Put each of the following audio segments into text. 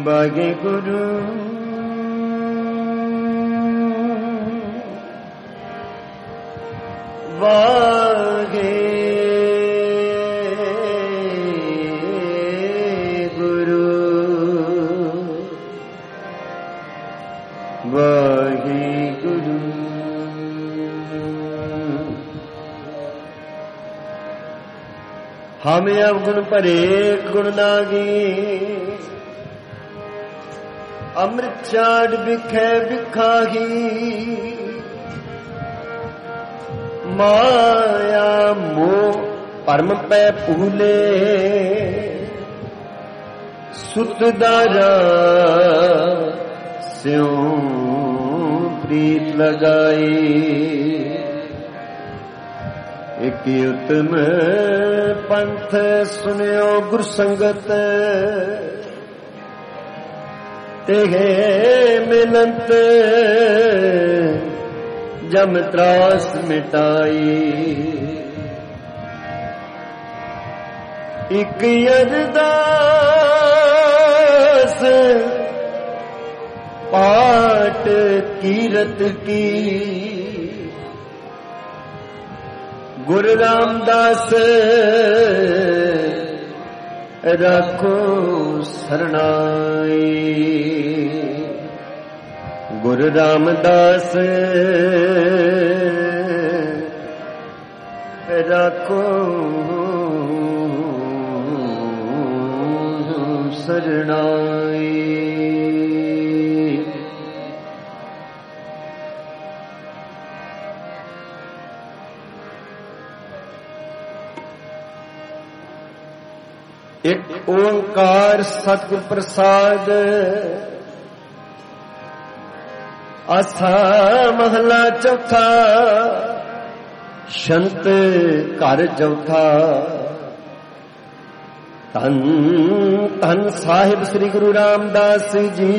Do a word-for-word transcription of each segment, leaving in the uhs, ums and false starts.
ਵਾਹਿਗੁਰੂ ਵਾਹਿਗੁਰੂ ਵਾਹਿਗੁਰੂ ਹਮ ਅਵਗੁਣ ਭਰੇ ਗੁਣ ਲਾਗੀ ਅੰਮ੍ਰਿਤ ਚਾੜ ਬਿਖੈ ਬਿਖਾਹੀ ਮਾਇਆ ਮੋਹ ਭਰਮ ਪੈ ਭੂਲੇ ਸੁਤ ਦਾਰਾ ਸਿਉ ਪ੍ਰੀਤ ਲਗਾਈ ਇਕ ਉਤਮ ਪੰਥ ਸੁਨਿਓ ਗੁਰ ਸੰਗਤ ਤੇਗੇ ਮਿਲੰਤ ਜਮ ਤਰਾਸ ਮਿਟਾਈ ਇਕ ਅਰਦਾਸ ਪਾਟ ਕੀਰਤ ਕੀ ਗੁਰੂ ਰਾਮਦਾਸ ਰੱਖੋ ਸਰਣਾਈ ਗੁਰੂ ਰਾਮਦਾਸ ਰੱਖੋ ਸਰਣਾਈ ਇੱਕ ਓੰਕਾਰ ਸਤਿਗੁਰ ਪ੍ਰਸਾਦ ਆਸਾ ਮਹਲਾ ਚੌਥਾ ਸ਼ੰਤ ਘਰ ਚੌਥਾ ਧੰਨ ਧੰਨ ਸਾਹਿਬ ਸ੍ਰੀ ਗੁਰੂ ਰਾਮਦਾਸ ਜੀ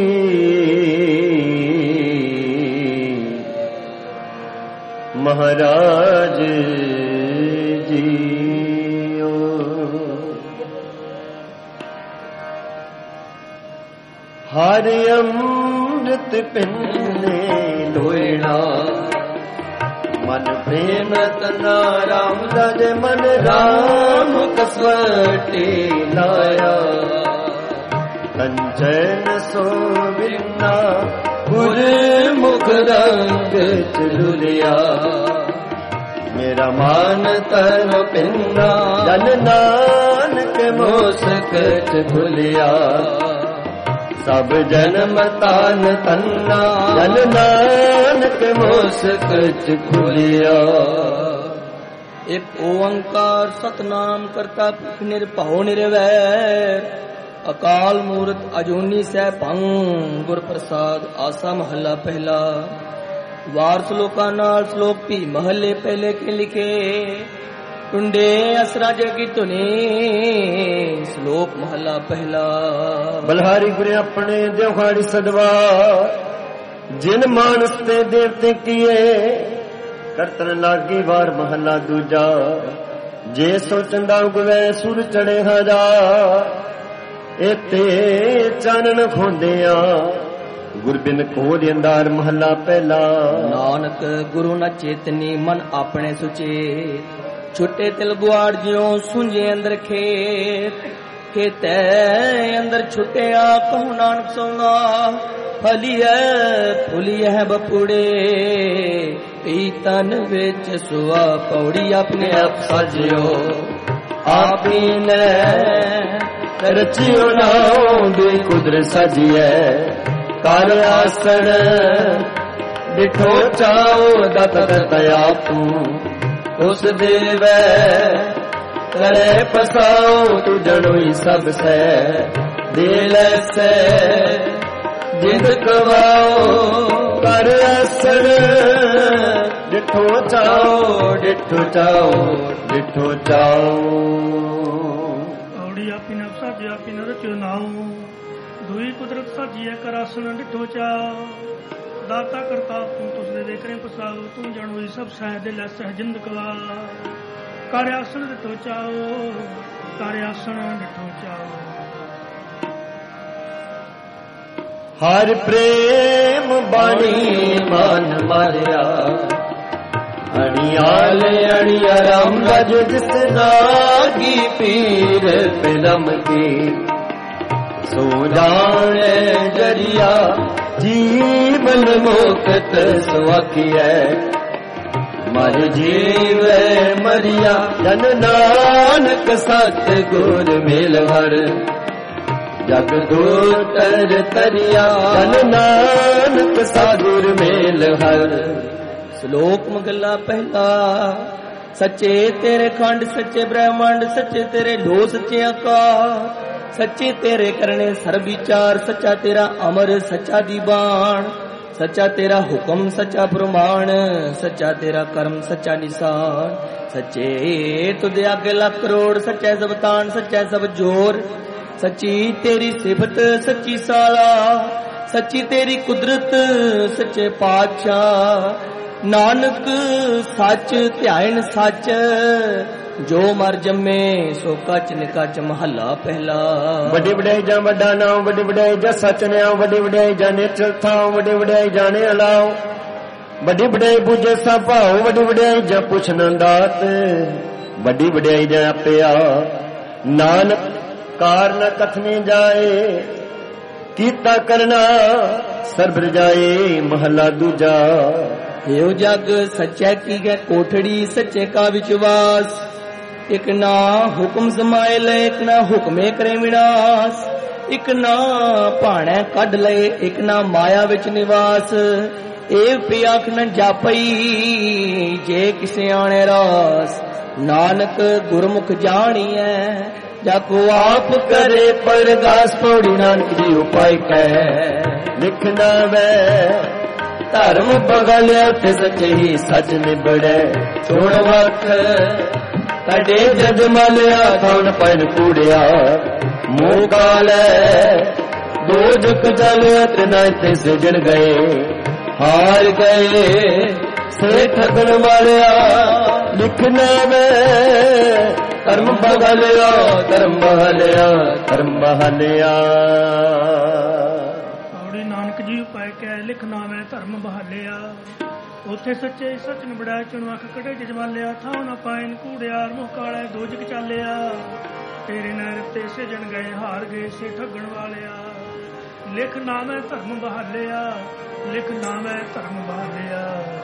ਮਹਾਰਾਜ ਜੀ ਹਰਿ ਅੰਮ੍ਰਿਤ ਪਿੰਨੇ ਲੋਇਣਾ ਮਨ ਪ੍ਰੇਮ ਤਨਾ ਰਾਮ ਰਾਜ ਮਨ ਰਾਮ ਕਸਵਟੀ ਲਾਇਆ ਕੰਚਨ ਸੋ ਬਿਨਾ ਗੁਰ ਮੁਖ ਰੰਗ ਚਲੁਲਿਆ ਮੇਰਾ ਮਾਨ ਤਨ ਪਿੰਨਾ ਜਨ ਨਾਨਕ ਮੋਸਕ ਚ ਭੁਲਿਆ ਸਭ ਜਨਮ ਤਾਨ ਤੰਨਾ ਜਨ ਨਾਨਕ ਮੋਸਕ ਚ ਖੁਲਿਆ। ਇੱਕ ਓੰਕਾਰ ਸਤਨਾਮ ਕਰਤਾ ਪੁਰਖ ਨਿਰਭਉ ਨਿਰਵੈਰ ਅਕਾਲ ਮੂਰਤ ਅਜੂਨੀ ਸੈਭੰ ਗੁਰ ਪ੍ਰਸਾਦ ਆਸਾ ਮਹੱਲਾ ਪਹਿਲਾ। ਵਾਰ ਸ਼ਲੋਕਾਂ ਨਾਲ ਸ਼ਲੋਕ ਵੀ ਮਹੱਲੇ ਪਹਿਲੇ ਕੇ ਲਿਖੇ ਟੁੰਡੇ ਅਸਰਾ ਜਗੀ ਧੁਨੀ ਸ਼ਲੋਕ ਮਹੱਲਾ ਪਹਿਲਾ। ਬਲਹਾਰੀ ਗੁਰੇ ਆਪਣੇ ਦਿਵਹਾੜੀ ਸਦਵਾ ਜਿਨ ਮਾਨਸ ਤੇ ਦੇਵਤੇ ਕੀਏ ਕਰਤਨ ਲਾਗੀ ਵਾਰ ਮਹੱਲਾ ਦੂਜਾ। ਜੇ ਸੋ ਚੰਦਾ ਉਗਵੇ ਸੁਰ ਚੜੇ ਹਜਾ ਇਤੇ ਚਾਨਣ ਖੋਂਦਿਆਂ ਗੁਰਬਿੰਦ ਕੋਲ ਅੰਦਾਰ ਮਹੱਲਾ ਪਹਿਲਾ। ਨਾਨਕ ਗੁਰੂ ਨਾ ਚੇਤਨੀ ਮਨ ਆਪਣੇ ਸੁਚੇ ਛੁੱਟੇ ਤਿਲ ਗੁਆੜ ਜਿਉ ਸੁੰਝੇ ਅੰਦਰ ਖੇਤ ਖੇਤੈ ਅੰਦਰ ਛੁੱਟਿਆ ਕਹੂ ਨਾਨਕ ਸੋਨਾ ਫਲੀਐ ਫੁਲੀਐ ਬਪੂੜੇ ਪੀ ਤਨ ਵਿੱਚ ਸੁਆ ਪੌੜੀ ਆਪਣੇ ਆਪ ਸਾਜਿਓ ਆਪੀ ਨੇ ਰਚਿਓ ਨਾਉ ਦੀ ਕੁਦਰਤ ਸਾਜੀਐ ਕਰ ਆਸਣ ਡਿਠੋ ਚਾਓ ਦਤ ਦਇਆ ਤੂੰ ਉਸ ਦੇਵੈ ਕਰੇ ਪਸਾਉ ਤੂੰ ਜਣੋਈ ਸਭ ਸੈ ਦੇ ਲੈਸੈ ਜਿੰਦ ਕਵਾਓ ਕਰ ਅਸਰ ਡਿਠੋ ਚਾਓ ਡਿਠੋ ਚਾਓ ਡਿਠੋ ਚਾਓ। ਔੜੀ ਆਪੀ ਨ ਸਾਜੀ ਆਪੀ ਨ ਰਚਿਓ ਨਾਉ ਦੂਈ ਕੁਦਰਤ ਸਾਜੀਐ ਕਰ ਆਸਣ ਡਿਠੋ ਚਾਓ ਦਾਤਾ ਕਰਤਾ ਤੂੰ ਤੁਸ ਦੇ ਦੇ ਕਰੇ ਪਸਾਉ ਤੂੰ ਜਣੋਈ ਸਭ ਸੈ ਦੇ ਲੈਸੈ ਜਿੰਦ ਕਵਾ ਕਰ ਆਸਣ ਡਿਠੋ ਚਾਓ ਕਰ ਆਸਣ ਡਿਠੋ ਚਾਓ। ਹਰ ਪ੍ਰੇਮ ਬਾਣੀ ਮਨ ਮਾਰਿਆ ਅਣਿਆਲ ਅਣਿਆ ਰਾਮ ਰਜ ਜਿਸ ਨਾਗੀ ਪੀਰ ਫਿਲਮ ਕੀ ਸੋ ਜਾਣੇ ਜਰੀਆ ਜੀਵਨ ਮੁਕਤ ਸੁਆਖੀਐ ਮਰ ਜੀਵੇ ਮਰਿਆ ਜਨ ਨਾਨਕ ਸਤ ਗੁਰ ਮੇਲ ਹਰ ਜਗ ਦੂਤਰ ਤਰਿਆ ਜਨ ਨਾਨਕ ਸਾਗੁਰ ਮੇਲ ਹਰ। ਸ਼ਲੋਕ ਮਹਲਾ ਪਹਿਲਾ। ਸੱਚੇ ਤੇਰੇ ਖੰਡ ਸੱਚੇ ਬ੍ਰਹਮੰਡ ਸੱਚੇ ਤੇਰੇ ਢੋ ਸੱਚੇ ਆਕਾਰ ਸੱਚੇ ਤੇਰੇ ਕਰਨੇ ਸਰਬ ਵਿਚਾਰ ਸੱਚਾ ਤੇਰਾ ਅਮਰ ਸੱਚਾ ਦੀਵਾਨ ਸੱਚਾ ਤੇਰਾ ਹੁਕਮ ਸੱਚਾ ਪ੍ਰਮਾਣ ਸੱਚਾ ਤੇਰਾ ਕਰਮ ਸੱਚਾ ਨਿਸ਼ਾਨ ਸੱਚੇ ਤੁਦੇ ਅੱਗੇ ਲੱਖ ਕਰੋੜ ਸੱਚਾ ਜ਼ਬਤਾਨ ਸੱਚਾ ਸਭ ਜੋਰ ਸੱਚੀ ਤੇਰੀ ਸਿਫਤ ਸੱਚੀ ਸਾਲਾ ਸੱਚੀ ਤੇਰੀ ਕੁਦਰਤ ਸੱਚੇ ਪਾਤਸ਼ਾਹ ਨਾਨਕ ਸੱਚ ਧਿਆਨ ਸੱਚ ਜੋ ਮਰ ਜੰਮੇ ਸੋ ਕੱਚ ਨਿਕਚ ਮਹੱਲਾ ਪਹਿਲਾ। ਵੱਡੀ ਵਡਿਆਈ ਜਾਂ ਵੱਡਾ ਨਾਮ ਵੱਡੀ ਵਡਿਆਈ ਜਾਂ ਸੱਚ ਨਿਆਉ ਵੱਡੀ ਵਡਿਆਈ ਜਾਂ ਨਿਚਲ ਥਾਉ ਵੱਡੀ ਵਡਿਆਈ ਜਾਣੇ ਅਲਾਉ ਵੱਡੀ ਵਡਿਆਈ ਬੁਝੇ ਸਭ ਭਾਉ ਵੱਡੀ ਵਡਿਆਈ ਜਾਂ ਪੁੱਛਣ ਦਾਤ ਵੱਡੀ ਵਡਿਆਈ ਜਾਂ ਆਪਿਆ ਨਾਨਕ ਕਾਰ ਨ ਕਥਨੇ ਜਾਏ ਕੀਤਾ ਕਰਨਾ ਸਰਬ ਰਜਾਏ ਮਹੱਲਾ ਦੂਜਾ। ਇਹੋ ਜਗ ਸੱਚੈ ਕੀ ਗੈ ਕੋਠੜੀ ਸੱਚੇ ਕਾ ਵਿਸ਼ਵਾਸ ਇਕ ਨਾ ਹੁਕਮ ਸਮਾਏ ਲੈ ਇਕ ਨਾ ਹੁਕਮੇ ਕਰੇ ਵਿਨਾਸ਼ ਇਕ ਨਾ ਭਾਣੈ ਕੱਢ ਲਏ ਇਕ ਨਾ ਮਾਇਆ ਵਿੱਚ ਨਿਵਾਸ ਇਹ ਪਿਆਖ ਨ ਜਾਪਈ ਜੇ ਕਿਸੇ ਆਣੇ ਰਾਸ ਨਾਨਕ ਗੁਰਮੁਖ ਜਾਣੀਐ ਜਾ ਕੋ ਆਪ ਕਰੇ ਪਰਗਾਸ ਪੌੜੀ ਨਾਨਕ ਜੀ ਉਪਾਇ ਕਹਿ ਲਿਖਣਾ ਵੈ ਧਰਮ ਬਗਲਿਆ ਤੇ ਸੱਚੇ ਹੀ ਸੱਚ ਨਿਬੜੈ ਸੁਣ ਵਖ ਤੜੇ ਜਦ ਮਲਿਆ ਕੌਣ ਪੈਨ ਕੂੜਿਆ ਮੂੰਹ ਕਾਲੈ ਦੋ ਜੁਕ ਜਲ ਤ੍ਰਿਨਾ ਤੇ ਸਜਣ ਗਏ ਹਾਰ ਗਏ ਸੇ ਠਗਣ ਵਾਲਿਆ ਲਿਖਣਾ ਮੈਂ ਧਰਮ ਬਗਲਿਆ ਧਰਮ ਬਹਲਿਆ ਧਰਮ ਬਹਲਿਆ। ਨਾਨਕ ਜੀ ਉਪਾਇ ਕਹਿ ਲਿਖਣਾ ਮੈਂ ਧਰਮ ਬਹਾਲਿਆ ਉੱਥੇ ਸੱਚੇ ਸੱਚ ਨਿਬੜਿਆ ਚੁਣ ਅੱਖ ਕੜੇ ਜਜਮਾਲਿਆ ਥਾਂ ਨਾ ਪਾਇਨ ਕੂੜਿਆ ਮੂੰਹ ਕਾਲੇ ਦੋਜਕ ਚਾਲਿਆ ਤੇਰੇ ਨੈਣ ਤੇ ਸਜਣ ਗਏ ਹਾਰ ਗਏ ਸੇ ਠੱਗਣ ਵਾਲਿਆ ਲਿਖ ਨਾ ਮੈਂ ਧਰਮ ਬਹਾਲਿਆ ਲਿਖ ਨਾ ਮੈਂ ਧਰਮ ਬਹਾਲਿਆ।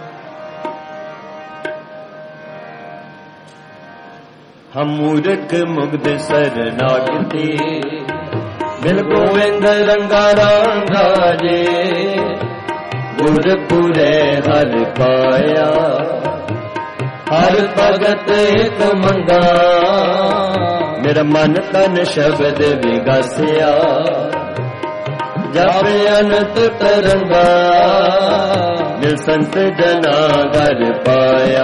ਹਮ ਮੂਰਖ ਮੁਗਧ ਸਰਨਾਗਤੀ ਮਿਲ ਗੋਵਿੰਦ ਰੰਗਾ ਰੰਗਾ ਜੇ ਗੁਰਪੁਰੇ ਹਰ ਪਾਇਆ ਹਰ ਭਗਤ ਇੱਕ ਮੰਗਾ ਮੇਰਾ ਮਨ ਤਨ ਸ਼ਬਦ ਵਿਗਾਸਿਆ ਜਪ ਅਨੰਤ ਤਰੰਗਾ ਮਿਲ ਸੰਤ ਜਨਾ ਘਰ ਪਾਇਆ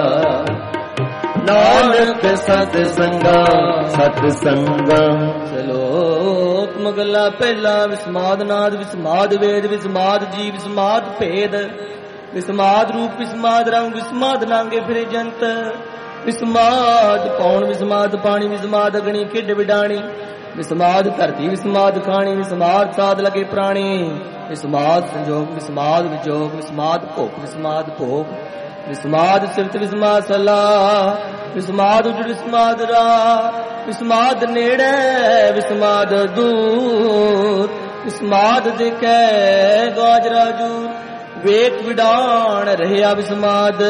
ਨਾਨਕ ਸਤ ਸੰਗਾ ਸਤ ਸੰਗਾ। ਸ਼ਲੋਕ ਮਹਲਾ ਪਹਿਲਾ। ਵਿਸਮਾਦ ਨਾਦ ਵਿਸਮਾਦ ਵੇਦ ਵਿਸਮਾਦ ਜੀ ਵਿਸਮਾਦ ਭੇਦ ਵਿਸਮਾਦ ਰੂਪ ਵਿਸਮਾਦ ਰੰਗ ਵਿਸਮਾਦ ਨਾਂਗੇ ਫਿਰੇ ਜੰਤ ਵਿਸਮਾਦ ਪੌਣ ਵਿਸਮਾਦ ਪਾਣੀ ਵਿਸਮਾਦ ਅਗਣੀ ਖਿੱਡ ਵਿਡਾਣੀ ਵਿਸਮਾਦ ਧਰਤੀ ਵਿਸਮਾਦ ਖਾਣੀ ਵਿਸਮਾਦ ਸਾਧ ਲਗੇ ਪ੍ਰਾਣੀ ਵਿਸਮਾਦ ਸੰਜੋਗ ਵਿਸਮਾਦ ਵਿਜੋਗ ਵਿਸਮਾਦ ਭੋਗ ਵਿਸਮਾਦ ਭੋਗ ਵਿਸਮਾਦ ਸਿਫਤ ਵਿਸਮਾਦ ਸਲਾਹ ਵਿਸਮਾਦ ਉਜੜ ਵਿਸਮਾਦ ਰਾ ਵਿਸਮਾਦ ਨੇੜੇ ਵਿਸਮਾਦ ਦੂਰ ਵਿਸਮਾਦ ਦੇਖੈ ਗਾਜ ਰਾਜੂ ਵੇਖ ਵਿਡਾਣ ਰਹਿਆ ਵਿਸਮਾਦ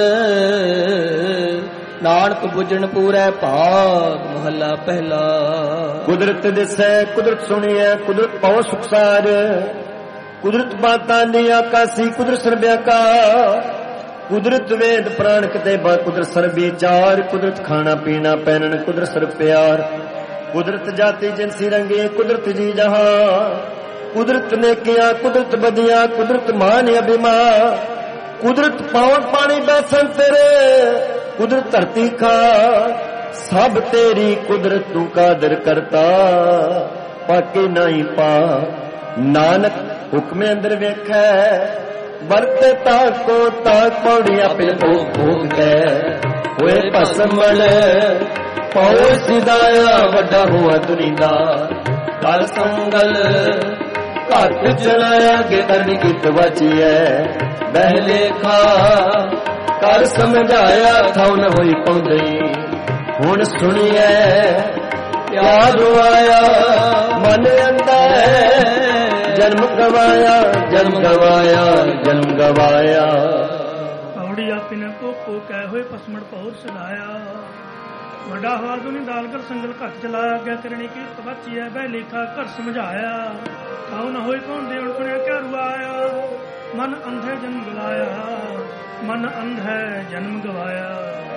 ਨਾਨਕ ਬੁਝਣ ਪੂਰੈ ਭਾਗ ਮਹੱਲਾ ਪਹਿਲਾ। ਕੁਦਰਤ ਦਿਸੈ ਕੁਦਰਤ ਸੁਣੀਐ ਕੁਦਰਤ ਪਉ ਸੁਖਸਾਰ ਕੁਦਰਤ ਬਾਤਾਂ ਦੀ ਆਕਾਸੀ ਕੁਦਰਤ ਸਰਬਿਆਕਾ ਕੁਦਰਤ ਵੇਦ ਪ੍ਰਾਣ ਕਿਤੇ ਬਾ ਕੁਦਰਤ ਸਰਬ ਵਿਚਾਰ ਕੁਦਰਤ ਖਾਣਾ ਪੀਣਾ ਪਹਿਨਣ ਕੁਦਰਤ ਸਰਬ ਪਿਆਰ ਕੁਦਰਤ ਜਾਤੀ ਜਿਨਸੀ ਰੰਗੇ ਕੁਦਰਤ ਜੀ ਜਹਾਂ ਕੁਦਰਤ ਨੇ ਕਿਆ ਕੁਦਰਤ ਬਦਿਆ ਕੁਦਰਤ ਮਾਨ ਅਭਿਮਾਨ ਕੁਦਰਤ ਪਵਨ ਪਾਣੀ ਬੈਸਣ ਤੇਰੇ ਕੁਦਰਤ ਧਰਤੀ ਖਾ ਸਭ ਤੇਰੀ ਕੁਦਰਤ ਤੂੰ ਕਾਦਰ ਕਰਤਾ ਪਾਕੇ ਨਹੀਂ ਪਾ ਨਾਨਕ ਹੁਕਮੇ ਅੰਦਰ ਵੇਖੈ ਵਰਤੇ ਤਾਕੋ ਤਾਕ ਪੌੜੀ ਆਪਣੇ ਭੋਗ ਭੋਗ ਕੇ ਹੋਏ ਭਸਮਲ ਪਉ ਸਿਦਾਇਆ ਵੱਡਾ ਹੋਆ ਦੁਨੀਦਾ ਕਲ ਸੰਗਲ ਘੱਟ ਚਲਾਇਆ ਕਿ ਕਰਨੀ ਕਿਤ ਵਚੀਐ ਬਹਿ ਲੇਖਾ ਕਰ ਸਮਝਾਇਆ ਥਾਉ ਨ ਹੋਈ ਪਹੁੰਚਈ ਹੁਣ ਸੁਣੀਐ ਪਿਆਰ ਆਇਆ ਮਨ ਅੰਦਰ ਜਨਮ ਗਵਾਇਆ ਜਨਮ ਗਵਾਇਆ ਜਨਮ ਗਵਾਇਆ ਪੌੜੀ ਆਪਿਨ ਕੋ ਕੋ ਕਹਿ ਹੋਏ ਪਸਮੜ ਪੌਰ ਸਦਾਇਆ ਵੱਡਾ ਹਾਦੁਨੀ ਦਾਲਗਰ ਸੰਗਲ ਘੱਟ ਚਲਾਇਆ ਗਿਆ ਕਰਨੀ ਕੀ ਤਵਚੀ ਹੈ ਬਹਿ ਲੇਖਾ ਘਰ ਸਮਝਾਇਆ ਥਾਉ ਨ ਹੋਈ ਪਹੁੰਚਦੇ ਹੁਣ ਸੁਣਿਆ ਕਿਆ ਰੁਆਇਆ ਮਨ ਅੰਧੇ ਜਨਮ ਗਵਾਇਆ ਮਨ ਅੰਧੇ ਜਨਮ ਗਵਾਇਆ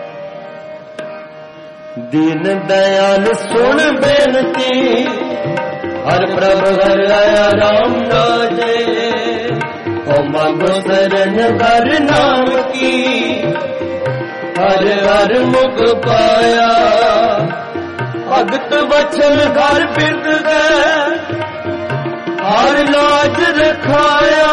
ਦੀਨ ਦਇਆਲ ਸੁਣ ਬੇਨਤੀ ਹਰ ਪ੍ਰਭ ਹਰ ਆਇਆ ਰਾਮ ਰਾਜੇ ਓ ਮੰਗੋ ਸਰਨ ਹਰ ਨਾਮ ਕੀ ਹਰ ਹਰ ਮੁਖ ਪਾਇਆ ਭਗਤ ਬਚਨ ਘਰ ਬਿਰਦ ਗਏ ਹਰ ਲਾਜ ਰਖਾਇਆ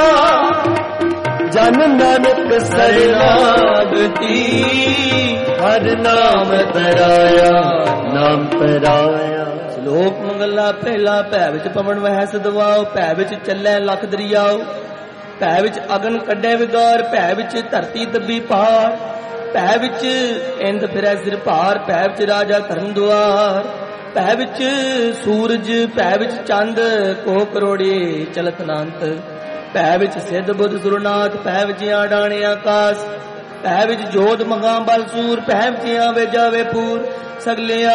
ਜਨ ਨਾਨਕ ਸਰਨਾਗਤੀ ਹਰ ਨਾਮ ਤਰਾਇਆ ਨਾਮ ਤਰਾਇਆ ਸ਼ਲੋਕ ਮੰਗਲਾ ਪਹਿਲਾ ਭੈ ਵਿੱਚ ਪਵਨ ਵਹਿ ਸਦਵਾਓ ਭੈ ਵਿੱਚ ਚੱਲੇ ਲੱਖ ਦਰਿਆਓ ਭੈ ਵਿੱਚ ਅਗਨ ਕੱਢੇ ਵਿਗਾਰ ਭੈ ਵਿੱਚ ਧਰਤੀ ਦੱਬੀ ਪਹਾੜ ਭੈ ਵਿੱਚ ਇੰਦ ਫਿਰੈ ਸਿਰ ਭਾਰ ਭੈ ਵਿੱਚ ਰਾਜਾ ਧਰਮ ਦੁਆਰ ਭੈ ਵਿੱਚ ਸੂਰਜ ਭੈ ਵਿੱਚ ਚੰਦ ਕੋ ਕਰੋੜੀ ਚਲਤ ਅਨੰਤ ਭੈ ਵਿੱਚ ਸਿੱਧ ਬੁੱਧ ਸੁਰਨਾਥ ਭੈ ਵਿੱਚ ਆਡਾਣੇ ਆਕਾਸ਼ ਭੈ ਵਿੱਚ ਜੋਧ ਮਹਾਬਲ ਸੂਰ ਭੈ ਵਿੱਚ ਆਵੇ ਜਾਵੇ ਪੂਰ ਸਗਲਿਆ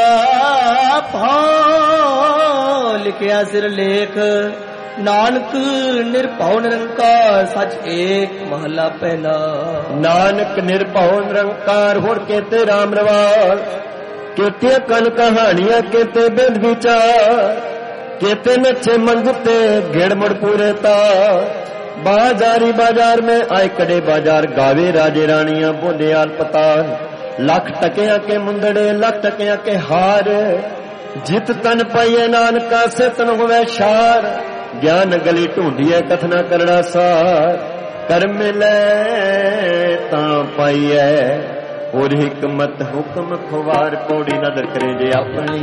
ਭਾ ਲਿਖਿਆ ਸਿਰ ਲੇਖ ਨਾਨਕ ਨਿਰਭਉ ਨਿਰੰਕਾਰ ਸੱਚ ਏਕ ਮਹਲਾ ਪਹਿਲਾ ਨਾਨਕ ਨਿਰਭਉ ਨਿਰੰਕਾਰ ਹੋਰ ਕੇਤੇ ਰਾਮ ਰਵਾਸ ਕੇਤੇ ਕਨ ਕਹਾਣੀਆਂ ਕੇਤੇ ਬਿੰਦ ਵਿਚਾਰ केते नच्छे मंगते घेड़ मुड़ पूरे तार बाजारी बाजार में आए कड़े बाजार गावे राजे रानियां बोले आल पतार लख टकिया के मुंदड़े लख टकिया के हार जित तन पाइए नानका से तन हुए शार ज्ञान गली ढूंढिए कथना करड़ा सार कर मिले ता पाइए और हिकमत हुक्म खुवार पौड़ी नदर करे जे अपनी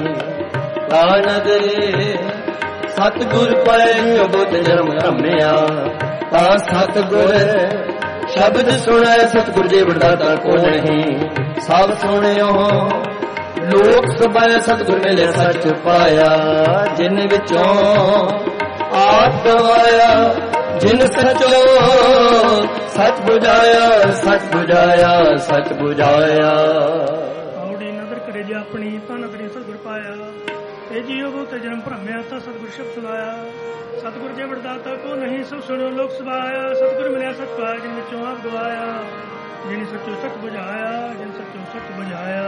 ਨਦਰੇ ਸਤਿਗੁਰ ਪਏ ਬੁੱਧ ਜਨਮ ਧੰਮਿਆ ਤਾ ਸਤਿਗੁਰ ਸ਼ਬਦ ਸੁਣੈ ਸਤਿਗੁਰ ਜੀ ਵਡਦਾਤਾ ਕੋ ਨਹੀਂ ਸਭ ਸੁਣਿਓ ਲੋਕ ਸਭਾ ਸਤਿਗੁਰ ਮਿਲੇ ਸੱਚ ਪਾਇਆ ਜਿਨ ਵਿੱਚੋਂ ਆਪ ਗਵਾਇਆ ਜਿਨ ਸਚੋ ਸੱਚ ਬੁਝਾਇਆ ਸੱਚ ਬੁਝਾਇਆ ਸੱਚ ਬੁਝਾਇਆ ਔੜੀ ਨਦਰ ਕਰੇ ਜੇ ਆਪਣੀ ਤਾਂ ਨਦਰੀ ਸਤਿਗੁਰ ਪਾਇਆ ਇਹ ਜੀਓ ਬੁੱਧ ਜਨਮ ਭ੍ਰਮਿਆ ਤਾਂ ਸਤਿਗੁਰ ਸ਼ਬਦ ਸੁਣਾਇਆ ਸਤਿਗੁਰ ਜੇ ਵਡਦਾਤਾ ਕੋ ਨਹੀਂ ਸਭ ਸੁਣਿਓ ਲੋਕ ਸਭਾਇਆ ਸਤਿਗੁਰ ਮਿਲਿਆ ਸੱਚ ਪਾਇਆ ਜਿਨ ਵਿੱਚੋਂ ਆਪ ਗਵਾਇਆ ਜਿਨ ਸੱਚੋ ਸੱਚ ਬੁਝਾਇਆ ਜਿਨ ਸੱਚੋ ਸੱਚ ਬੁਝਾਇਆ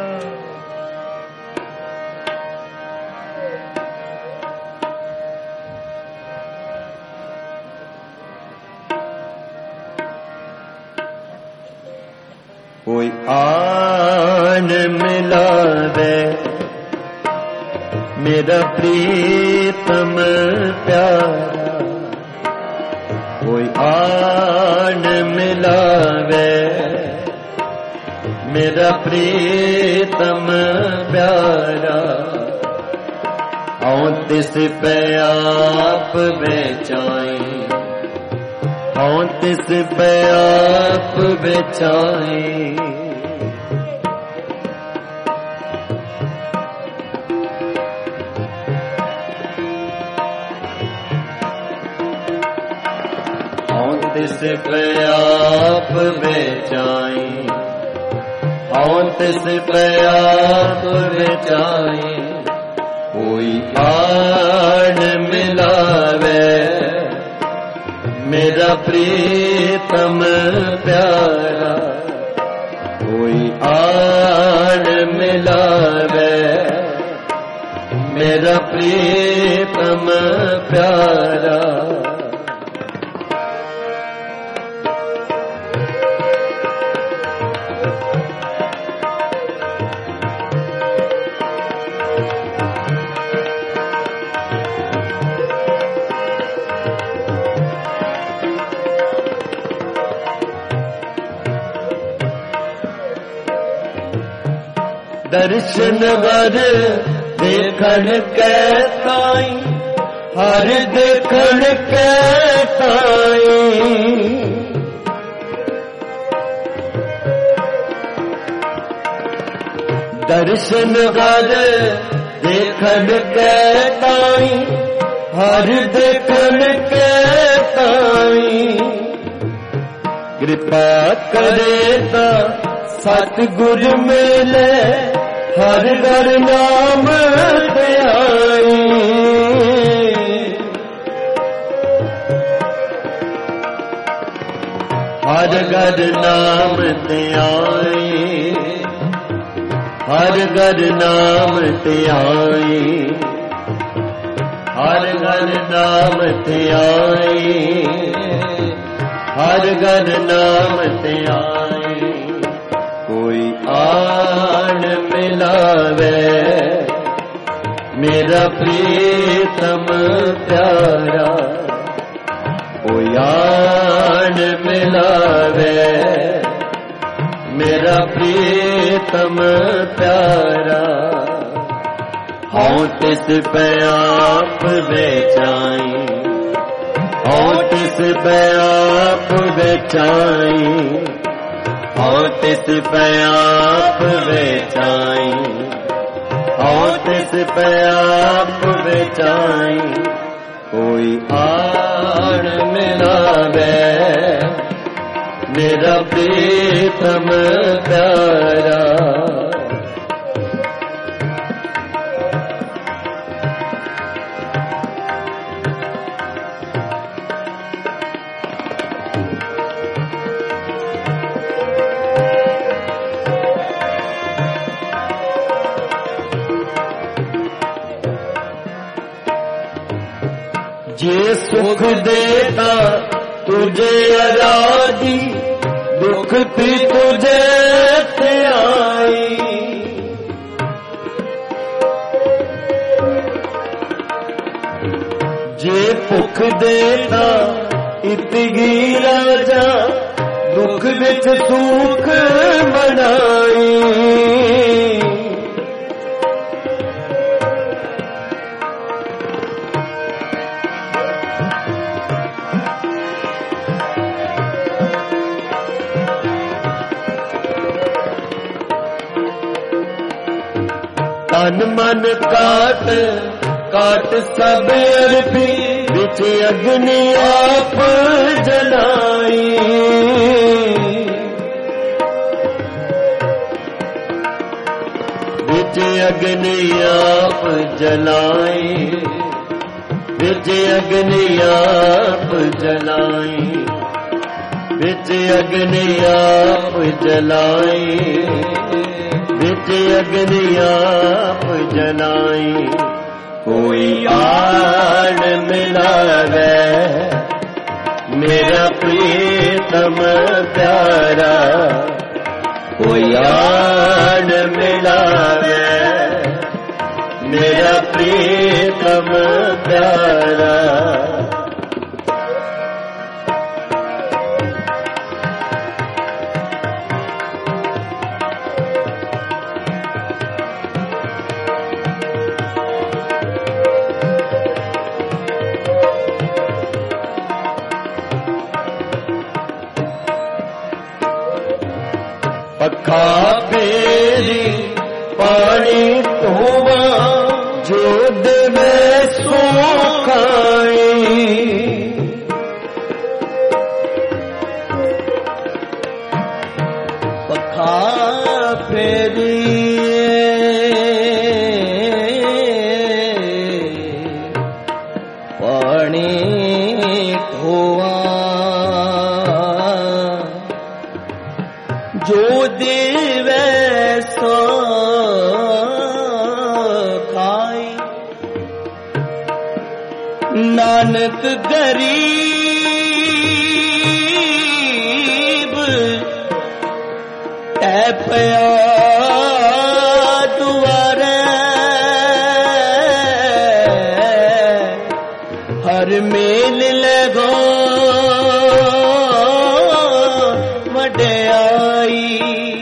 कोई आन मिलावे मेरा प्रीतम प्यारा कोई आन मिलावे मेरा प्रीतम प्यारा औ तिस पे आप बेचाई औ तिस पे आप बेचाई तिस पे आप बेचाई औ तिस पे आप बेचाई कोई आन मिलावे मेरा प्रीतम प्यारा कोई आन मिलावे मेरा प्रीतम प्यारा दर्शन वर देखण कै ताई हर देखण के ताई दर्शन हर देखण के ताई हर देखण के ताई कृपा करे ता सतगुर मेले हर घर नाम ध्याई हर घर नाम ध्याई हर घर नाम ध्याई हर घर नाम ध्याई हर घर नाम ध्याई कोई आन मिलावे मेरा प्रीतम प्यारा कोई आन मिलावे मेरा प्रीतम प्यारा हूँ तिस पे आप बेचाई हूँ तिस पे आप बेचाई हूँ तिस पे आप बेचाई हूँ तिस पे आप बेचाई कोई आन मिलावे मेरा प्रीतम प्यारा जे सुख देता तुझे आजादी दुख भी तुझे से आई जे भुख देता इतगी राजा दुख विच सुख मनाई तन मन काट काट सब अरबी बिच अग्नि आप जलाई बिच अग्नि आप जलाई बिच अग्नि आप जलाई बिच अग्नि आप जलाई बिच अग्नि आप जलाई कोई आन मिलावे मेरा प्रीतम प्यारा कोई आन मिलावे मेरा प्रीतम प्यारा पखा फेरी पानी धोवा जो देवे सो खाई पखा फेरी पानी धोवा जो देवे सो खाई नानक गरीब ऐ पया दुआरे हर मेल लगो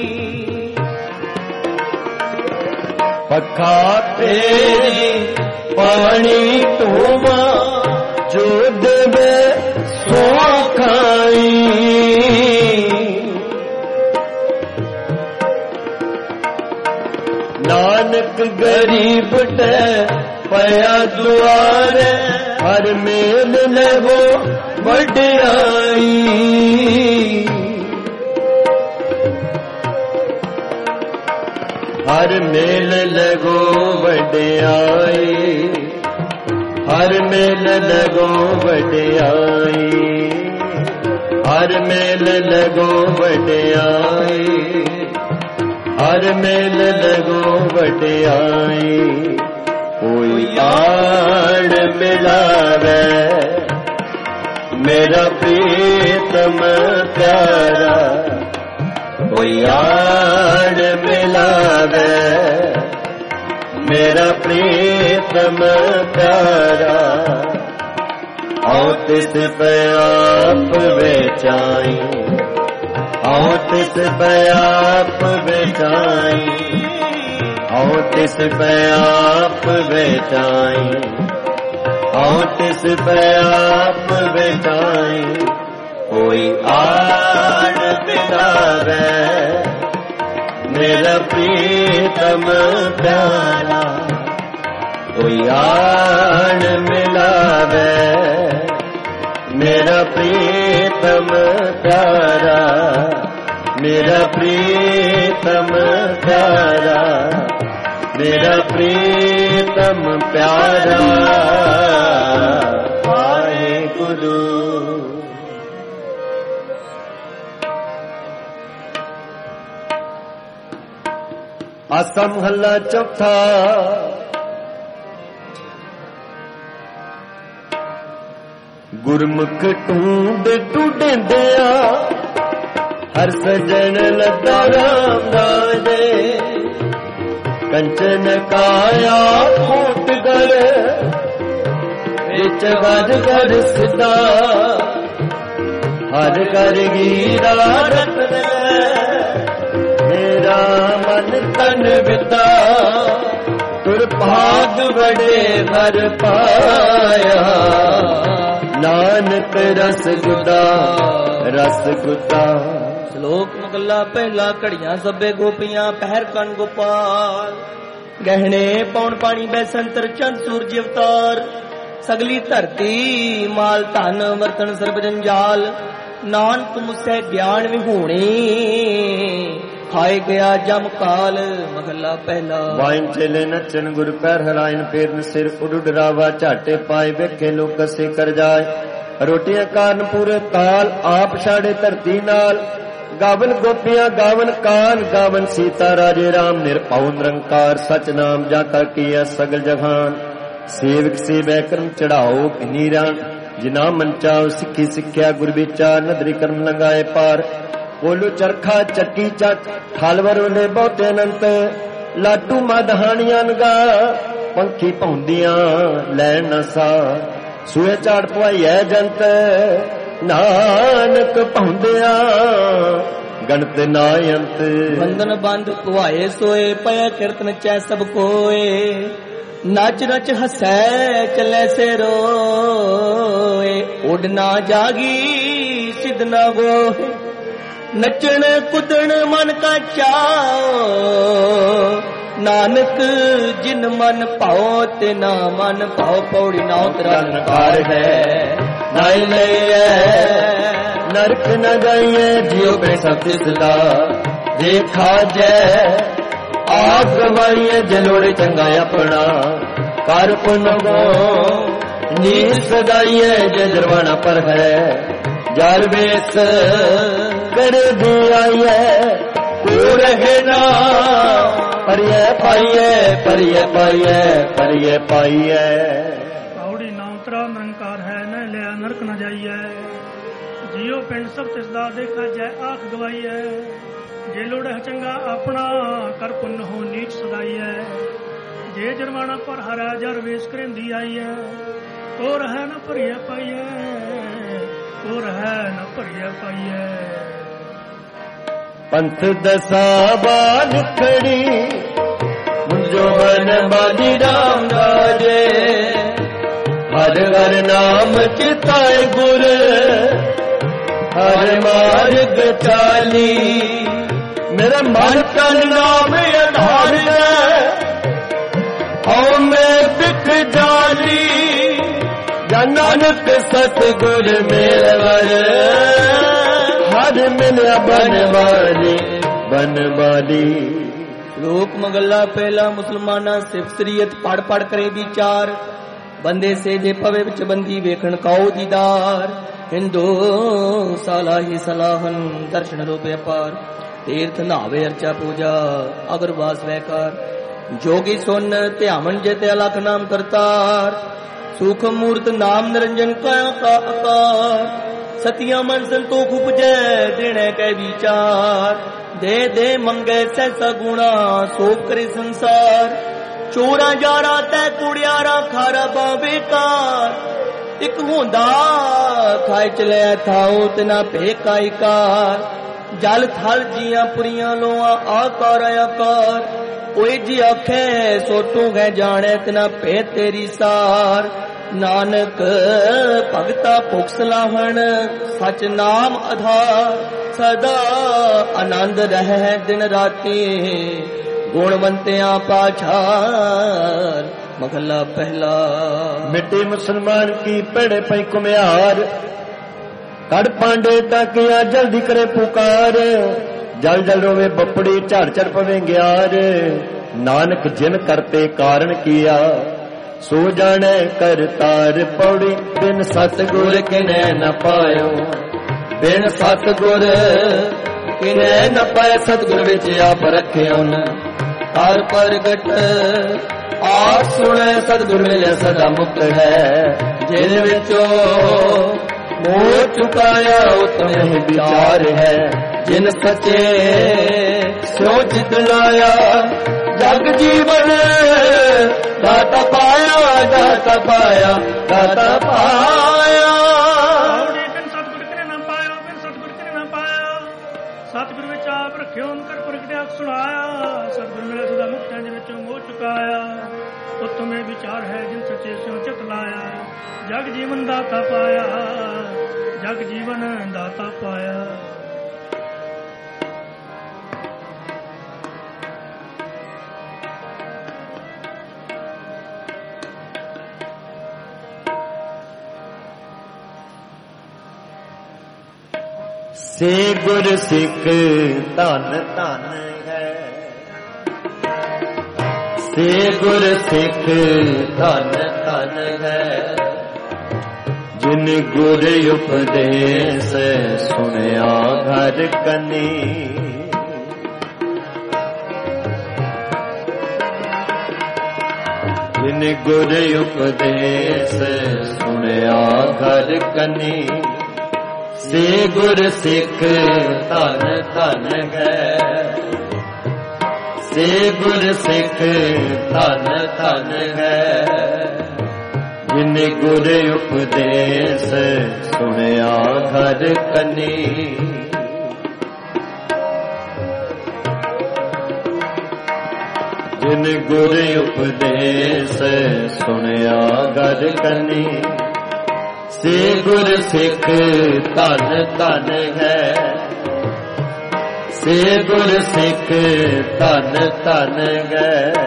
पखा फेरी पानी टोमा जो देवे सो खाई। नानक गरीब टे पया दुआरे हर मेल लगो वड्याई। हर मेल लगो वड्याई, हर मेल लगो वड्याई, हर मेल लगो वड्याई, हर मेल लगो वड्याई। कोई आड़ मिलावे मेरा प्रीतम प्यारा, कोई आड़ मिलावे मेरा प्रीतम प्यारा। आओ तिस पे आप बेचाई, आओ तिस पे आप बेचाई, आओ तिस पे आप बेचाई, आओ तिस पे आप बेचाई। कोई आड़ मिलावे मेरा प्रीतम प्यारा, कोई आड़ मिलावे मेरा प्रीतम प्यारा, मेरा प्रीतम प्यारा, मेरा प्रीतम प्यारा। वाहेगुरु। आसा महला चौथा। गुरमुख ढूंढ ढूंढिंदिया हर सजन लद्दा राम राजे। कंचन काया फूट कर विच गज गज सिदा, हर कर हीरा रतन मेरा मन तन बिता। तुर भाग बड़े भर पाया नानक रस गुदा रस गुदा। श्लोक मुगला पहला। घड़ियां सब्बे गोपियां पहर कन गोपाल। गहने पौन पानी बैसंतर चंद सूरज अवतार। सगली धरती माल धन वर्तन सर्ब जंजाल। नानक मुझसे ज्ञान विहूणी खाए गया जम काल। महला पहला। वाइन चेले नचन गुर पैर हराइन फेरन सिर उड डरावा झाटे पाए वेखे लोग कसे कर जाए। रोटियां कान पूरे ताल आप छाड़े धरती नाल। गावन गोपियां गावन कान गावन सीता राजे राम। निरपौ निरंकार सच नाम जाका किया सगल जहान। सेवक से बैकरम चढ़ाओ नीरान। जिना मंचाओ सिखी सिख्या गुर विचार। नदरी कर्म लंगाए पार। बोलो चरखा चक्की चक थालवर ने बहुते अनंत। लाटू मदहानियां गा पंखी पौंदियां लैन न सा। सूए झाड़ पवाई है जंत नानक पौंदियां गणत नायंत। बंधन बंद कुआए सोए पया कीर्तन चै सब कोए। नच नच हसै चले से रोए। उड़ना जागी सिद्ध ना वो। नचन कुदन मन का चाओ। नानक जिन मन पाओ ते ना मन पाओ। पौड़ी ना उतरनकार है नाई ले नरक न जाइए जियो पे सब सदा। देखा जय आप गवाइए जलोड़े चंगा अपना। कर पुन गो नीर सदाइए जय जरवाना पर है। जाल बेस कर दिया रहे ना। परिये पाइये परिये पाइये परिये पाइये। पौड़ी ना उतरा निरंकार है न लिया नरक न जाइए। जियो पिंड सब तिसदा देखा जय आख गवाइए। जे लोड़े चंगा अपना कर पुण्य हो नीच सदाई है। जे जरवाना पर हरा जर वेश करेंदी आई है। तो रह न परिये पाइये तो रह न परिये पाइये। पंथ दसा बाल खड़ी जो बन बाजी राम राजे हर हर नाम चिताए गुर हर मार्ग चाली मेरा मन तन नाम आधार आओ मैं बिख जाली नानक सतगुर मेवर हर मिलिया बन वाली बन वाली। लोक मगला पहला मुसलमाना सिफसरीयत पढ़ पढ़ करे विचार बंदे से जे पवे विच बंदी वेखण काओ दीदार हिंदू साला ही सलाहन दर्शन रूपे पार तीर्थ नावे अर्चा पूजा अगरवास वैकार जोगी सुन ध्यान जेते अलख नाम करतार सूक्ष्म मूर्त नाम निरंजन का आकार सतिया मन संतोख उपजै देने के विचार दे दे मंगे सैसा गुणा सोप करे संसार चोरा जारा तै कुड़ियारा खारा बेकार एक होंदा खाए चले थाओ तना बेकाईकार जल थल जिया पुरिया लोआ आकार आकार कोई जी आखे सोटू है जाने तना पे तेरी सार नानक भगता भुख सलाहन सच नाम आधार सदा आनंद रह दिन राती गुणवंतिया पाछार महला पहला। मिट्टी मुसलमान की पेड़े पई कुम्यार कड़ पांडे तक या जल्दी करे पुकार जल जल रोवे बपड़ी झड़ झड़ पवे ग्यार नानक जिन करते कारण किया सो जाने करतार पौड़ी बिन सतगुर किने न पायो बिन सतगुर किने न पाए सतगुर विच आप रखे उन हर प्रगट आप सुने सतगुर मिले सदा मुक्त है जिन विचो मोह चुकाया उतने विचार है जिन सचे सो जित लाया जग जीवन दाता पाया दाता पाया दाता पाया। सतगुर करे ना पाया बिन सतगुर करे ना पाया सतगुर विच आप रखियो कर प्रगटिया सुनाया सतगुर मिले सदा मुक्त है विचों मोह चुकाया उत्तम विचार है जिन सचे सो चित लाया जग जीवन दाता पाया जग जीवन दाता पाया। से गुर सिख धन धन है से गुर सिख धन धन है जिन गुर उपदेश सुनया घर कनी जिन गुर उपदेश सुनया घर कनी से गुर सिख धन धन है से गुर सिख धन धन है जिन गुर उपदेश सुनया घर कनी जिन गुर उपदेश सुनया घर कनी से गुर सिख धन धन है से गुर सिख धन धन है।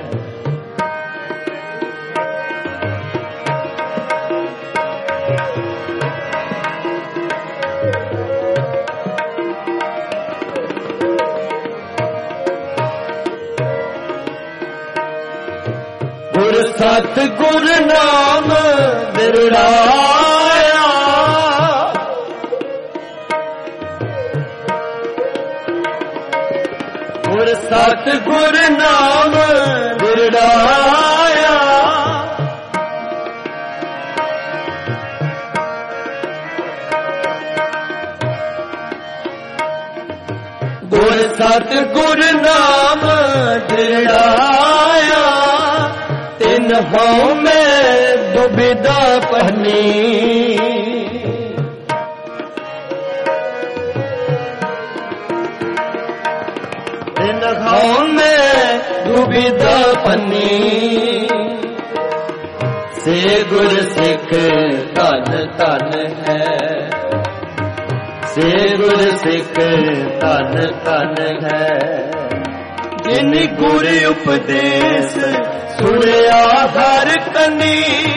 गुर सत गुर नाम दिरड़ाया गुर सत गुर नाम दिरड़ाया गुर सत गुर नाम दिरड़ाया तिन हूँ मैं दुविधा पहनी तिन हूँ मैं सुविधा पन्नी से गुर सिख धन धन है से गुर सिख धन धन है जिन गुर उपदेश सुनिया हर कनी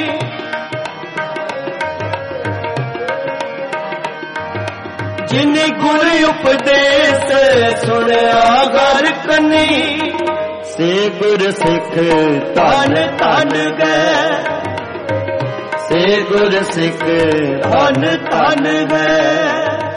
जिन गुर उपदेश सुनिया हर कनी से गुर सिख धन धन गए से गुर सिख धन धन गए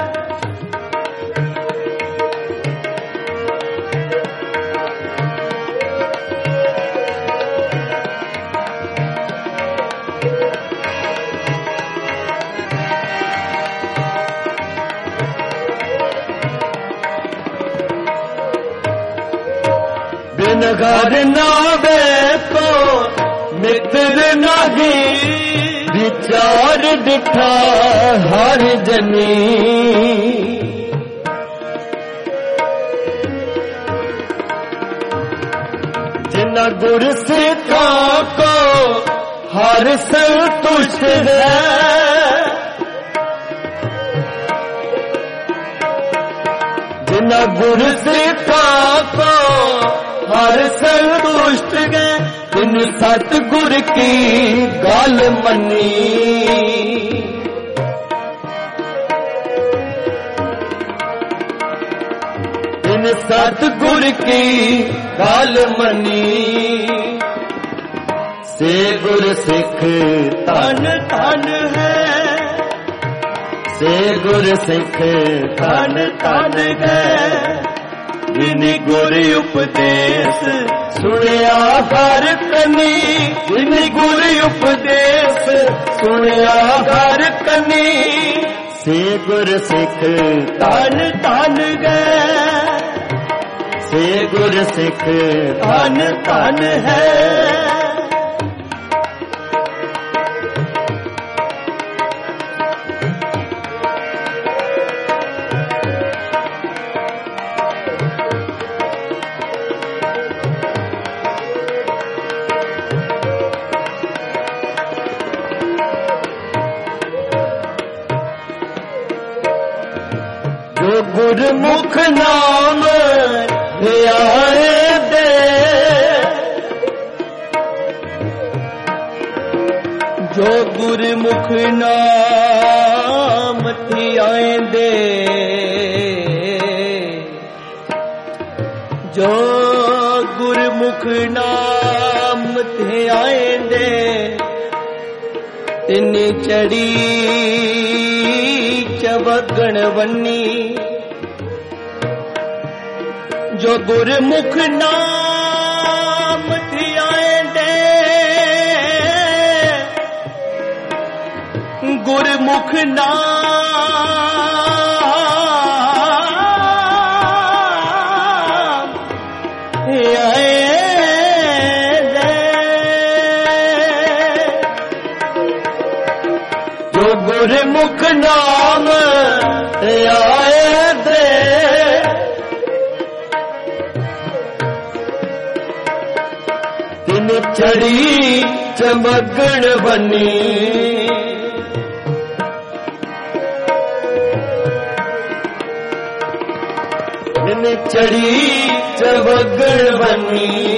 घर नावे तो मित्र नहीं विचार दिखा हर जनी जिन्ना गुर सिखा को हर संतुष्ट है जिन्ना गुर सिखा को हर संतुष्ट गए इन सतगुर की गाल मनी इन सतगुर की गाल मनी से गुर सिख धन धन है से गुर सिख धन धन है जिन गुर उपदेश सुनिया हर कनी जिन गुर उपदेश सुनिया हर कनी से गुर सिख धन धन गए से गुर सिख धन धन है गुरमुख नाम ध्याए दे जो गुरमुख नाम ध्याए दे जो गुरमुख नाम ध्याए दे तिन चढ़ी चबगण वन्नी जो गुरमुख नाम ध्याए दे गुरमुख नाम ध्याए दे जो गुरमुख नाम ध्याए दे चढ़ी चमगण बनी चढ़ी चमगण बनी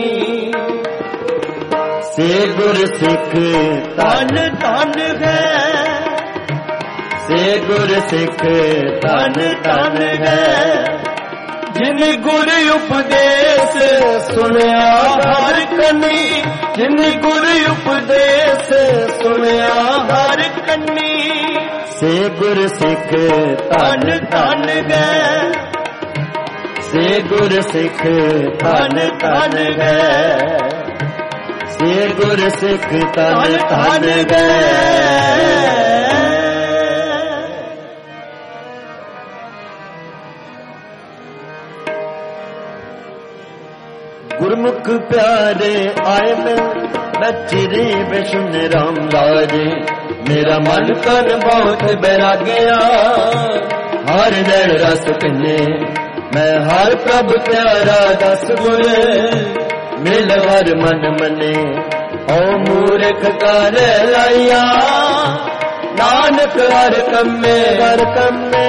से गुर सिख धन धन है से गुर सिख धन धन है जिन गुर उपदेश सुनिया हर कनी जिन गुर उपदेश सुनिया हर कनी से गुर सिख धन धन गए से गुर सिख धन धन गए से गुर सिख धन धन गए गुरमुख प्यारे आए में मैं चिरे में सुन राम राजे मेरा मन तन बहुत बैरा गया हर नैन रस कन्ने मैं हर प्रभ प्यारा दस गुर ਮਿਲ ਹਰ ਮਨ ਮਨੇ ਓ ਮੂਰਖ ਕਰ ਲਾਇਆ ਨਾਨਕ ਹਰ ਕੰਮੇ ਹਰ ਕੰਮੇ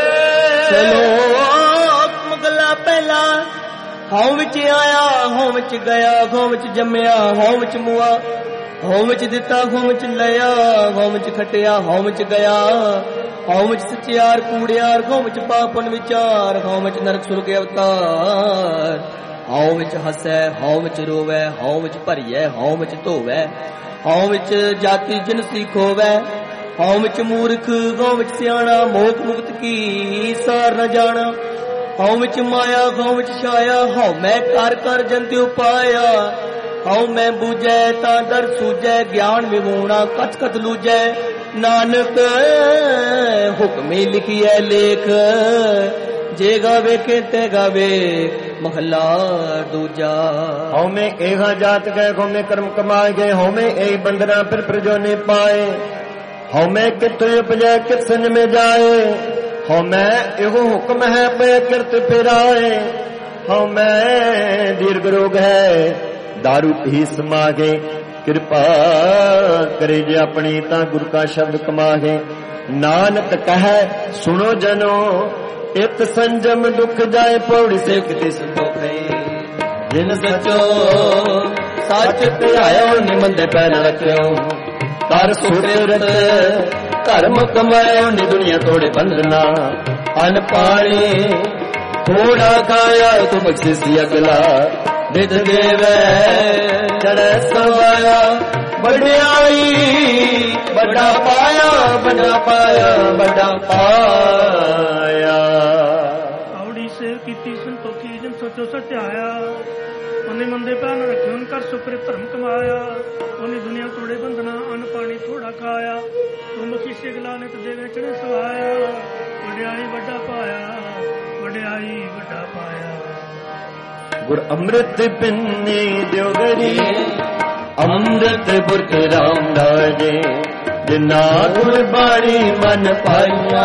ਸ਼ਲੋਕ ਮੁਗਲਾ ਪਹਿਲਾ ਹਉ ਵਿੱਚ ਆਇਆ ਹਉ ਵਿੱਚ ਗਿਆ ਹਉ ਵਿੱਚ ਜੰਮਿਆ ਹਉ ਵਿੱਚ ਮੁਆ ਹਉ ਵਿੱਚ ਦਿੱਤਾ ਹਉ ਵਿੱਚ ਲਿਆ ਹਉ ਵਿੱਚ ਖਟਿਆ ਹਉ ਵਿੱਚ ਗਿਆ ਹਉ ਵਿੱਚ ਸਚਿਆਰ ਕੂੜਿਆਰ ਹਉ ਵਿੱਚ ਪਾਪਨ ਵਿਚਾਰ ਹਉ ਵਿੱਚ ਨਰਕ ਸੁਰਗ ਅਵਤਾਰ ਹਉ ਵਿੱਚ ਹੱਸੈ ਹਉ ਵਿੱਚ ਰੋਵੈ ਹਉ ਵਿੱਚ ਭਰੀਐ ਹਉ ਵਿੱਚ ਧੋਵੈ ਹਉ ਵਿੱਚ ਜਾਤੀ ਜਿਨਸੀ ਖੋਵੈ ਹਉ ਵਿੱਚ ਮੂਰਖ ਹਉ ਵਿੱਚ ਸਿਆਣਾ ਮੋਖ ਮੁਕਤ ਕੀ ਸਾਰ ਨ ਜਾਣਾ ਹਉ ਵਿੱਚ ਮਾਇਆ ਹਉ ਵਿੱਚ ਛਾਇਆ ਹਉ ਮੈਂ ਕਰ ਕਰ ਜੰਤਿਉ ਪਾਇਆ ਹਉ ਮੈਂ ਬੂਝੈ ਤਾਂ ਦਰ ਸੂਝੈ ਗਿਆਨ ਵਿਹੂਣਾ ਕਥ ਕਥ ਲੂਝੈ ਨਾਨਕ ਹੁਕਮੇ ਲਿਖੀਐ ਲੇਖ ਜੇ ਗਾਵੇ ਤੇ ਗਾਵੇ ਮਹਲਾ ਦੂਜਾ ਹਉ ਮੈਂ ਇਹਾ ਜਾਤ ਗਏ ਹਉ ਮੈਂ ਕਰਮ ਕਮਾਏ ਗਏ ਹਉ ਮੈਂ ਇਹ ਬੰਦਨਾ ਫਿਰ ਪ੍ਰਜੋਨੇ ਪਾਏ ਹਉ ਮੈਂ ਕਿਤੋਂ ਉਪਜੈ ਕਿਤ ਸੰਜ ਮੇ ਜਾਏ ਹਉ ਮੈਂ ਇਹੋ ਹੁਕਮ ਹੈ ਪੈ ਕਿਰਤ ਫਿਰਾਏ ਹਉ ਮੈਂ ਦੀਰਘ ਰੋਗ ਹੈ दारू पी समागे कृपा करे जे अपनी ता गुरु का शब्द कमागे नानक कहे सुनो जनो इत संजम दुख जाए पौड़ी से किस दुखे जिन सचो सच ध्यायो निमंदे पैन रखियो कर सुरत धर्म कमायो नि दुनिया तोड़े बंधना अन पानी थोड़ा खाया तू बख्शिश अगला निध देवै चढ़े सवाया वड्याई बड़ा पाया बड़ा पाया बड़ा पाया औड़ी सेव कीती संतोखी जन सोचो सत्याया उन्हें मंदे पैन रखे उन कर सुकृत धर्म कमाया उन्हें दुनिया तोड़े बंधना अन्न पानी थोड़ा खाया तुम किसे गला नित देवे चढ़े सवाया वड्याई बड़ा पाया वड्याई बड़ा पाया गुर अमृत पिन्नी देवगरी अमृत बुरख रामदास जी जिना गुरबाणी मन पाइया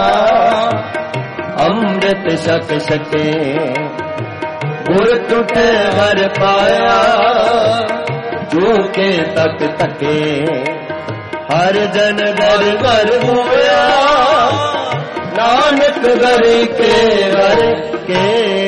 अमृत शक शके गुर टूटे हर पाया जो के तक तके हर जन घर घर होया नानक घर के घर के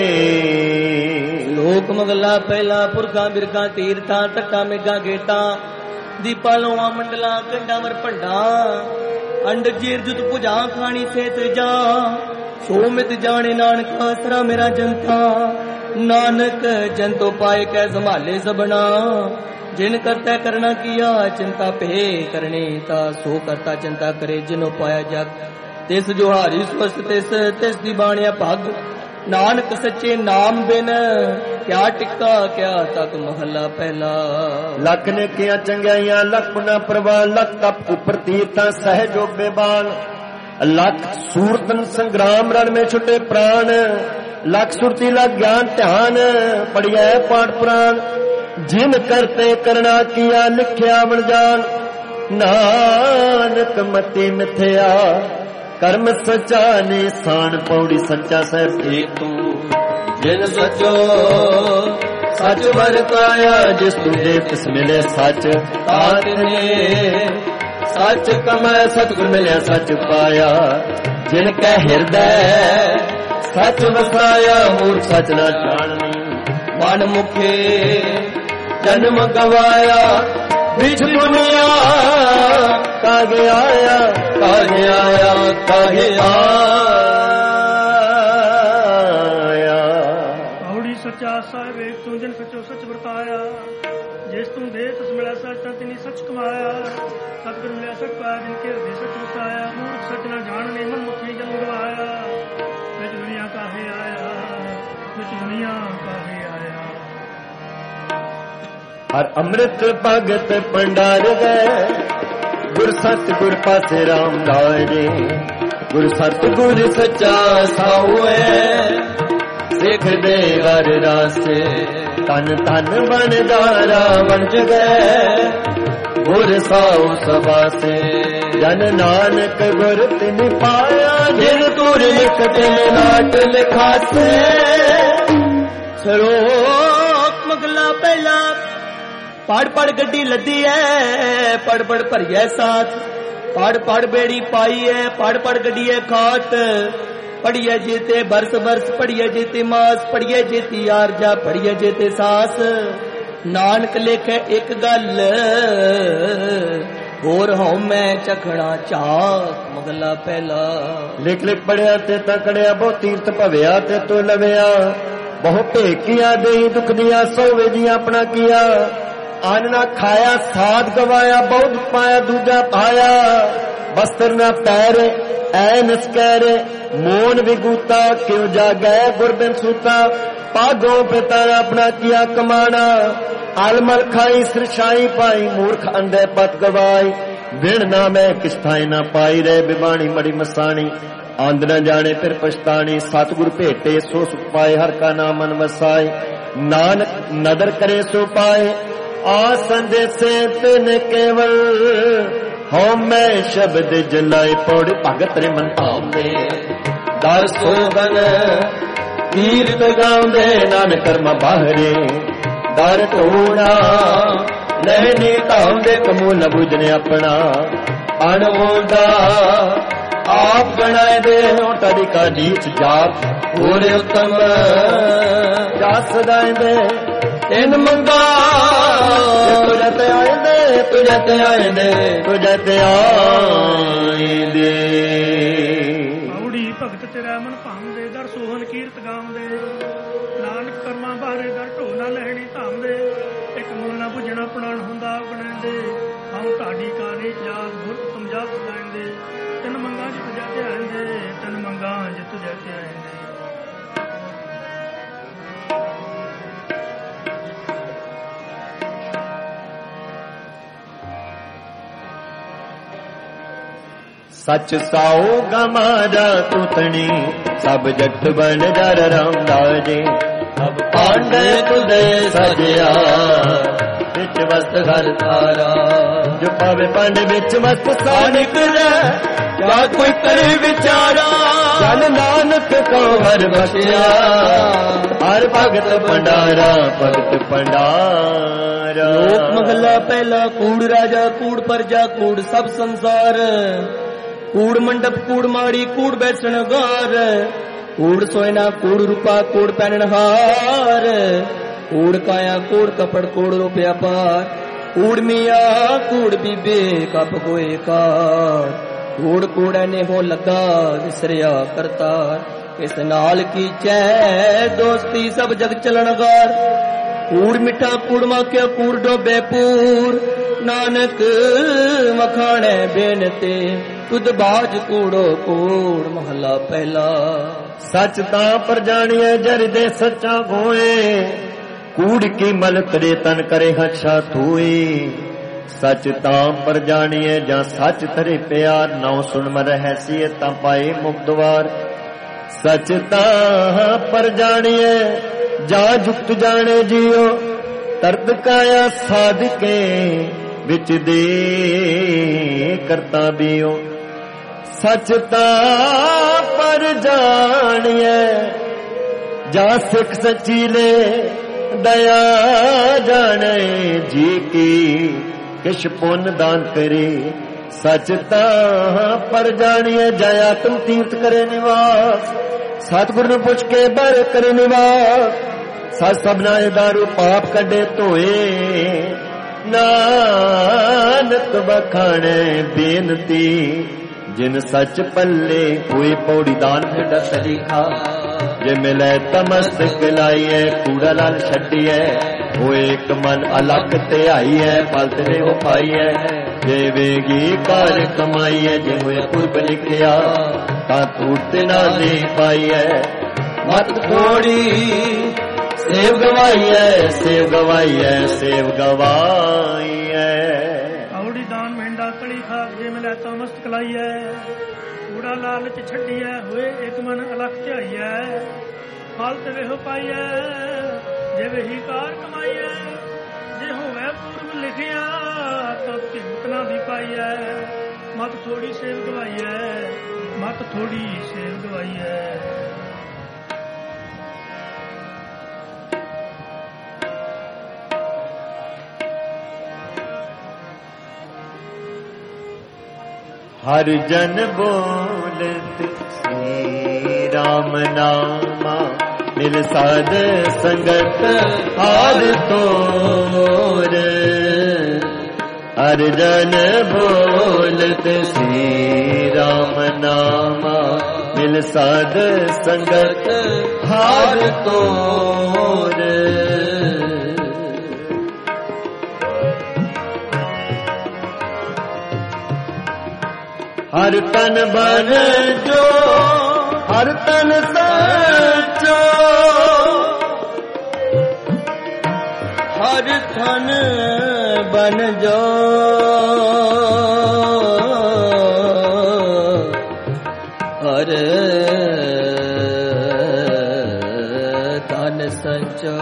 ਲੋਕ ਮਗਲਾ ਪਹਿਲਾ ਪੁਰਖਾਂ ਬਿਰਖਾਂ ਤੀਰਥਾਂ ਟੱਕਾ ਮੇਗਾ ਗੇਟਾਂ ਦੀਪਾ ਲੋਆ ਮੰਡਲਾ ਕੰਡਾਵਰ ਭੰਡਾ ਅੰਡ ਜੀਰ ਜੁਤ ਪੁਜਾ ਖਾਣੀ ਸੇਤ ਜਾ ਸੋ ਮਿਤ ਜਾਣੇ ਨਾਨਕ ਆਸਰਾ ਮੇਰਾ ਜਨਤਾ ਨਾਨਕ ਜੰਤੋ ਪਾਏ ਕੈ ਸੰਭਾਲੇ ਸਬਣਾ ਜਿਨ ਕਰਤਾ ਕਰਨਾ ਕੀਆ ਚਿੰਤਾ ਭੇ ਕਰਨੇ ਤਾ ਸੋ ਕਰਤਾ ਚਿੰਤਾ ਕਰੇ ਜਿਨੋ ਪਾਇਆ ਜਗ ਤਿਸ ਜੋਹਾਰੀ ਸਵਸਤ ਤਿਸ ਤਿਸ ਦੀ ਬਾਣਿਆ ਭਗ ਨਾਨਕ ਸੱਚੇ ਨਾਮ ਬਿਨ ਕਿਆ ਟਿੱਕਾ ਕਿਆ ਤਕ ਮਹੱਲਾ ਪਹਿਲਾ ਲੱਖ ਨੇ ਕਿਆ ਚੰਗਿਆਈਆਂ ਲੱਖ ਪੁਨਾ ਪ੍ਰਵਾਨ ਲੱਖ ਤਪ ਉਪਰ ਤੀਰਥਾਂ ਸਹਿਜੋ ਬੇਬਾਨ ਲੱਖ ਸੂਰਤਨ ਸੰਗਰਾਮ ਰਣ ਮੇ ਛੁਟੇ ਪ੍ਰਾਣ ਲੱਖ ਸੁਰਤੀ ਲੱਖ ਗਿਆਨ ਧਿਆਨ ਪੜਿਐ ਪਾਠ ਪੁਰਾਣ ਜਿਨ ਕਰਤੇ ਕਰਨਾ ਕੀਆ ਲਿਖਿਆ ਬਣ ਜਾਣ ਨਾਨਕ ਮਤੀ ਮਿਥਿਆ कर्म सचा निशान पौड़ी सच्चा सह तू जिन सचो सच वरताया जिस तुझे तिस मिले सच तात ने सच कमाया सतगुर मिले सच पाया जिन कै हृदय सच वसाया मूर्ख सच न जाननी मन मुखे जन्म गवाया बिच दुनिया कागे आया कागे आया कागे आया औड़ी सच्चा साहिब एक तू जिन सचो सच वरताया जिस तू दे तिस मिला सच तिनी सच कमाया सतगुर मिला सच पाया जिनके हृदय सच वसाया मूर्ख सच न जानने मन मुखी जन्म गवाया बिच दुनिया काहे आया बिच दुनिया काहे आया हर अमृत भगत भंडार गए गुर सत गुर पासे रामदास जी गुर सत गुर सच्चा साऊ है सिख दे हर रास्ते तन तन बन दारा बन गए गुर साऊ सभा से जन नानक गुर तिन पाया जिन तुर लिख तिन नाट लिखा से श्लोक मगला पहला पढ़ पढ़ गड्डी लदी है, पढ़ पढ़ भरिए साथ, पढ़ पढ़ बेड़ी पाई है, पढ़ पढ़ गड्डी है खाट, पढ़िए जेते बरस बरस, पढ़िए जेते मास, पढ़िए जेती आरजा, पढ़िए जेते सास। नानक लेखे एक गल होर हो मैं चखना चाक मगला पहला। लिख लिख पढ़िया ते तकड़िया बहु तीर्थ भविया ते तू लविया, बहु भेकिया दे दुख दिया सौ वेदिया अपना किया। अन्न ना खाया साध गवाया, बहुत पाया दूजा पाया। बस्तर ना पैरे ऐन स्कैरे, मोन विगूता क्यों जागै गुरबिन सूता। पागों पिता अपना किया कमाना, आलमल खाई सिरशाई पाई, मूर्ख अंधे पत गवाई। बिन ना मैं किस्थाई ना पाई, रे बिबाणी मड़ी मसानी। आंद न जाने फिर पछतानी, सतगुर भेटे सो सुख पाए, हर का नाम मन वसाए। नानक नदर करे सो पाए, आ संदेशे तिन केवल। हो मैं शब्द जलाए पौड़, भगत रे मन आवे दर सोगन। तीर्थ गाँदे नानक कर्म बाहरे, दर टोना लहनी तांदे कमू न बुझने अपना। अनमोदा आप गणाए दे तड़ी का नीच जात, पूरे उत्तम जात सदाए दे। इन मंगा तुझे ते आए दे, तुझे ते आए दे, तुझे ते आए दे। औड़ी भगत तेरा मन भांदे, दर सोहन कीर्त गावदे। नानक कर्मा बारे दर ढोना लहणी धामदे। एक मूल ना बुझना प्राण हुंदा बनांदे। हम ताड़ी काली जात गुर तुम जात सदांदे। तन मंगा जित जाते आंदे, तन मंगा जित जाते आंदे। सच साओ गमारा तुतनी, सब जट बन जर रामदाजे। अब पांडे तुदे सजया, बिच वस्त घर थारा। जो पावे पांडे बिच वस्त सानिक रे, क्या कोई करे विचारा। जन नानक को हर बसिया, हर भगत भंडारा, भगत भंडारा। लोक महला पहला, कूड़ राजा कूड़ प्रजा कूड़ सब संसार। कूड़ मंडप कूड़ माड़ी कूड़ बैठन गार, कूड़ सोयना कूड़ रूपा कूड़ पहनन हार। कूड़ काया कूड़ कपड़ कूड़ रुपया पार, कूड़ मिया कूड़ बीबे कप गोए कार। कूड़ कूड़ा ने हो लगा विसरिया करतार, इस नाल की चै दोस्ती सब जग चलन गार। कूड़ मिठा कूड़ माक्या कूड़ डोबे पूर, नानक मखाणे बेनते तुद बाज कूड़ो कूड़ महला पहला। सच तां पर जानिए जर दे सच्चा होए, कूड़ की मल तरे तन करे हच्छा धोए। सच तां पर जानिए जा सच तरे प्यार, नौ सुन मर हैसियत तां पाए मुक्तवार। सच तां पर जानिए जा जुक्त जाने जियो, तरद काया साधके विच दे करता बियो। सच तां पर जानिए जा सिख सचीले, दया जाने जी की किश पुन दान करे। सच तां पर जानिए जाया तुम तीर्थ करे निवास, सतगुर नूं पुछ के बर करे निवास। सच सबना दारू पाप कढे धोए, नानक बखाने बेनती। जिन सच पल्ले हुए पौड़ी दान फिर सलीखा, जे मिले तमस्तक लाइए कूड़ा लाल छड्डिए। होए एक मन अलग ते आई है, पलत ने हो पाई है। जे वेगी कार कमाई है, जे हुए पूर्व लिखिया ता टूट ना दे पाई है। मत थोड़ी सेव गवाई है, सेव गवाई है, सेव गवाई है। औड़ी दान मेंढा तली खाक, जे मिले तमस्तक लाई है। कूड़ा लालच छड्डी है, होए एक मन अलग ध्याई है। फल ते वेहो पाई है, जे वेही कार कमाई है। जे होवे पूर्व लिखिया तो कीमत ना दी पाई है। मत थोड़ी सेव गवाई है, मत थोड़ी सेव गवाई है। हर जन बोलत श्री राम नामा मिल साध संगत हार तोर हर जन बोलत श्री राम नामा मिल साध संगत हार तोर हर तन बन जो हर तन सचो हर तन बन जो हर तन सचो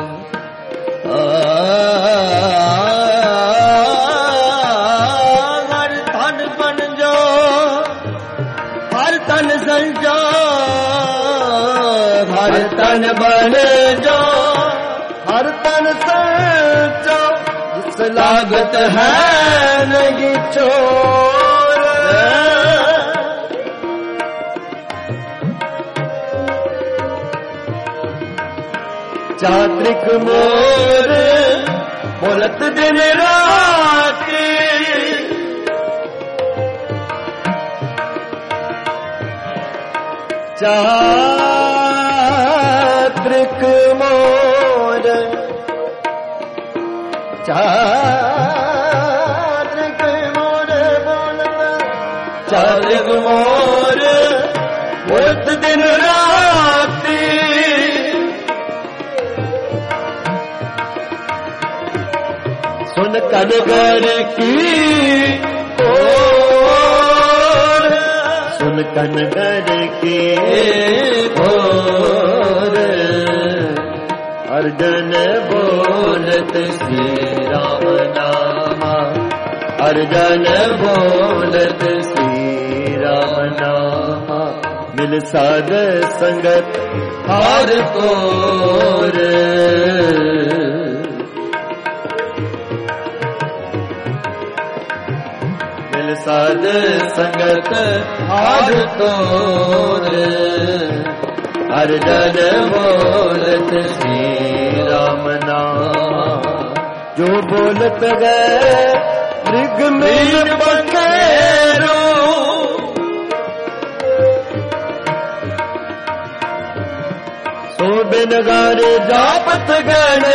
हर तन बन जो हर तन सचो जिस लागत है नहीं चोर चात्रिक मोर बोलत दिन राती चात्रिक मोर चात्रिक मोर बोलता चात्रिक मोर बोलत दिन राती सुन कनगर की सुन कनगर के भोर अर्जन बोलत श्री राम नामा अर्जन बोलत श्री राम नामा मिल साध संगत हार तोर साध संगत हार तोर हर जन बोलत श्री राम नाम जो बोलत गए मृग मीर बखेरो सो बिन गारे जापत गण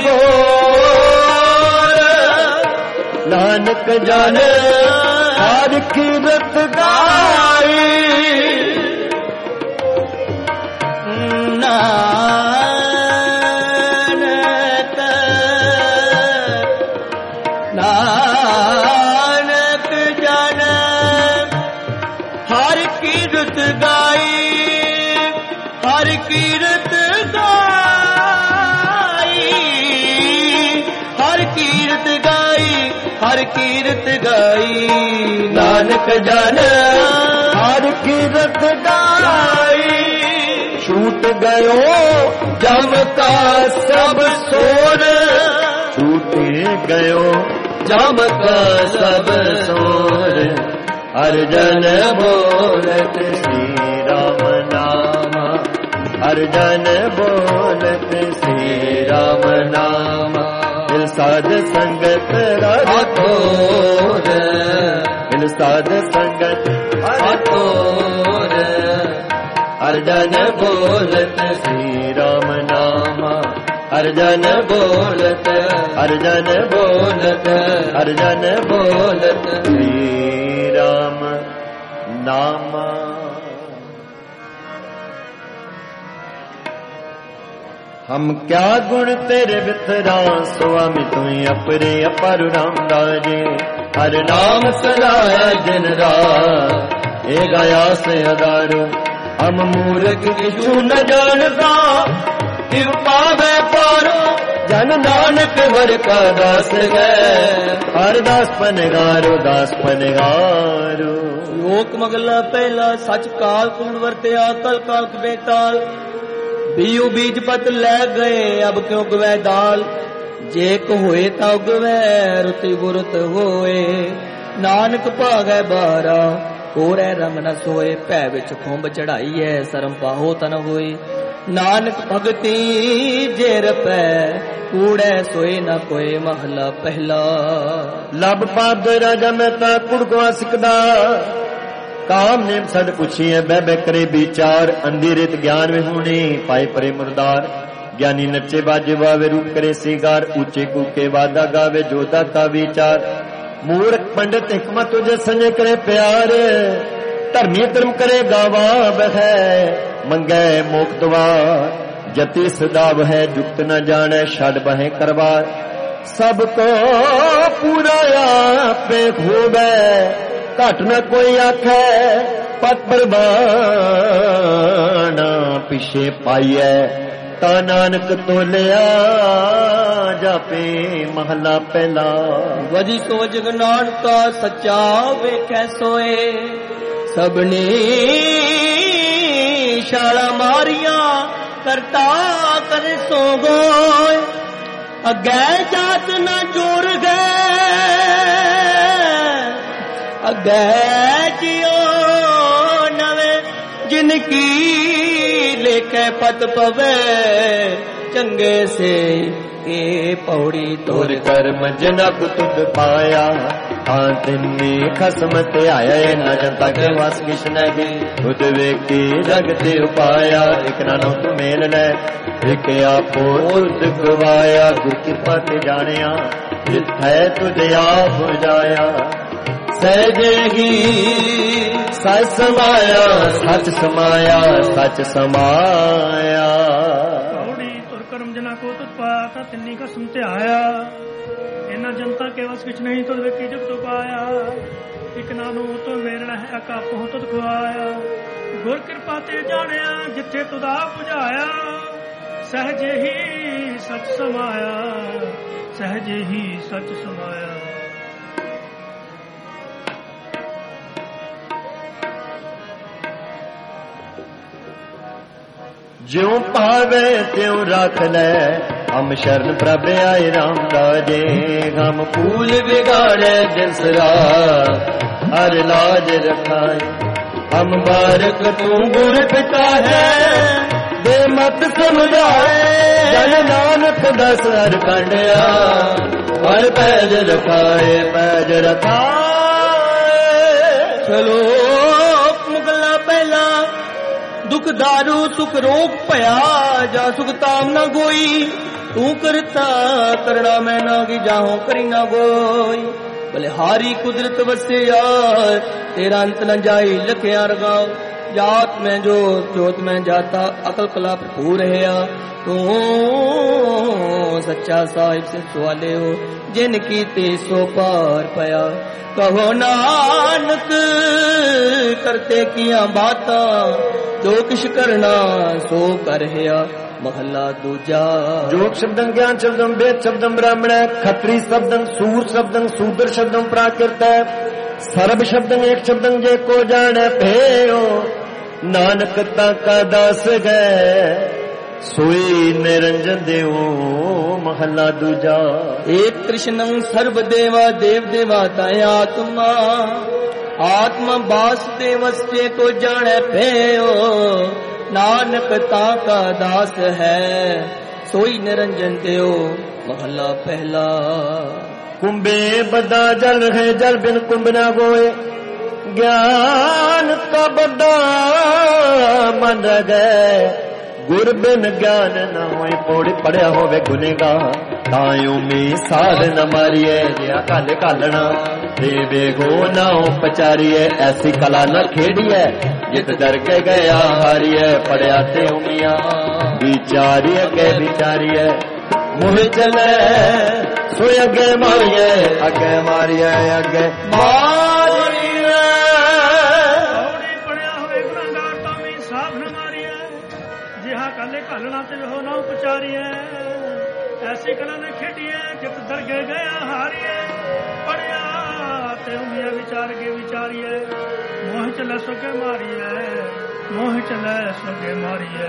गोर नानक जाने हर कीरत गाई नानक नानक जन हर कीरत गाई हर कीरत गाई हर कीरत गाई हर कीरत गाई नानक जन हर कीरत गाई छूट गयो जम का सब सोर छूट गयो जम का सब सोर हर जन बोलत श्री राम नामा हर जन बोलत श्री राम नामा साध संगत रातोर मिल साध संगत रातोर हर जन बोलत श्री राम नामा हर जन बोलत हर जन बोलत हर जन बोलत श्री राम नामा हम क्या गुण तेरे बितरा स्वामी तुई अपरे अपर राम राजे हर नाम सलाया जिन रात ए गाया से अदारो हम मूर्ख किछु न जानता किव पावे पारो जन नानक वर का दास गए हर दास पनगारो दास पनगारो लोक मगला पहला सच काल कूड़ वरत्या कल काल बेताल बीऊ बीज पत लै गए अब क्यों गवै दाल जे को होए ता गवै रुति बुरत होए नानक भागै बारा ਕੋਰੈ ਰੰਗ ਨ ਸੋਏ, ਭੈ ਵਿੱਚ ਖੁੰਬ ਚੜਾਈ ਹੈ, ਸਰਮ ਪਾਹੋ ਤਨ ਹੋਏ। ਨਾਨਕ ਭਗਤੀ ਜੇ ਰਪੈ, ਕੂੜੈ ਸੋਏ ਨ ਕੋਏ, ਮਹਲਾ ਪਹਿਲਾ। ਲਬ ਪਾਦ ਰਾਜਾ ਮੈਂ ਤਾਂ ਕੁੜਕਵਾ ਸਿਕਦਾ, ਕਾਮ ਨੇ ਸਦ ਪੁੱਛੀਐ ਬਹਿ ਬਹਿ ਕਰੇ ਵਿਚਾਰ। ਅੰਧੀ ਰਿਤ ਗਿਆਨ ਵਿੱਚ ਹੋਣੇ, ਪਾਏ ਪਰੇ ਮੁਰਦਾਰ। ਗਿਆਨੀ ਨੱਚੇ ਬਾਜੇ ਵਾਵੇ, ਰੂਪ ਕਰੇ ਸੀਗਾਰ। ਉੱਚੇ ਕੂਕੇ ਵਾਦਾ ਗਾਵੇ, ਜੋਦਾ ਕਾ ਵਿਚਾਰ। ਮੂਰਖ ਪੰਡਿਤ ਹਿਕਮਤ ਤੁਝੇ ਸੰਜੇ ਕਰੇ ਪਿਆਰ। ਧਰਮੀ ਧਰਮ ਕਰੇ ਗਾਵਾ ਬਹਿ, ਮੰਗੈ ਮੋਖ ਦੁਆਰ। ਜਤੀ ਸਦਾ ਵਹਿ, ਜੁਗਤ ਨ ਜਾਣੈ, ਛੱਡ ਬਹਿ ਕਰਵਾਰ। ਸਭ ਕੋ ਪੂਰਾ ਆਪੇ ਖੂਬੈ, ਘਟ ਨ ਕੋਈ ਆਖੈ, ਪਤ ਪ੍ਰਵਾਣਾ। ਪਿਛੇ ਪਾਈਐ ਤਾ ਨਾਨਕ ਤੋਲਿਆ, ਜਾਪੇ ਮਹਲਾ ਪਹਿਲਾ। ਵਜੀ ਸੋ ਜਗ ਨਾਨਕਾ, ਸੱਚਾ ਵੇਖੈ ਸੋਏ। ਸਭਨੀ ਛਾਲਾ ਮਾਰੀਆਂ, ਕਰਤਾ ਕਰ ਸੋ ਗੋਏ। ਅੱਗੇ ਜਾਤ ਨਾ ਜੋਰ ਗਏ, ਅੱਗੇ ਜਿਉ ਨਵੇਂ, ਜਿਨ ਕੀ ਲੇਖੈ ਪਤ ਪਵੇ। ਚੰਗੇ ਸੇ ਇਹ ਪੌੜੀ ਤੋਰ ਕਰਮ ਜਨਕ ਤੁਧ ਪਾਇਆ, ਤਾਂ ਤਿੰਨੇ ਖਸਮ ਤੇ ਆਇਆ। ਨਾ ਜਨਤਾ ਕੇ ਵਸ ਕਿਛ ਨਹੀਂ, ਤੁਧ ਵੇਖੀ ਜਗ ਤੇ ਉਪਾਇਆ। ਇਕ ਨਾਨੋ ਤੂੰ ਮੇਲ ਲੈ, ਇਕ ਆਪੋ ਤੁਧ ਗਵਾਇਆ। ਗੁਰ ਕਿਰਪਾ ਤੇ ਜਾਣਿਆ, ਜਿਥੈ ਤੁਧ ਆਪ ਜਾਇਆ। ਸਹਿਜੇ ਹੀ ਸਚ ਸਮਾਇਆ, ਸਚ ਸਮਾਇਆ, ਸਚ ਸਮਾਇਆ। ਕਰਮ ਜਨਾ ਕੋ ਤੁਧ ਪਾਇਆ, ਤਾਂ ਤਿੰਨੀ ਕਸਮ ਤੇ ਆਇਆ। ਇਹਨਾਂ ਜਨਤਾ ਕੇ ਵਸ ਕਿਛ ਨਹੀਂ, ਤੁਧ ਵੇਖੀ ਜਗ ਤੋ ਪਾਇਆ। ਇਕ ਨਾਨੋ ਤੋ ਮੇਲਣਾ ਹੈ, ਅਕ ਆਪੋ ਤੁਧ ਖਵਾਇਆ। ਗੁਰ ਕਿਰਪਾ ਤੇ ਜਾਣਿਆ, ਜਿੱਥੇ ਤੁਧ ਆਪ ਬੁਝਾਇਆ। ਸਹਜੇ ਹੀ ਸਚ ਸਮਾਇਆ, ਸਹਜੇ ਹੀ ਸਚ ਸਮਾਇਆ। ਜਿਉ ਭਾਵੇ ਤਿਉ ਰੱਖ ਲੈ, ਹਮ ਸ਼ਰਨ ਪ੍ਰਭ ਆਏ ਰਾਮ ਕਾਜੇ। ਹਮ ਫੂਲ ਵਿਗਾੜੇ ਦਿਸਰਾ, ਹਰ ਲਾਜ ਰਖਾਏ। ਹਮ ਬਾਰਕ ਤੂੰ ਗੁਰ ਪਿਤਾ ਹੈ, ਦੇ ਮਤ ਸਮਝਾਏ। ਜਨ ਨਾਨਕ ਦਸ ਹਰ ਕੰਡਿਆ, ਹਰ ਪੈਜ ਰਖਾਏ, ਪੈਜ ਰਖਾਏ। ਚਲੋ ਮੁਗਲਾ ਪਹਿਲਾ, ਦੁਖ दारू सुख रोग भया, जा सुख ताम न गोई। तू करता करना मैं ना की जाहूं करी ना गोई। बलिहारी कुदरत वसे यार, तेरा अंत न जाई लखिया रगाओ। जात में जो जोत में जाता, अकल कला भरपूर है। तू सच्चा साहिब से सवाले हो, जिन की ते सो पार पया। कहो नानक करते किया बाता, जो किश करना सो कर है। महला दूजा। जोग शब्दं ज्ञान शब्दं वेद शब्दं ब्राह्मण, खत्री शब्दं सूर शब्दं शूद्र शब्दं प्राकृत। सर्व शब्दं एक शब्दं जे को जाने भयो, नानक ताका दास गए सोई निरंजन देव। महला दूजा। एक कृष्णं सर्व देवा देव देवाता आत्मा, आत्मा बास देवस्ते को जाने भयो। नानक ताका दास है सोई निरंजन देव। महला पहला। कुंभे बदा जल है जल बिन कुंभ न गोए, ज्ञान का बदा मन गए। गुर बिन ज्ञान न होए, पौड़ी पढ़िया होवे गुनेगार। तायूं में साध न मारिए, जिया कल कालना देवे गो नाओ पचारिए। ऐसी कला न खेड़िए, जित डर के गया हारिए। पढ़िया ते उमिया विचारिए के विचारिए। मुँह चले सो अगे मारिए, अगे मारिए अगे मारिए। पढ़िया होवे गुनाहगार, तामी साध न मारिए। जिहा काले कालना ते हो ना उपचारिए। ऐसी कला ने खेटिए, जित डर के गया हारिए। पढ़िया ते उमिया विचार के विचारिए। मोह चले सोके मारिए, मोह चले सोके मारिए।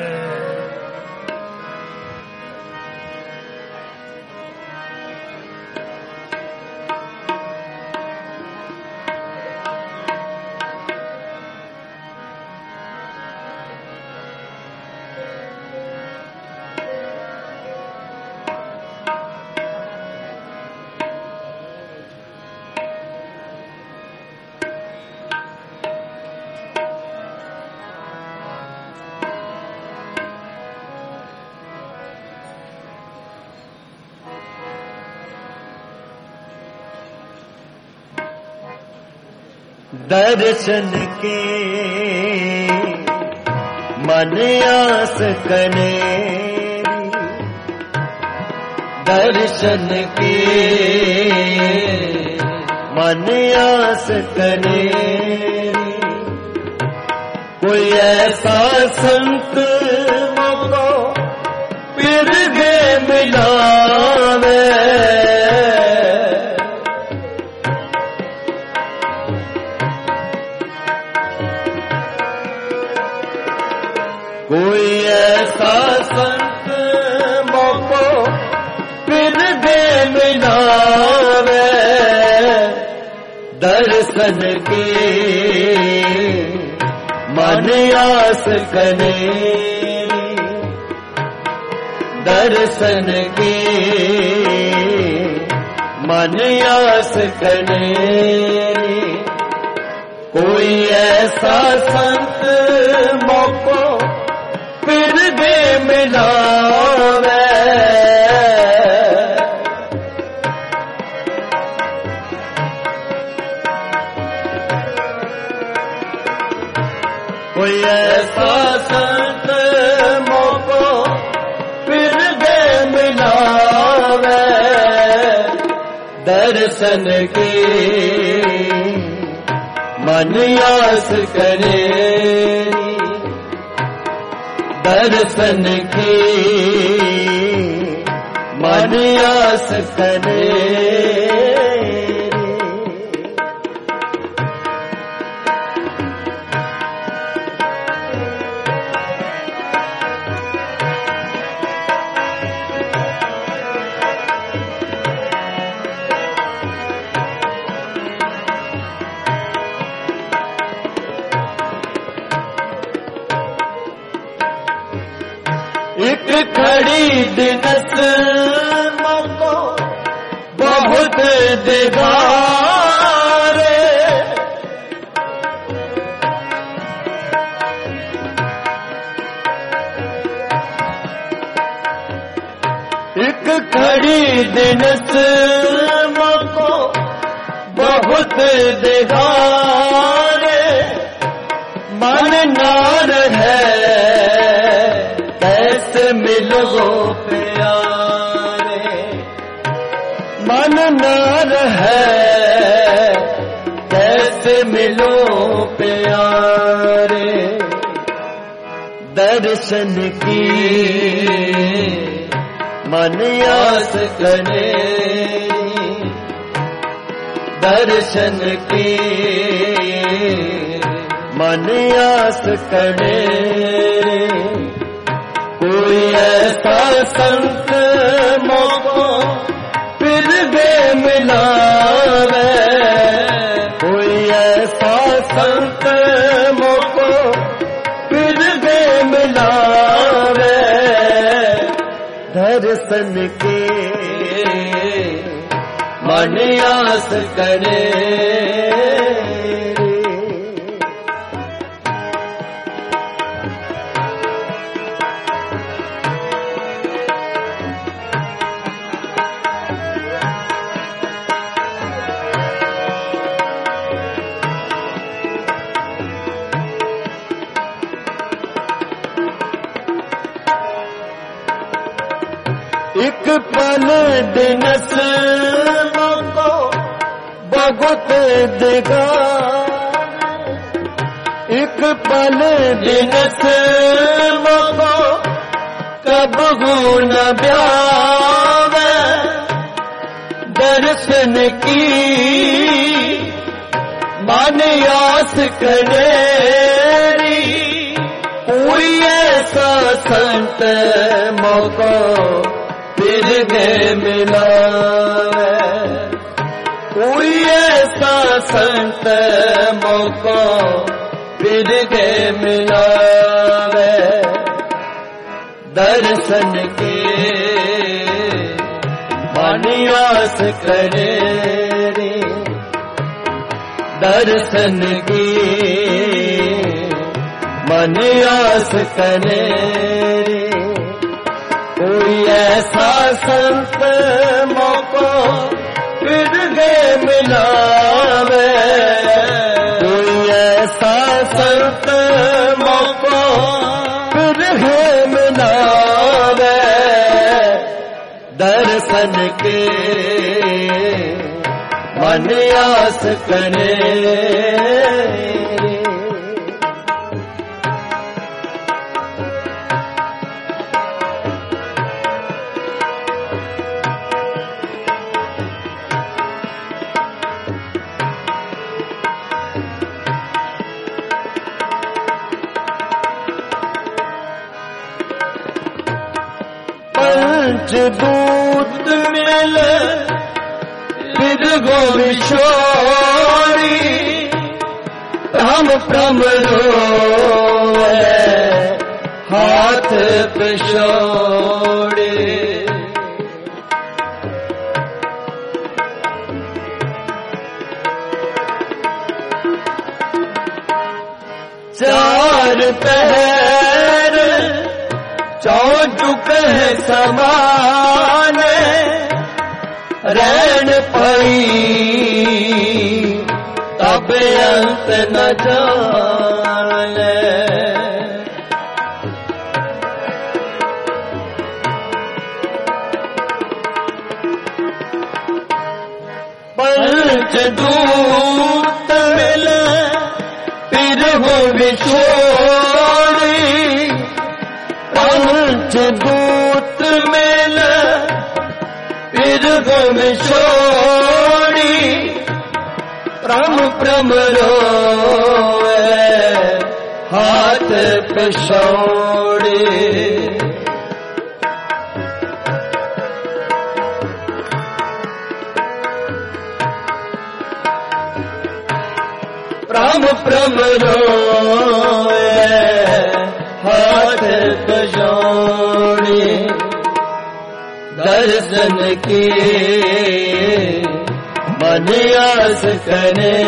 दर्शन के मन आस कने दर्शन के मन आस कने कोई ऐसा संत मोको फिर गे मिलावे कोई ऐसा संत मोको फिर दे मिलावे दर्शन के मन आस कने दर्शन के मन आस कने कोई ऐसा संत मोको फिर दे मिलावे कोई ऐसा संत मोको फिर दे मिलावे दर्शन के मन आस करे दर्शन के मन आस करे एक खड़ी दिनस मोको बहुत दिगारे एक खड़ी दिनस मोको बहुत दिगारे मन नार है मिलो प्यारे मन नार है कैसे मिलो प्यारे दर्शन की मन आस करे दर्शन की मन आस करे कोई ऐसा संत मोको फिर दे मिलावे कोई ऐसा संत मोको फिर दे मिलावे दर्शन के मन आस करे एक पल दिनस मोको बहुत दिगार एक पल दिनस मोको कब न ब्यावे दर्शन की मन आस करे कोई ऐसा संत मोको फिर गए मिलावे कोई ऐसा संत मोको फिर गए मिलावे दर्शन के मन आस करे दर्शन की मन आस करे कोई ऐसा संत मोको फिर गए मिलावे दर्शन के मन आस करे पंचदूत मिल फिर गो विछोड़ी हम प्रम रोए हाथ पिछोड़े चार पहर चौचुक है समान रैन पड़ी तब अंत न जाने पंचदूत मिल फिर हो विछोड़ी पंचदूत मिल फिर हो विछोड़ी प्रम प्रम रोए हाथ पिछोड़े प्रम प्रम रोए हाथ पिछोड़े दर्शन के मन आस करे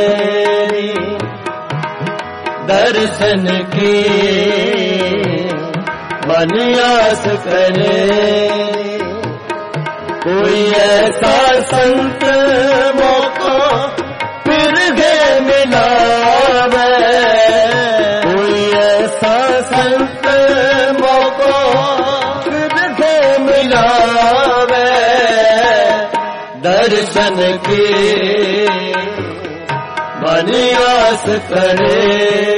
दर्शन के मन आस करे कोई ऐसा संत मौका फिर गए मिलावे कोई ऐसा संत मौका फिर गए मिलावे दर्शन के मन आस करे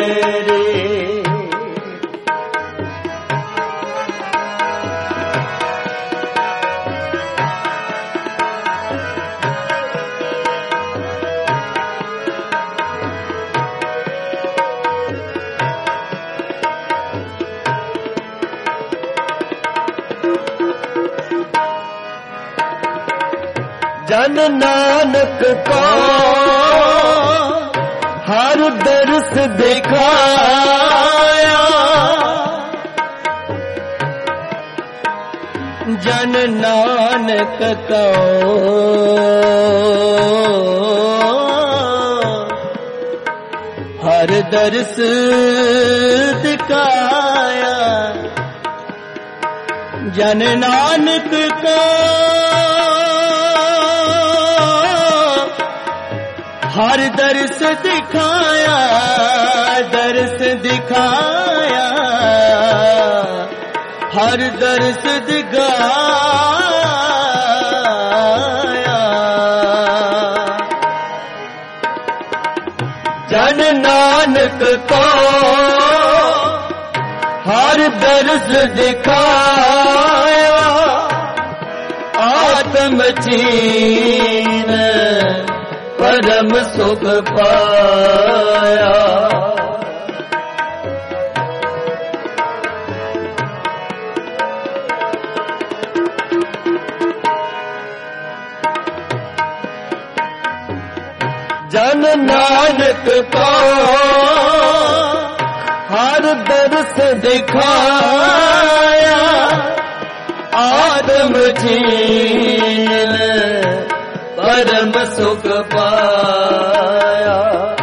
जन नानक को हर दर्श दिखाया जन नानक को हर दर्श दिखाया जन नानक को हर दर्श दिखाया दर्श दिखाया हर दर्श दिखाया जन नानक को हर दर्श दिखाया आत्म चीन परम सुख पाया जन नानक को हर दर्श दिखाया आत्म चीन परम सुख पाया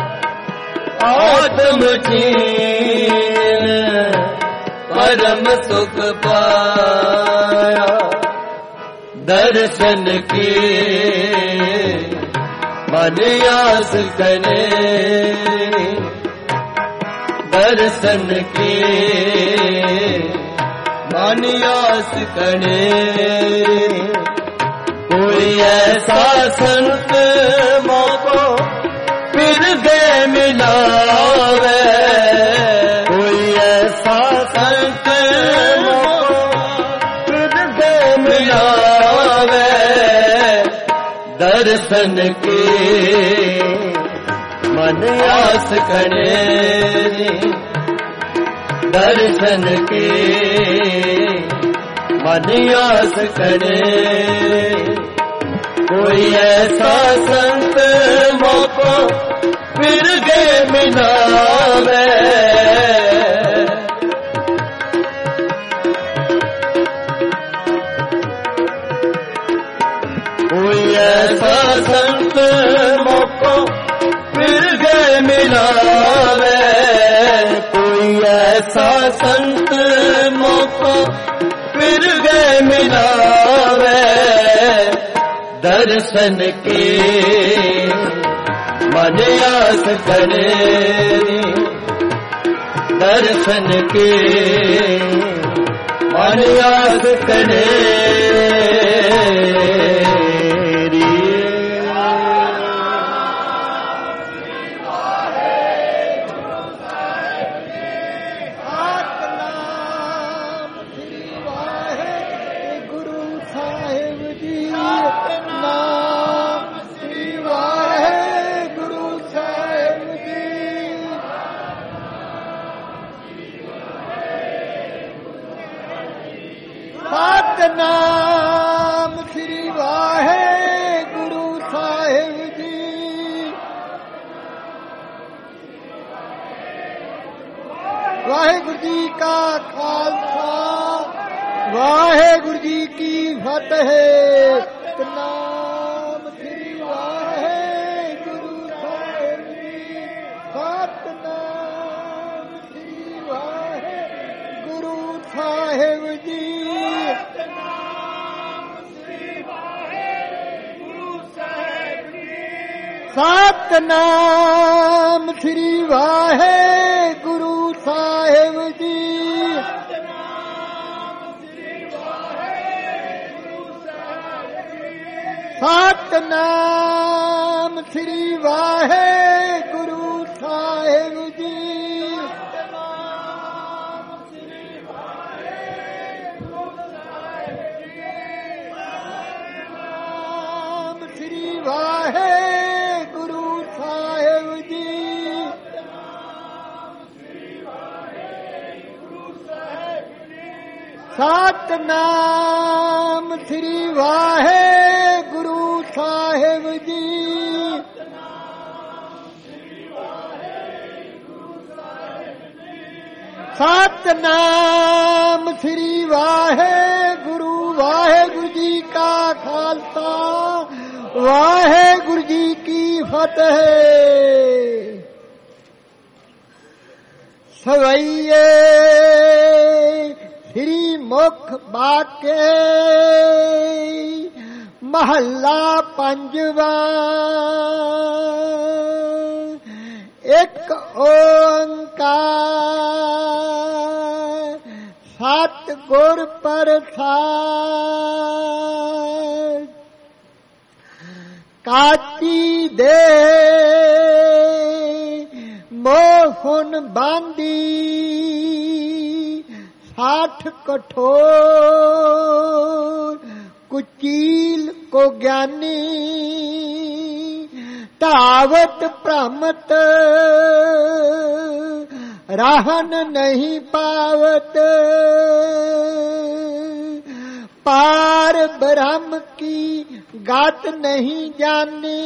आत्म चीन परम सुख पाया दर्शन के मन आस करे दर्शन के मन आस करे ऐसा संत मोको फिर दे मिलावे, कोई ऐसा संत मोको फिर दे मिलावे, दर्शन के मन आस करे, दर्शन के मन आस करे, कोई ऐसा संत मोको फिर गे मिलावे, कोई ऐसा संत मोको फिर गे मिलावे, कोई ऐसा संत मोको फिर गे मिलावे, दर्शन के मन आस करे, दर्शन के मन आस करे, ਨਾਮ ਸ੍ਰੀ ਵਾਹਿਗੁਰੂ ਸਾਹਿਬ ਜੀ। ਵਾਹਿਗੁਰੂ ਜੀ ਕਾ ਖਾਲਸਾ, ਵਾਹਿਗੁਰੂ ਜੀ ਕੀ ਫਤਿਹ। ਨਾਮ ਸ੍ਰੀ ਵਾਹਿਗੁਰੂ ਸਾਹਿਬ ਜੀ, ਸਤਿਨਾਮ ਸ੍ਰੀ ਵਾਹਿਗੁਰੂ ਸਾਹਿਬ ਜੀ। ਸਤਿਨਾਮ ਸ੍ਰੀ ਵਾਹਿਗੁਰੂ ਸਾਹਿਬ ਜੀ। ਸਤਿਨਾਮ ਸ੍ਰੀ ਵਾਹਿਗੁਰੂ ਸਾਹਿਬ ਜੀ। ਸਤਿਨਾਮ ਸ੍ਰੀ ਵਾਹਿਗੁਰੂ ਸਾਹਿਬ ਜੀ। ਸਤਿਨਾਮ ਸ੍ਰੀ ਵਾਹਿਗੁਰੂ ਸਾਹਿਬ ਜੀ। ਸਤਿਨਾਮ ਸ੍ਰੀ ਵਾਹਿਗੁਰੂ। ਵਾਹਿਗੁਰੂ ਜੀ ਕਾ ਖਾਲਸਾ, ਵਾਹਿਗੁਰੂ ਜੀ ਕੀ ਫਤਿਹ। ਸਵਈਏ ਸ੍ਰੀ ਮੁਖ ਬਾਕੇ ਮਹੱਲਾ ਪੰਜਵਾਂ। ਇੱਕ ਓੰਕਾਰ ਸਤਿਗੁਰ ਪ੍ਰਸਾਦਿ। ਕਾਚੀ ਦੇ ਮੋਹਨ ਬਾਂਦੀ ਸਾਠ ਕਠੋਰ। ਕੁਚੀਲ ਕੋ ਗਿਆਨੀ ਧਾਵਤ ਭ੍ਰਮਤ। ਰਾਹਨ ਨਹੀਂ ਪਾਵਤ। पार ब्रह्म की गात नहीं जानी।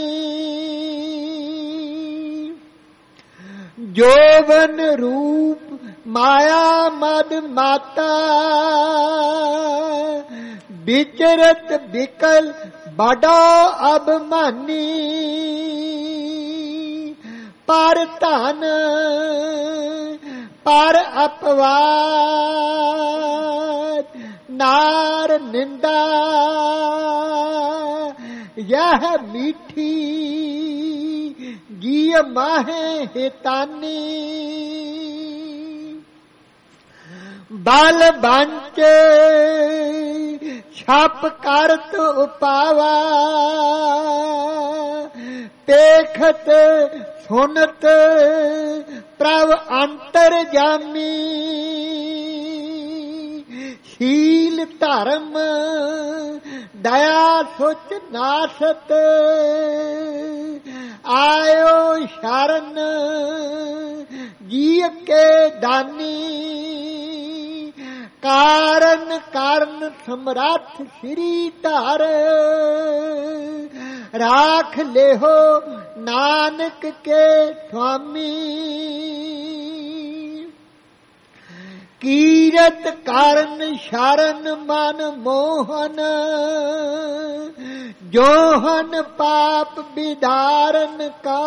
जोवन रूप माया मद माता। विचरत विकल बड़ा अभिमानी। पर धन पर अपवाद नार निंदा। यह मीठी गी माहे हितानी। ਬਲ ਬੰਚ ਛਾਪ ਕਰਤ ਉਪਾਵਾ ਦੇਖਤ ਸੁਨਤ ਪ੍ਰਭ ਅੰਤਰ ਜਾਮੀ ਸ਼ੀਲ ਧਰਮ ਦਇਆ ਸੁਚ ਨਾਸਤ ਆਇਓ ਸ਼ਰਨ ਜੀ ਕੇ ਦਾਨੀ ਕਾਰਨ ਕਾਰਨ ਸਮਰੱਥ ਸ੍ਰੀ ਧਾਰ ਰਾਖ ਲਿਹੋ ਨਾਨਕ ਕੇ ਸੁਆਮੀ ਕੀਰਤ ਕਾਰਨ ਸ਼ਰਨ ਮਨ ਮੋਹਨ ਜੋਹਨ ਪਾਪ ਵਿਦਾਰਨ ਕਾ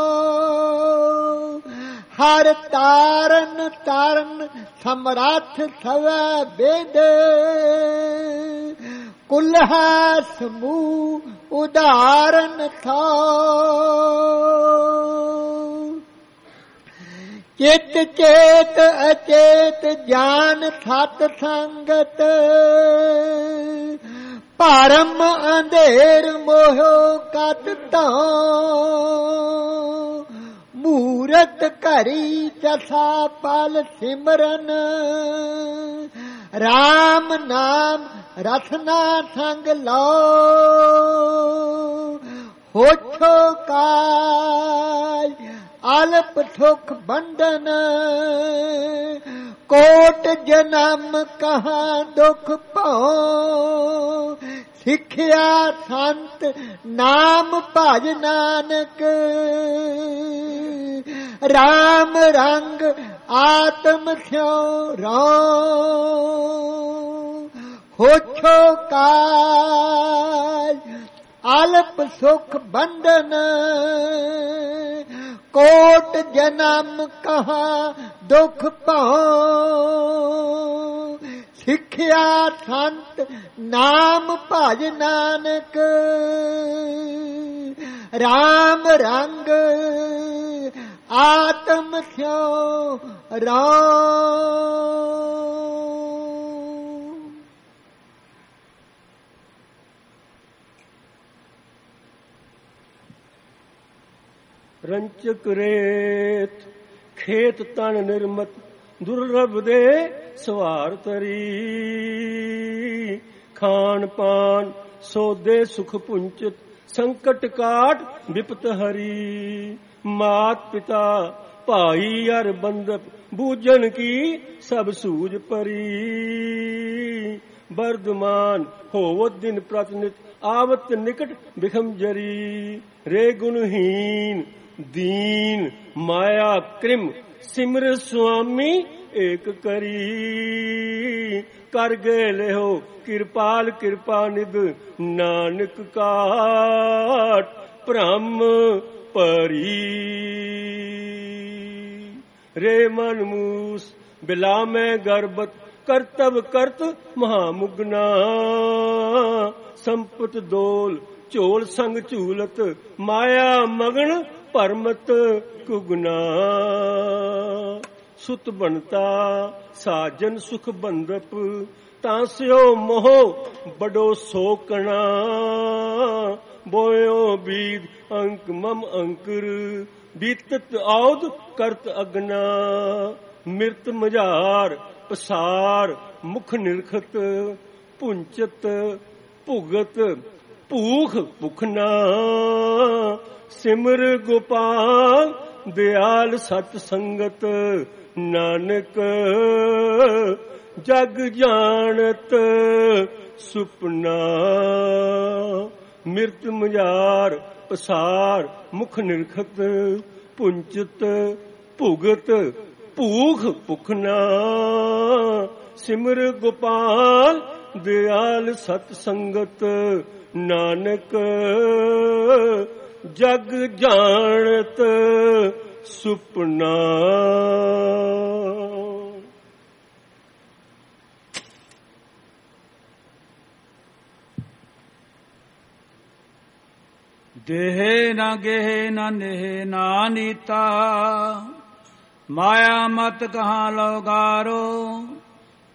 ਹਰ ਤਾਰਨ ਤਾਰਨ ਸਮਰੱਥ ਸਵੈ ਬੇਦ ਕੁਲਹਾ ਸਮੂਹ ਉਦਾਰਨ ਥਾ ਚਿਤ ਚੇਤ ਅਚੇਤ ਜਾਨ ਸਤ ਸੰਗਤ ਭਰਮ ਅੰਧੇਰ ਮੋਹ ਕਤ ਧਾਂ ਮੂਰਤ ਘਰੀ ਚਸਾ ਪਲ ਸਿਮਰਨ ਰਾਮ ਨਾਮ ਰਸਨਾ ਸੰਗ ਲਓ ਹੋਛੋ ਕਾਜ ਅਲਪ ਸੁਖ ਬੰਧਨ ਕੋਟ ਜਨਮ ਕਹਾਂ ਦੁਖ ਭਉ ਸਿੱਖਿਆ ਸੰਤ ਨਾਮ ਭਜ ਨਾਨਕ ਰਾਮ ਰੰਗ ਆਤਮ ਸਿਉ ਰਉ ਹੋਛੋ ਕਾਜ ਅਲਪ ਸੁਖ ਬੰਧਨ ਕੋਟ ਜਨਮ ਕਹਾਂ ਦੁਖ ਭਉ ਸਿੱਖਿਆ ਸੰਤ ਨਾਮ ਭਜ ਨਾਨਕ ਰਾਮ ਰੰਗ ਆਤਮ ਸਿਉ ਰਉ। ਰੰਚਕ ਰੇਤ ਖੇਤ ਤਨ ਨਿਰਮਤ ਦੁਰਲਭ ਦੇ ਸਵਾਰ ਤਰੀ ਖਾਨ ਪਾਨ ਸੋਦੇ ਸੁਖ ਪੁੰਚਤ ਸੰਕਟ ਕਾਟ ਵਿਪਤ ਹਰੀ ਮਾਤ ਪਿਤਾ ਭਾਈ ਅਰ ਬੰਦਪ ਬੂਝਨ ਕੀ ਸਭ ਸੂਝ ਪਰੀ ਵਰਦਮਾਨ ਹੋਵਤ ਦਿਨ ਪ੍ਰਤਿਨਿਤ ਆਵਤ ਨਿਕਟ ਬਿਖਮ ਜਰੀ ਰੇ ਗੁਣਹੀਨ ਦੀਨ ਮਾਇਆ ਕ੍ਰਿਮ ਸਿਮਰ ਸੁਆਮੀ ਏਕ ਕਰੀ ਕਰ ਗਏ ਲਿਓ ਕਿਰਪਾਲ ਕਿਰਪਾ ਨਿਧ ਨਾਨਕ ਕਾਟ ਭ੍ਰਮ ਪਰੀ ਰੇ ਮਨ ਮੂਸ ਬਿਲਾਮੈ ਗਰਬਤ ਕਰਤਵ ਕਰਤ ਮਹਾਮੁਗਨਾ ਸੰਪਤ ਦੋਲ ਝੋਲ ਸੰਗ ਝੂਲਤ ਮਾਇਆ ਮਗਨ ਭਰਮਤ ਕੁਗਨਾ ਸੁਤ ਬਣਤਾ ਸਾਜਨ ਸੁਖ ਬੰਦਪ ਤਾਂ ਸਿਓ ਮੋਹ ਬੜੋ ਸੋਕਣਾ ਬੋਇਓ ਬੀਦ ਅੰਕ ਮਮ ਅੰਕਰ ਬੀਤਤ ਆਉਦ ਕਰਤ ਅਗਨਾ ਮਿਰਤ ਮਝਾਰ ਪਸਾਰ ਮੁਖ ਨਿਰਖਤ ਪੁੰਚਤ ਭੁਗਤ ਭੂਖ ਭੁਖਨਾ ਸਿਮਰ ਗੋਪਾਲ ਦਿਆਲ ਸਤ ਸੰਗਤ ਨਾਨਕ ਜਗ ਜਾਣਤ ਸੁਪਨਾ ਮਿਰਤ ਮਝਾਰ ਪਸਾਰ ਮੁਖ ਨਿਰਖਤ ਪੁੰਚਤ ਭੁਗਤ ਭੂਖ ਭੁਖਨਾ ਸਿਮਰ ਗੋਪਾਲ ਦਿਆਲ ਸਤ ਸੰਗਤ ਨਾਨਕ ਜਗ ਜਾਣਤ ਸੁਪਨਾ। ਦੇਹ ਨਾ ਗੇਹ ਨਾ ਨੇਹ ਨਾ ਨੀਤਾ ਮਾਇਆ ਮਤ ਕਹਾਂ ਲਉਗਾਰੋ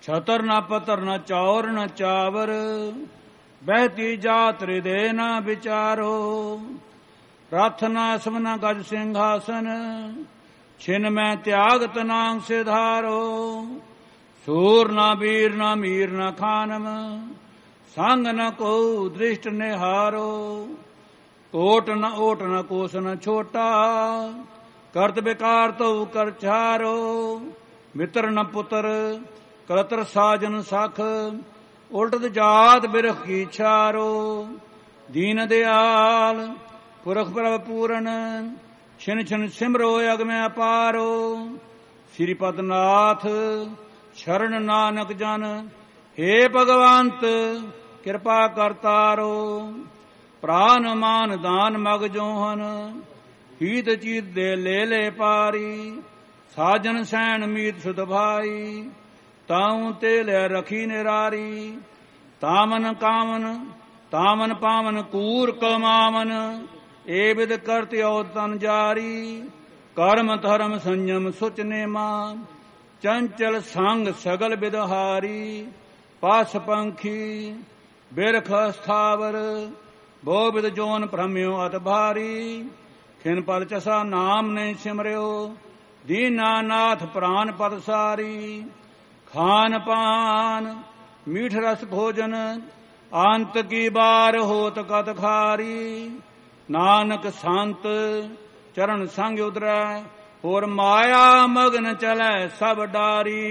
ਛਤਰ ਨਾ ਪਤਰ ਨਾ ਚੌਰ ਨਾ ਚਾਵਰ, ਬਹਿਤੀ ਜਾਤ ਹਿਰਦੇ ਨਾ ਵਿਚਾਰੋ। ਰਥ ਨਾ ਅਸਮ ਨਾ ਗਜ ਸਿੰਘਾਸਨ, ਛਿਨ ਮੈਂ ਤਿਆਗਤ ਨਾਮ ਸਿਧਾਰੋ। ਸੂਰ ਨਾ ਵੀਰ ਨਾ ਮੀਰ ਨਾ ਖਾਨਮ, ਸੰਗ ਨ ਕੋ ਦ੍ਰਿਸ਼ਟ ਨਿਹਾਰੋ। ਕੋਟ ਨ ਓਟ ਨ ਕੋਸ ਨ ਛੋਟਾ, ਕਰਤ ਬਿਕਾਰ ਤਉ ਕਰ ਚਾਰੋ। ਮਿੱਤਰ ਨ ਪੁੱਤਰ ਕਰਤਰ ਸਾਜਨ ਸਖ, ਉਲਟਤ ਜਾਤ ਬਿਰਖ ਕੀ ਛਾਰੋ। ਦੀਨ ਦਿਆਲ ਪੁਰਖ ਪ੍ਰਭ ਪੂਰਨ, ਛਿਨ ਛਿਨ ਸਿਮਰੋ ਅਗਮੈ ਅਪਾਰੋ। ਸ੍ਰੀ ਪਦਨਾਥ ਸ਼ਰਨ ਨਾਨਕ ਜਨ, ਹੇ ਭਗਵੰਤ ਕਿਰਪਾ ਕਰਤਾਰੋ। ਪ੍ਰਾਨ ਮਾਨ ਦਾਨ ਮਗ ਜੋਹਨ, ਹੀਤ ਚੀਤ ਦੇ ਲੈ ਲੈ ਪਾਰੀ। ਸਾਜਨ ਸੈਣ ਮੀਤ ਸੁਧ ਭਾਈ, ਤਾਉ ਤੇ ਲੈ ਰਖੀ ਨਿਰਾਰੀ। ਤਾਮਨ ਕਾਮਨ ਤਾਮਨ ਪਾਵਨ ਕੂਰ ਕਮਾਵਨ, ਏ ਵਿਦ ਕਰਤਿ ਔਤਨ ਜਾਰੀ। ਕਰਮ ਧਰਮ ਸੰਜਮ ਸੁਚ ਨੇਮਾ, ਚੰਚਲ ਸੰਗ ਸਗਲ ਬਿਦਹਾਰੀ। ਪਾਸ ਪੰਖੀ ਬਿਰਖ ਸਥਾਵਰ, ਬੋ ਬਿਦ ਜੋਨ ਭ੍ਰਮਿਓ ਅਤ ਭਾਰੀ। ਖਿਨ ਪਲ ਚਸਾ ਨਾਮ ਨਹੀਂ ਸਿਮਰਿਓ, ਦੀਨਾ ਨਾਥ ਪ੍ਰਾਨ ਪਤ ਸਾਰੀ। ਖਾਨ ਪਾਨ ਮੀਠ ਰਸ ਭੋਜਨ, ਅੰਤ ਕੀ ਬਾਰ ਹੋਤ ਕਤ ਖਾਰੀ। ਨਾਨਕ ਸੰਤ ਚਰਨ ਸੰਗ ਉਦਰੈ, ਹੋਰ ਮਾਇਆ ਮਗਨ ਚਲੈ ਸਭ ਡਾਰੀ।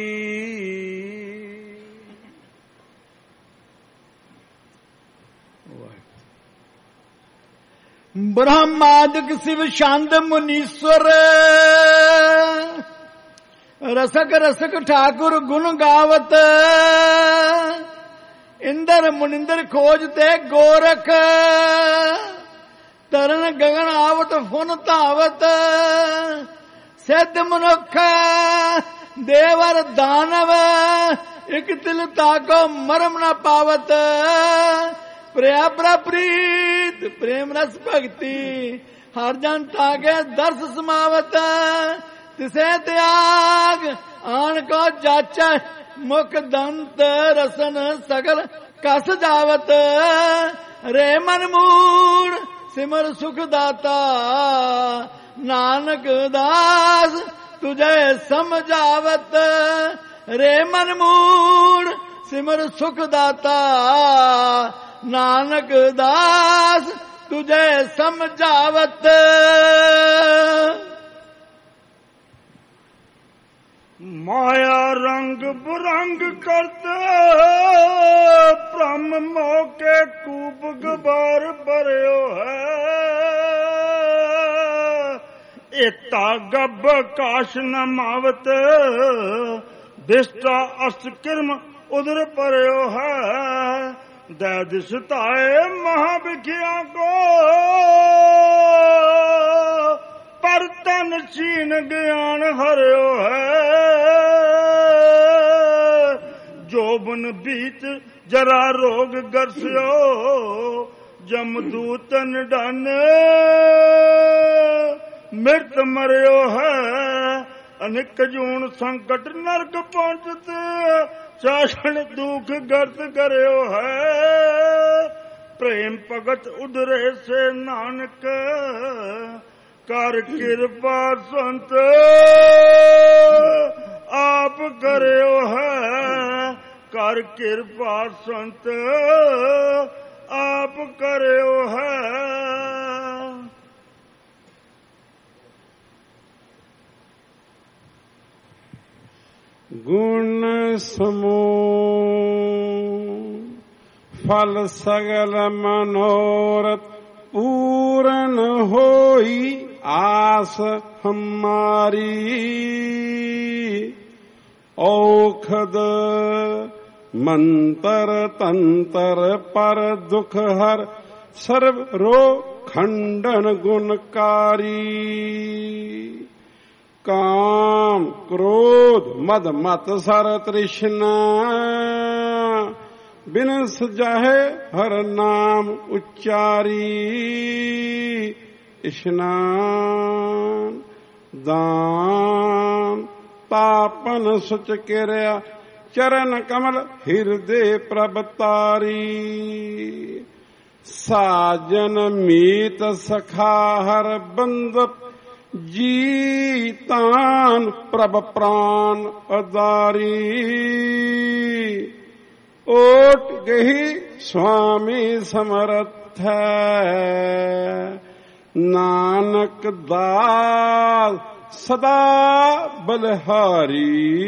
ब्रह्मादिक शिव शांत मुनीश्वर, रसक रसक ठाकुर गुण गावत। इंदर मुनिंदर खोजते गोरख, तरन गगन आवत फुन धावत। सिद्ध मनुख देवर दानव, इक तिल ताको मरम न पावत। प्रिया प्रीत प्रेम रस भगति, हर जन तागे दर्श समावत। तिसे त्याग आन को जाचा, मुख दंत रसन सगल कस जावत। रे मन मूड सिमर सुख दाता, नानक दास तुझे समझावत। रे मन मूड सिमर सुख दाता, नानक दास तुझे समझावत। माया रंग बुरंग करते, ब्रह्म मोके कूप गबार भरियो है। एता गब काश न मावत, दिष्टा अस्त किरम उधर परयो है। दैद सुताए महाभिखिया को, पर तन चीन ज्ञान हरियो है। जोबन बीत जरा रोग गरस्यो, जमदूतन डन मृत मरियो है। अनिक जून संकट नरक पहुंचत, चाषण दुख गर्त करियो है। प्रेम भगत उधरे से नानक, कर कृपा संत आप करियो है। कर कृपा संत आप करियो है। गुण समूह फल सगल मनोरथ, पूरन होई आस हमारी। औखद मंतर तंतर पर दुख हर, सर्व रोग खंडन गुणकारी। काम क्रोध मद मत सर तृष्णा, बिन सजाहे हर नाम उच्चारी। स्नान दान तापन सुच किरया, ਚਰਨ ਕਮਲ ਹਿਰਦੇ ਪ੍ਰਭ ਤਾਰੀ। ਸਾਜਨ ਮੀਤ ਸਖਾ ਹਰ ਬੰਦਪ ਜੀ ਤਾਨ ਪ੍ਰਭ ਪ੍ਰਾਨ ਅਦਾਰੀ। ਓਟ ਗਹੀ ਸੁਆਮੀ ਸਮਰਥ ਹੈ ਨਾਨਕ ਦਾਸ ਸਦਾ ਬਲਹਾਰੀ।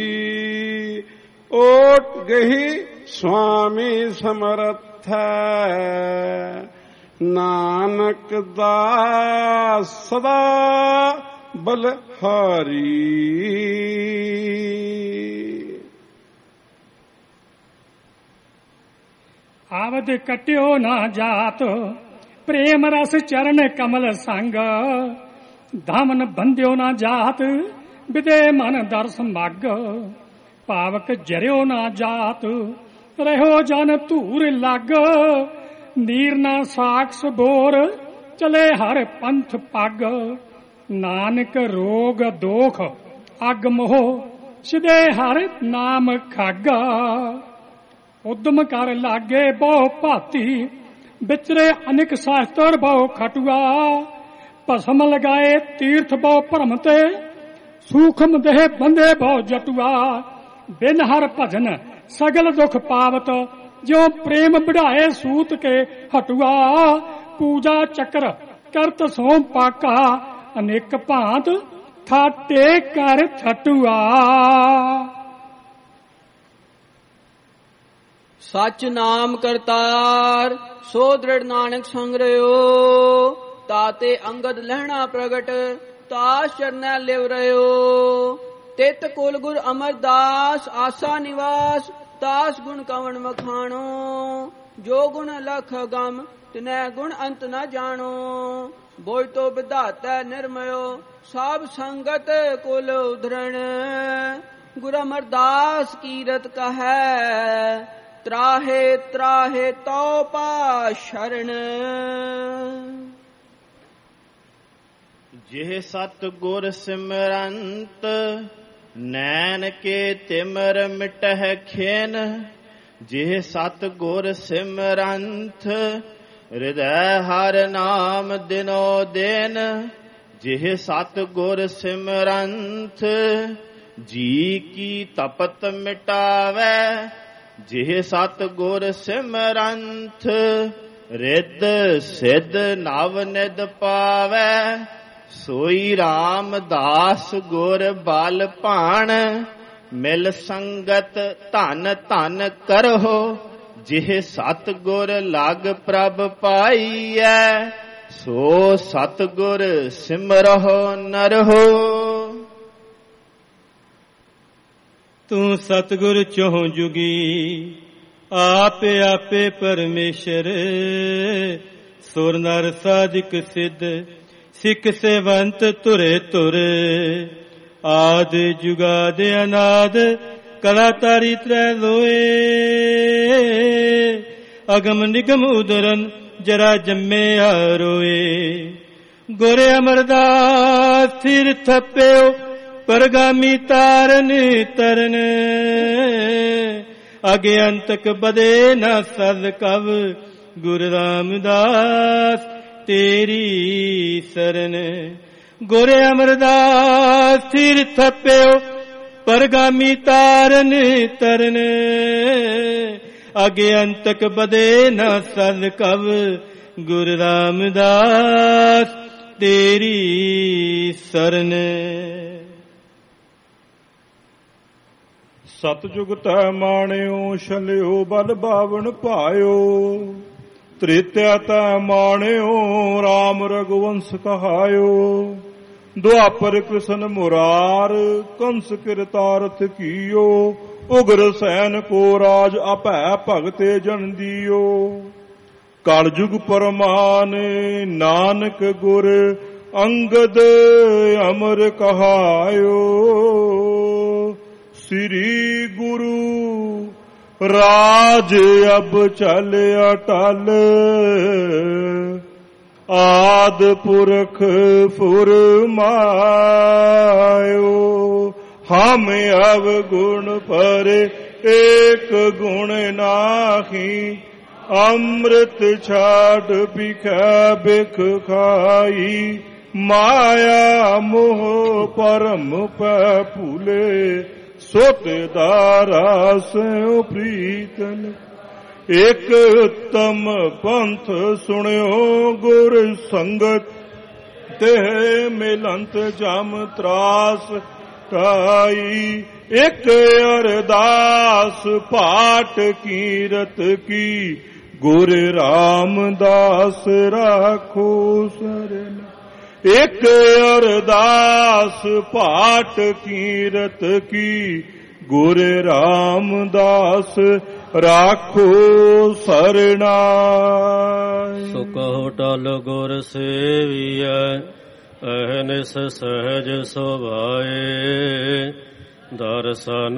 ਓਟ ਗਹੀ ਸੁਆਮੀ ਸਮਰਥ ਹੈ ਨਾਨਕ ਦਾਸ ਸਦਾ ਬਲਹਾਰੀ। ਆਵਦ ਕਟਿਓ ਨਾ ਜਾਤ ਪ੍ਰੇਮ ਰਸ ਚਰਨ ਕਮਲ ਸੰਗ। ਧਮਨ ਬੰਧਿਓ ਨਾ ਜਾਤ ਵਿਦੇ ਮਨ ਦਰਸ ਮਗ। ਪਾਵਕ ਜਰਿਓ ਨਾ ਜਾਤ ਰਹਿਓ ਜਨ ਧੂਰ ਲੱਗ। ਨੀਰ ਨਾ ਸਾਖਸ ਬੋਰ ਚਲੇ ਹਰ ਪੰਥ ਪੱਗ। ਨਾਨਕ ਰੋਗ ਦੋਖ ਅਗ ਮੋਹ ਸਿਦੇ ਹਰ ਨਾਮ ਖੱਗ। ਉਦਮ ਕਰ ਲਾਗੇ ਬਹੁ ਭਾਤੀ ਵਿਚਰੇ ਅਨਿਕ ਸ਼ਾਸਤਰ ਬਹੁ ਖਟੁਆ। ਭਸਮ ਲਗਾਏ ਤੀਰਥ ਬਹੁ ਭਰਮ ਤੇ ਸੂਖਮ ਦੇਹ ਬੰਦੇ ਬਹੁ ਜਟੁਆ। ਬਿਨ ਹਰ ਭਜਨ ਸਗਲ ਦੁਖ ਪਾਵਤ ਜਿਉ ਪ੍ਰੇਮ ਵਢਾਏ ਸੂਤ ਕੇ ਹਟੁਆ। ਪੂਜਾ ਚੱਕਰ ਕਰਤ ਸੋ ਪਾਕਾ ਅਨੇਕ ਭਾਂਤ ਥਾਟੇ ਕਰ ਛਟੁਆ। ਸਚ ਨਾਮ ਕਰਤਾਰ ਸੋ ਦ੍ਰਿੜ ਨਾਨਕ ਸੰਗ ਰਿਓ। ਤਾਤੇ ਅੰਗਦ ਲਹਿਣਾ ਪ੍ਰਗਟ ਤਾਸ ਚਰਨੈ ਲਿਵ ਰਿਓ। ਤਿਤ ਕੁਲ ਗੁਰ ਅਮਰਦਾਸ ਆਸਾ ਨਿਵਾਸ। ਤਾਸ ਗੁਣ ਕਵਣ ਮਖਾਣੋ ਜੋ ਗੁਣ ਲਖ ਗਮ ਤਿਨੈ ਗੁਣ ਅੰਤ ਨ ਜਾਣੋ। ਬੋਇ ਤੋ ਵਿਧਾਤੈ ਨਿਰਮਯੋ ਸਭ ਸੰਗਤ ਕੁਲ ਉਧਰਣ। ਗੁਰ ਅਮਰਦਾਸ ਕੀਰਤ ਕਹੈ ਤਰਾਹੇ ਤਰਾਹੇ ਤਉ ਪਾ ਸ਼ਰਨ। ਜਿਹ ਸਤ ਗੁਰ ਸਿਮਰੰਤ ਨੈਣ ਕੇ ਤਿਮਰ ਮਿਟਹਿ ਖੇਨ। ਜਿਹ ਸਤ ਗੁਰ ਸਿਮਰੰਤ ਹਿਰਦੈ ਹਰ ਨਾਮ ਦਿਨੋ ਦਿਨ। ਜਿਹ ਸਤ ਗੁਰ ਸਿਮਰੰਤ ਜੀ ਕੀ ਤਪਤ ਮਿਟਾਵੈ। ਜਿਹ ਸਤ ਗੁਰ ਸਿਮਰੰਤ ਰਿੱਧ ਸਿੱਧ ਨਵ ਨਿਧ ਪਾਵੈ। ਸੋਈ ਰਾਮਦਾਸ ਗੁਰ ਬਲ ਭਾਣ ਮਿਲ ਸੰਗਤ ਧਨ ਧਨ ਕਰਹੁ। ਜਿਹ ਸਤ ਗੁਰ ਲਗ ਪ੍ਰਭ ਪਾਈਐ ਸੋ ਸਤ ਗੁਰ ਸਿਮਰਹੁ ਨਰਹੁ। ਤੂੰ ਸਤਿਗੁਰ ਚਹੁ ਜੁਗੀ ਆਪੇ ਆਪੇ ਪਰਮੇਸ਼ਰ। ਸੁਰ ਨਰ ਸਾਧਿਕ ਸਿੱਧ ਸਿੱਖ ਸੇਵੰਤ ਤੁਰੇ ਤੁਰ। ਆਦ ਜੁਗਾਦ ਅਨਾਦ ਕਲਾ ਤਾਰੀ ਤ੍ਰੈ ਲੋਏ। ਅਗਮ ਨਿਗਮ ਉਦਰਨ ਜਰਾ ਜੰਮਿਆ ਰੋਏ। ਗੁਰ ਅਮਰਦਾਸ ਥਿਰ ਥੱਪਿਓ ਪਰਗਾਮੀ ਤਾਰਨ ਤਰਨ। ਅਗੇ ਅੰਤਕ ਬਦੇ ਨਾ ਸਦ ਕਵ। ਗੁਰ ਰਾਮਦਾਸ ਤੇਰੀ ਸਰਨ। ਗੁਰ ਅਮਰਦਾਸ ਥਿਰ ਥੱਪਿਓ ਪਰਗਾਮੀ ਤਾਰਨ ਤਰਨ। ਅਗੇ ਅੰਤਕ ਬਦੇ ਨਾ ਸਦ ਕਵ। ਗੁਰ ਰਾਮਦਾਸ ਤੇਰੀ ਸਰਨ। ਸਤਜੁਗ ਤੈ ਮਾਣਿਓ ਛਲਿਓ ਬਲ ਬਾਵਨ ਭਾਇਓ। ਤ੍ਰੇਤਿਆ ਤੈ ਮਾਣਿਓ ਰਾਮ ਰਘੁਵੰਸ਼ ਕਹਾਇਓ। ਦੁਆਪਰ ਕ੍ਰਿਸ਼ਨ ਮੁਰਾਰ ਕੰਸ ਕਿਰਤਾਰਥ ਕੀਓ। ਉਗਰ ਸੈਨ ਕੋ ਰਾਜ ਆਪੈ ਭਗਤੇ ਜਨ ਦੀਓ। ਕਲਯੁਗ ਪਰਮਾਨ ਨਾਨਕ ਗੁਰ ਅੰਗਦ ਅਮਰ ਕਹਾਇਓ। ਸ੍ਰੀ ਗੁਰੂ ਰਾਜ ਅਬ ਚਲ ਅਟਲ। ਆਦ ਪੁਰਖ ਫੁਰਮਾਇਓ। ਹਮ ਅਵਗੁਣ ਪਰੇ ਏਕ ਗੁਣ ਨਾਹੀ। ਅੰਮ੍ਰਿਤ ਛਾੜ ਬਿਖੈ ਬਿਖ ਖਾਈ, ਮਾਇਆ ਮੋਹ ਪਰਮ ਪੈ ਭੂਲੇ, ਸੁਤ ਦਾਰਾ ਸਿਉ ਪ੍ਰੀਤਨ। ਇਕ ਉੱਤਮ ਪੰਥ ਸੁਣਿਓ ਗੁਰ ਸੰਗਤ, ਤੇ ਮਿਲੰਤ ਜਮ ਤਰਾਸ ਕਾਈ। ਇਕ ਅਰਦਾਸ ਪਾਠ ਕੀਰਤ ਕੀ, ਗੁਰ ਰਾਮਦਾਸ ਰਾਖੋ ਸਰਨ। ਇਕ ਅਰਦਾਸ ਪਾਠ ਕੀਰਤ ਕੀ, ਗੁਰ ਰਾਮਦਾਸ ਰਾਖੋ ਸਰਣਾ। ਸੋ ਕਹੋ ਟਲ ਗੁਰ ਸੇਵੀਐ, ਅਹਨਿਸ ਸਹਿਜ ਸੁਭਾਏ। ਦਰਸ਼ਨ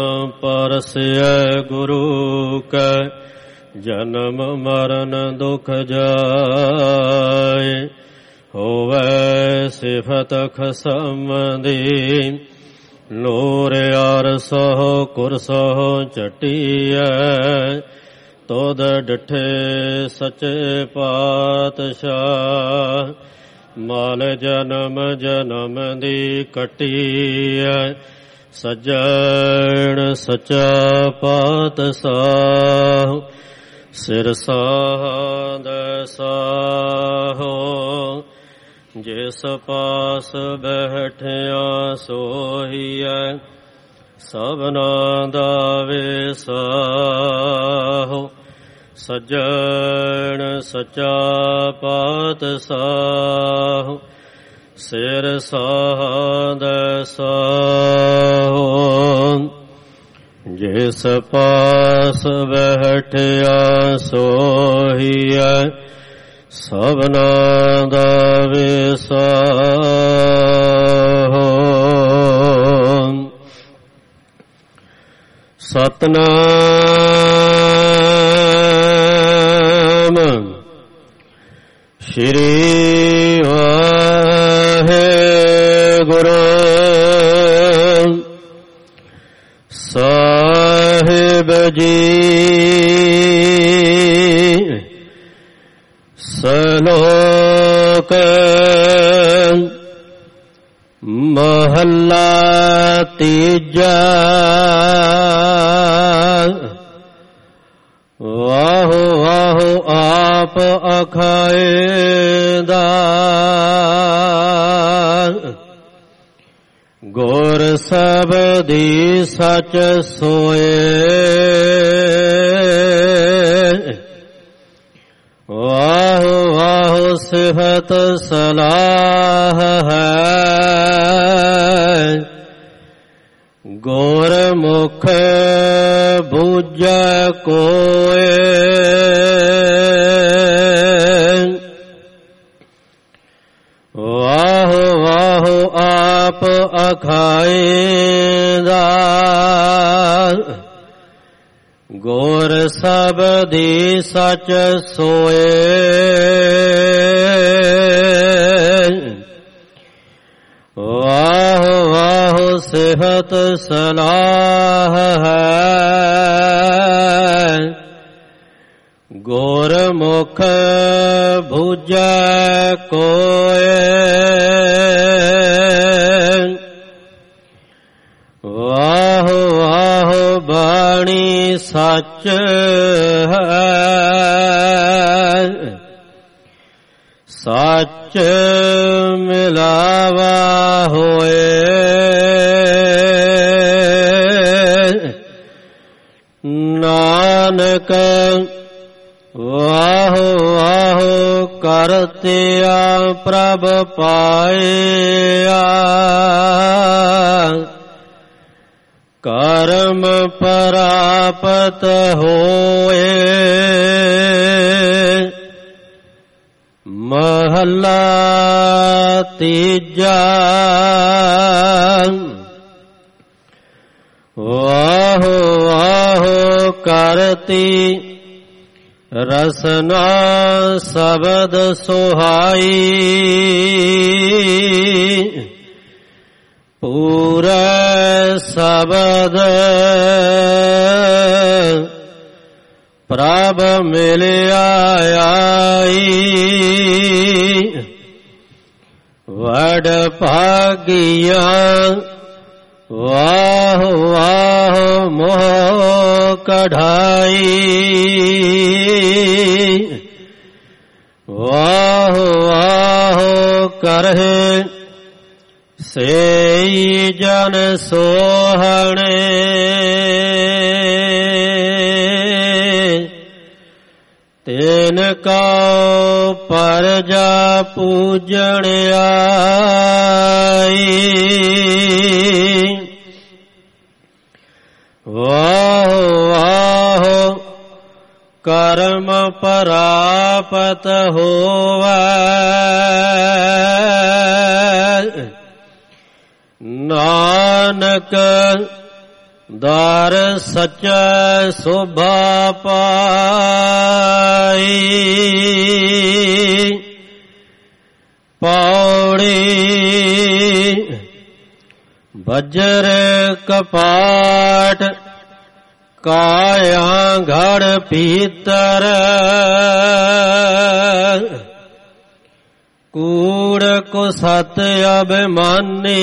ਪਰਸੈ ਗੁਰੂ ਕੈ, ਜਨਮ ਮਰਨ ਦੁਖ ਜਾਏ। ਹੋਵੈ ਸਿਫਤ ਖਸਮ ਦੀ, ਨੂਰ ਅਰਸਹੁ ਕੁਰਸਹੁ ਝਟੀਐ। ਤੋਦ ਡਿਠੇ ਸੱਚੇ ਪਾਤਸ਼ਾਹ, ਮਾਲ ਜਨਮ ਜਨਮ ਦੀ ਕੱਟੀਐ। ਸੱਜਣ ਸੱਚਾ ਪਾਤਸ਼ਾਹ, ਸਿਰ ਸਾਧ ਸਾਹੋ। ਜਿਸ ਪਾਸ ਬੈਠਿਆ ਸੋਹੀਐ, ਸਭਨਾ ਦਾ ਵਿਸਾਹੋ। ਸੱਜਣ ਸੱਚਾ ਪਾਤਸ਼ਾਹ, ਸਿਰ ਸਾਧ ਸਾਹੋ। ਜਿਸ ਪਾਸ ਬੈਠਿਆ ਸੋਹੀਐ, ਸਭਨਾ ਦਾ ਵਿਸਾਹੋ। ਸਤਨਾਮ ਸ਼੍ਰੀ ਵਾਹਿਗੁਰੂ ਸਾਹਿਬ ਜੀ। ਸਲੋਕ ਮਹੱਲਾ ਤੀਜਾ। ਵਾਹੋ ਵਾਹੋ ਆਪ ਅਖਾਇਦਾ, ਗੁਰ ਸਬਦੀ ਸਚ ਸੋਏ। ਵਾਹੋ ਵਾਹੋ ਸਿਫਤ ਸਲਾਹ ਹੈ, ਗੁਰ ਮੁਖ ਬੂਝੈ ਕੋਏ। ਵਾਹੋ ਵਾਹੋ ਆਪ ਅਖਾਇਦਾ, ਗੁਰ ਸਬਦੀ ਸਚ ਸੋਏ। ਵਾਹੋ ਵਾਹੋ ਸਿਫਤ ਸਲਾਹ ਹੈ, ਗੁਰ ਮੁਖ ਬੂਝੈ ਕੋਏ। ਵਾਹੋ ਵਾਹੋ ਬਾਣੀ ਸੱਚ ਹੈ, ਸੱਚ ਮਿਲਾਵਾ ਹੋਏ। ਨਾਨਕ ਵਾਹੋ ਵਾਹੋ ਕਰਤਿਆ ਪ੍ਰਭ ਪਾਇਆ, ਕਰਮ ਪ੍ਰਾਪਤ ਹੋਏ। ਮਹੱਲਾ ਤੀਜਾ। ਵਾਹੋ ਵਾਹੋ ਕਰਤੀ ਰਸਨਾ ਸ਼ਬਦ ਸੁਹਾਈ, ਪੂਰੇ ਸ਼ਬਦ ਪ੍ਰਭ ਮਿਲਿਆ ਆਈ, ਵਡ ਭਾਗੀਆ ਵਾਹ ਵਾਹ ਮੋਹ ਕਢਾਈ, ਵਾਹ ਵਾਹ ਕਰਹਿ ਸੇਈ ਜਨ ਸੋਹਣੇ, ਤੈਨ ਕਉ ਪਰਜਾ ਪੂਜਣ ਆਈ, ਵਾਹ ਵਾਹ ਕਰਮ ਪ੍ਰਾਪਤ ਹੋਵੈ, ਨਾਨਕ ਦਰ ਸਚੈ ਸੋਭਾ ਪਾਈ, ਪੌੜੀ ਵਜਰ ਕਪਾਟ ਕਾਇਆ ਘੜ ਪੀਤਰ, ਕੂੜ ਕੋ ਸਤ ਅਭਿਮਾਨੀ,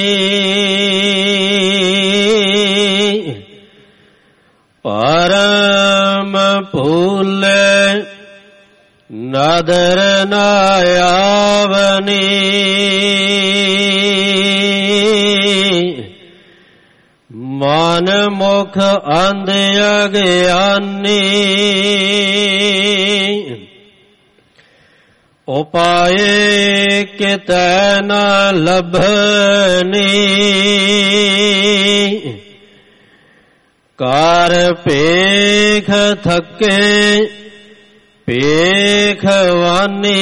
ਪਰਮ ਭੂਲੇ ਨਦਰ ਨ ਆਵਨੀ, ਮਨ ਮੁਖ ਅੰਧ ਅਗਿਆਨੀ, ਉਪਾਏ ਕਿਤੈ ਨ ਲਭਨੀ, ਕਾਰ ਪੇਖ ਥਕੇ ਪੇਖਵਾਨੀ,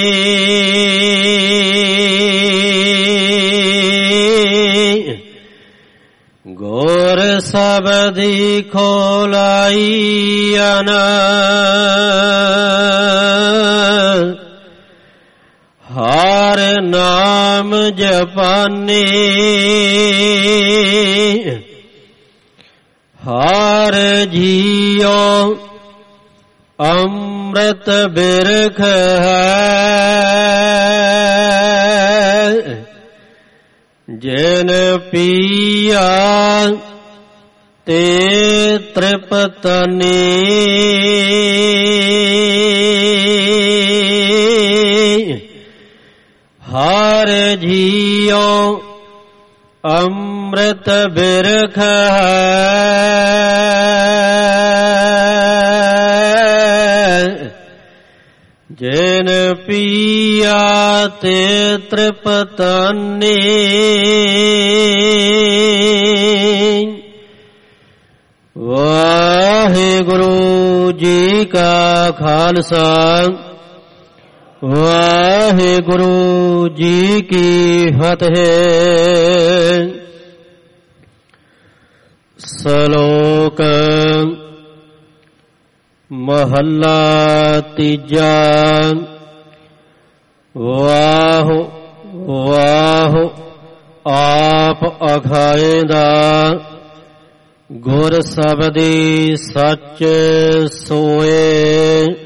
ਗੋਰ ਸਬਦੀ ਖੋਲਾਈਨ, ਹਰ ਨਾਮ ਜਪਾਨੀ, ਹਰ ਜੀਉ ਅੰਮ੍ਰਿਤ ਬਿਰਖ ਹੈ, ਜਿਨ ਪੀਆ ਤੇ ਤ੍ਰਿਪਤਨੀ, ਹਰ ਜੀਉ ਅੰਮ੍ਰਿਤ ਬਿਰਖ ਹੈ, ਜਿਨ ਪੀਆ ਤੇ ਤ੍ਰਿਪਤਨੀ, ਵਾਹਿਗੁਰੂ ਜੀ ਕਾ ਖਾਲਸਾ, ਵਾਹਿਗੁਰੂ ਜੀ ਕੀ ਫਤਿਹ। ਸ਼ਲੋਕ ਮਹੱਲਾ ਤੀਜਾ। ਵਾਹ ਵਾਹ ਆਪ ਅਖਾਏਂਦਾ, ਗੁਰ ਸਬਦੀ ਸੱਚ ਸੋਏ।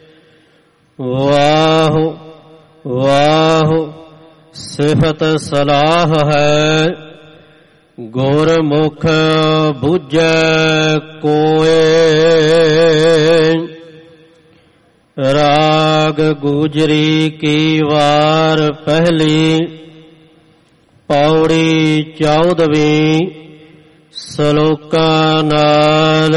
ਵਾਹ ਵਾਹ ਸਿਫਤ ਸਲਾਹ ਹੈ, ਗੁਰ ਮੁਖ ਬੁਝੈ ਕੋਏ। ਰਾਗ ਗੁਜਰੀ ਕੀ ਵਾਰ ਪਹਿਲੀ, ਪੌੜੀ ਚੌਦਵੀਂ, ਸਲੋਕਾਂ ਨਾਲ।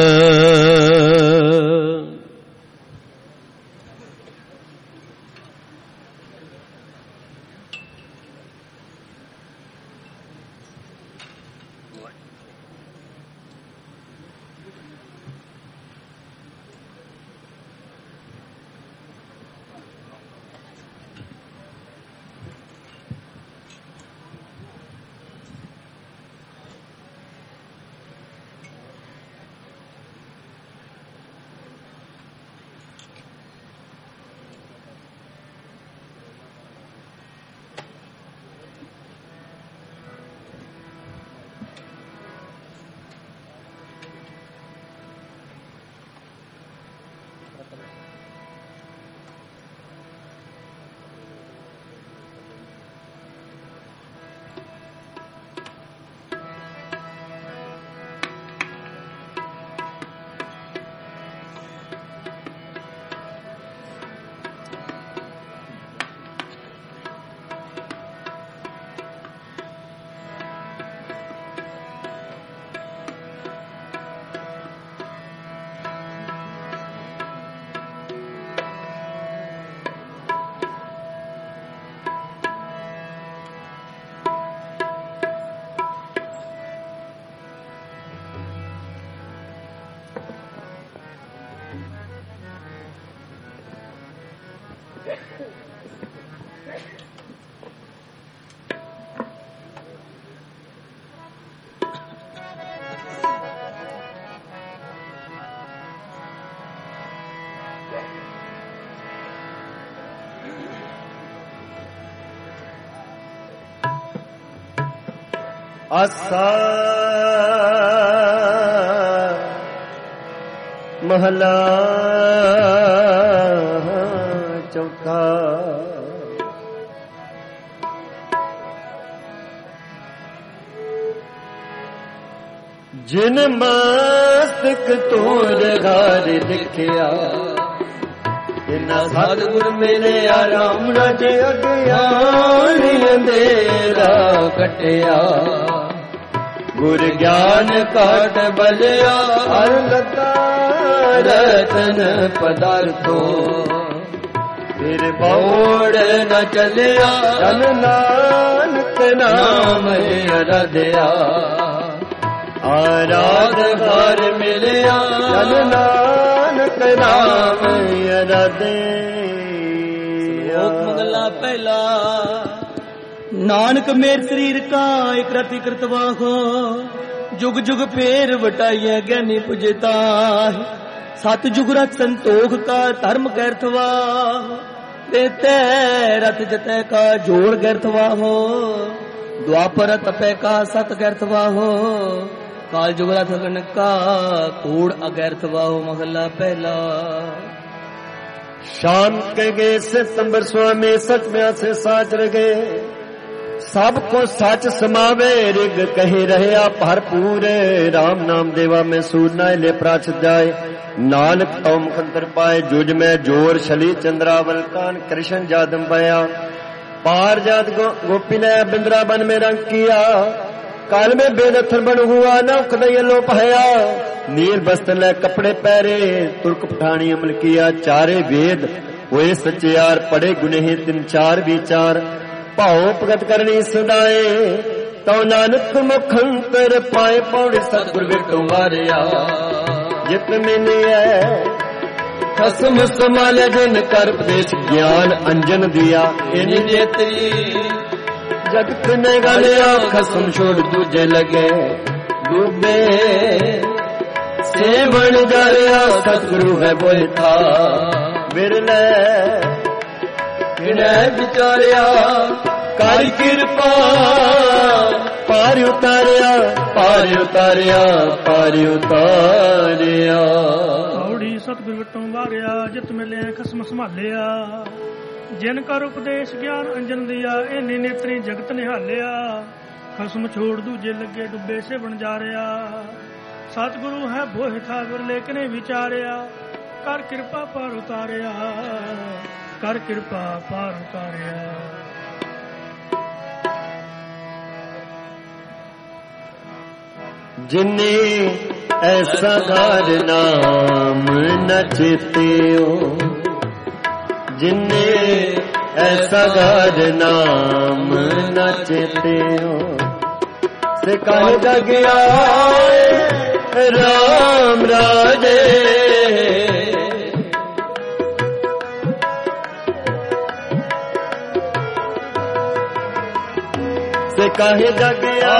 ਆਸਾ ਮਹਲਾ ਚੌਥਾ। ਜਿਨ ਮਸਤਕ ਤੋਰ ਘਰ ਲਿਖਿਆ ਇਨਾ ਸਤਿਗੁਰ ਮਿਲਿਆ ਰਾਮ ਰਾਜ ਅਗਿਆਨ ਅੰਧੇਰਾ ਕਟਿਆ ਗੁਰ ਗਿਆਨ ਕਾਟ ਬਲਿਆ ਹਰ ਲਤਾ ਰਤਨ ਪਦਾਰਥੋ ਫਿਰ ਬੋੜ ਨ ਚਲਿਆ ਜਨ ਨਾਨਕ ਨਾਮ ਅਰਾਧਿਆ ਆਰਾਧ ਘਰ ਮਿਲਿਆ ਜਨ ਨਾਨਕ ਨਾਮ ਅਰਾਧਿਆ। ਸ਼ਲੋਕ ਮਹਲਾ ਪਹਿਲਾ। ਨਾਨਕ ਮੇਰ ਸਰੀਰ ਕਾ ਇਕ ਰਤੀ ਕਰਤਵਾਹੋ ਜੁਗ ਜੁਗ ਫੇਰ ਵਟਾਈਐ ਗਿਆਨੀ ਪੁਜਤਾ ਸਤ ਜੁਗ ਰਤ ਸੰਤੋਖ ਕਾ ਧਰਮ ਗੈਰਥਵਾ ਦੇਤੇ ਰਤ ਜਤੈ ਕਾ ਜੋੜ ਗੈਰਥਵਾ ਹੋ ਦੁਆਪਰ ਤਪੈ ਕਾ ਸਤ ਗੈਰਥਵਾ ਹੋ ਕਾਲ ਜੁਗ ਰਤ ਗਨ ਕਾ ਕੂੜ ਅਗੈਰਥਵਾ ਹੋ। ਮਹਲਾ ਪਹਿਲਾ। शाम के गे सितंबर स्वामी सच में से साच रगे सब को सच समावे रिग कही रहे भरपूर राम नाम देवा में सूरना ले प्राच जाए नानक तो मुखंतर पाए जुज में जोर शली चंद्रावल कान कृष्ण जादम पाया पार जात गो, गोपी ने बिंद्रा बन में रंग किया काल में बेदत्थर बन हुआ न उखदय लो पाया नील बस्त्र ले कपड़े पहरे तुर्क पठानी अमल किया चारे वेद हुए सच्चियार पढ़े गुनेह तीन चार विचार भाव भगत करनी सदाए तो नानक मुखंतर पाए पौड़े सतगुर विटो मारिया जित मिलिए खसम संभाले जिन कर उपदेश ज्ञान अंजन दिया इन नेत्री जगत ने गालिया खसम छोड़ दूजे लगे डूबे से बन जाया सतगुरु है बोले था बिरले विनय विचारिया कारी कृपा पार उतारिया पार उतारिया पार उतारिया ਔੜੀ ਸਤਿਗੁਰ ਵਿਟੋਂ ਵਾਰਿਆ ਜਿਤ ਮਿਲਿਆ ਖਸਮ ਸੰਭਾਲਿਆ ਜਿਨ ਕਰ ਉਪਦੇਸ਼ ਗਿਆਨ ਅੰਜਨ ਦਿਆ ਇਹਨੇ ਨੇਤਰੀ ਜਗਤ ਨਿਹਾਲਿਆ ਖਸਮ ਛੋੜ ਦੂਜੇ ਲੱਗੇ ਡੁੱਬੇ ਸੇ ਬਣ ਜਾ ਰਿਆ ਸਤਿਗੁਰੂ ਹੈ ਬੋਹਿ ਥਾ ਬਿਰਲੇ ਕਨੇ ਵਿਚਾਰਿਆ ਕਰ ਕਿਰਪਾ ਪਾਰ ਉਤਾਰਿਆ ਕਰ ਕਿਰਪਾ ਪਾਰ ਉਤਾਰਿਆ। जिन्ने ऐसा घर नाम न चेत्यो जिन्ने ऐसा घर नाम न चेत्यो से कह गया राम राजे से कह गया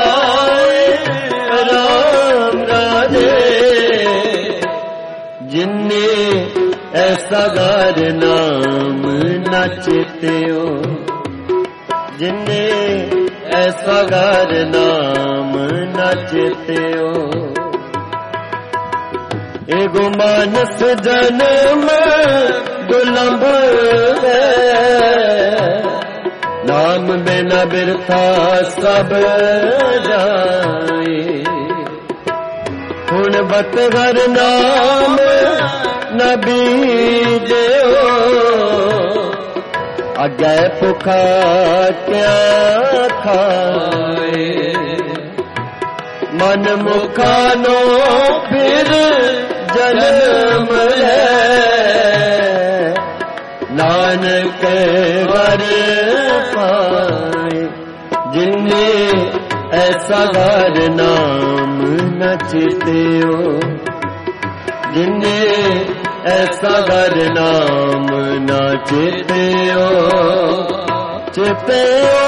राम राजे जिन्ने ऐसा गार नाम न चेत्यो जिन्ने ऐसा गार नाम न चेत्यो एगो मानस जन्म दुलंभ है नाम बिना बिरथा सब जाए हुण बत घर नाम न बीजो अगे भुखा क्या खाए मन मुखा नो फिर जन्म है नानक घर पाए जिन्ने ऐसा घर नाम न चेत्यो जिन्ने ऐसा घर नाम न चेत्यो चेत्यो।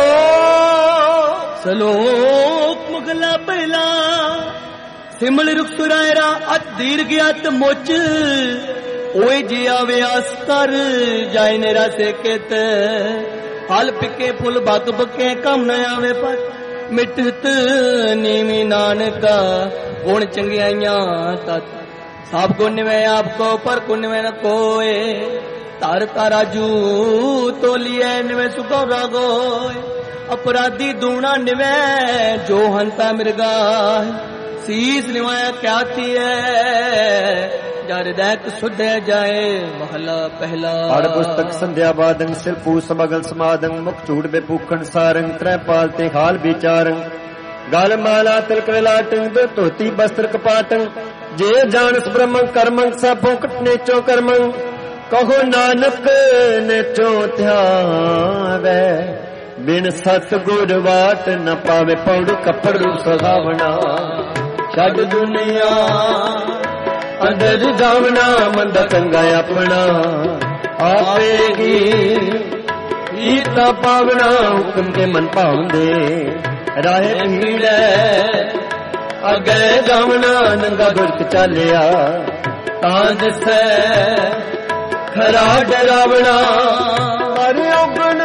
ਸਲੋਕ ਮੁਗਲਾ ਪਹਿਲਾ ਸਿਮਲ ਰੁਖ ਸੁਰਾਇਰਾ ਅਤ ਦੀਰਘ ਅਤ ਮੁੱਚ ਓਏ ਜੀ ਆਵੇ ਆਸ ਕਰ ਜਾਇ ਨੇ ਰਸੇ ਕਿਤ ਫਲ ਪਿੱਕੇ ਫੁੱਲ ਬਕ ਬਕੇ ਕੰਮ ਨ ਆਵੇ ਪਰ ਮਿਟਤ ਨੀਵੀ ਨਾਨਕਾ ਗੁਣ ਚੰਗਿਆਈਆਂ ਤਤ ਸਭ ਗੁਣ ਨਿਵੇਂ ਆਪ ਕੋ ਪਰ ਗੁਣ ਨਿਵੇਂ ਨ ਕੋਏ ਧਰ ਤਾਰਾਜੂ ਤੋਲੀਏ ਨਿਵੇਂ ਸੁਖੋ ਰਾਗੋਏ ਅਪਰਾਧੀ ਦੂਣਾ ਨਿਵੇਂ ਜੋ ਹੰਤਾ ਮਿਰਗਾ ਸੀਸ ਨਿਵਾਇਆ ਕਿਆ ਥੀਏ ਜਰ ਦੈਕ ਸੁਧੇ ਜਾਏ ਮਹਲਾ ਪਹਿਲਾ ਪੜ ਪੁਸਤਕ ਸੰਧਿਆ ਬਾਦੰ ਸਿਰ ਪੂ ਸਮਗਲ ਸਮਾਦੰ ਮੁਖ ਝੂੜ ਬੇਪੂਖਣ ਸਾਰੰਗ ਤ੍ਰੈ ਪਾਲ ਤੇ ਹਾਲ ਵਿਚਾਰੰ ਗਲ ਮਾਲਾ ਤਿਲਕ ਵਿਲਾਟੰ ਦੋ ਧੋਤੀ ਬਸਤਰ ਕਪਾਟੰ ਜੇ ਜਾਣਸ ਬ੍ਰਹਮੰ ਕਰਮੰ ਸਭੋ ਕਟਨੇ ਚੋ ਕਰਮੰ ਕਹੋ ਨਾਨਕ ਨੇ ਚੋ ਧਿਆਵੈ ਬਿਨ ਸਤ ਗੁਰ ਵਾਟ ਨ ਪਾਵੇ ਪੌੜ ਕੱਪੜ ਰੂਪ ਸਹਾਵਣਾ ਛੱਡ ਦੁਨੀਆ ਅੰਦਰ ਜਾਵਣਾ ਮੰਦਾ ਚੰਗਾ ਆਪਣਾ ਆਪੇ ਹੀ ਈਤਾ ਪਾਵਣਾ ਹੁਕਮ ਕੇ ਮਨ ਭਾਉਂਦੇ ਰਾਹੇ ਭੀੜੈ ਅਗੇ ਜਾਵਣਾ ਨੰਗਾ ਗੁਰਕ ਚਾਲਿਆ ਤਾਂ ਦਿਸੈ ਖਰਾ ਡਰਾਵਣਾ ਹਰ ਔਗਣ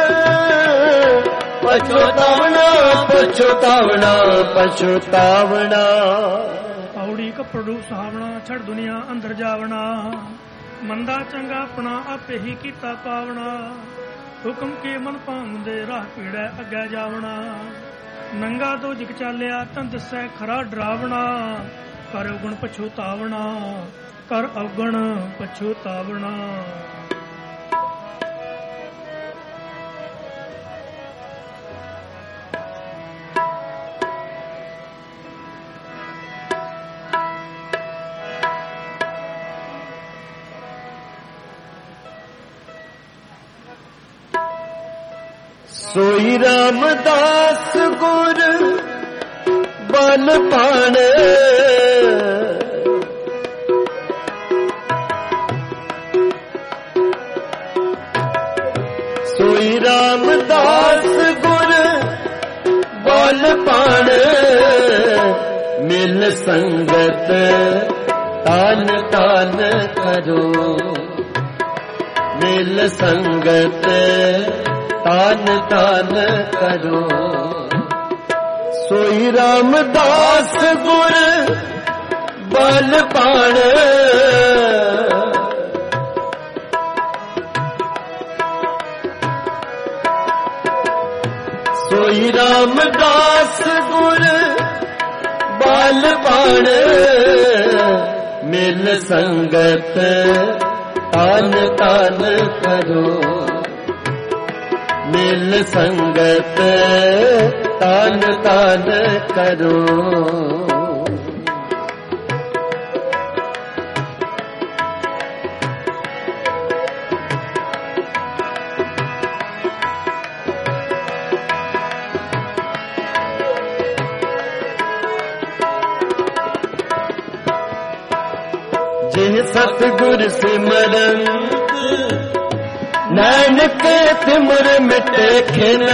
ਪਛੋਤਾਵਣਾ ਪਛੋਤਾਵਣਾ ਪਛੋਤਾਵਣਾ ਪੌੜੀ ਕੱਪੜੂ ਸੁਹਾਵਣਾ ਛੜ ਦੁਨੀਆ ਅੰਦਰ ਜਾਵਣਾ ਮੰਦਾ ਚੰਗਾ ਆਪਣਾ ਆਪੇ ਹੀ ਕੀਤਾ ਪਾਵਣਾ ਹੁਕਮ ਕੇ ਮਨ ਭਾਉਂਦੇ ਰਾਹ ਪੀੜੈ ਅੱਗੇ ਜਾਵਣਾ ਨੰਗਾ ਤੋਂ ਜਿਕ ਚਾਲਿਆ ਤਾਂ ਦਿਸੈ ਖਰਾ ਡਰਾਵਣਾ ਕਰ ਔਗਣ ਪਛੋਤਾਵਣਾ ਕਰ ਔਗਣ ਪਛੋਤਾਵਣਾ ਸੋਈ ਰਾਮਦਾਸ ਗੁਰ ਬਲ ਪਾਣ ਸੋਈ ਰਾਮਦਾਸ ਗੁਰ ਬਲ ਪਾਣ ਮਿਲ ਸੰਗਤ ਤਨ ਤਨ ਕਰੋ ਮਿਲ ਸੰਗਤ ਤਾਨ ਤਾਨ ਕਰੋ ਸੋਈ ਰਾਮਦਾਸ ਗੁਰ ਬਲ ਪਾਣ ਸੋਈ ਰਾਮਦਾਸ ਗੁਰ ਬਲ ਪਾਣ ਮਿਲ ਸੰਗਤ ਤਾਨ ਤਾਨ ਕਰੋ ਮਿਲ ਸੰਗਤ ਤਾਨ ਤਾਨ ਕਰੋ ਜੇ ਸਤਿਗੁਰ ਸਿਮਰਨ ਨਾਨਕ ਤਿਮਰ ਮਿਟੇ ਖਿਨ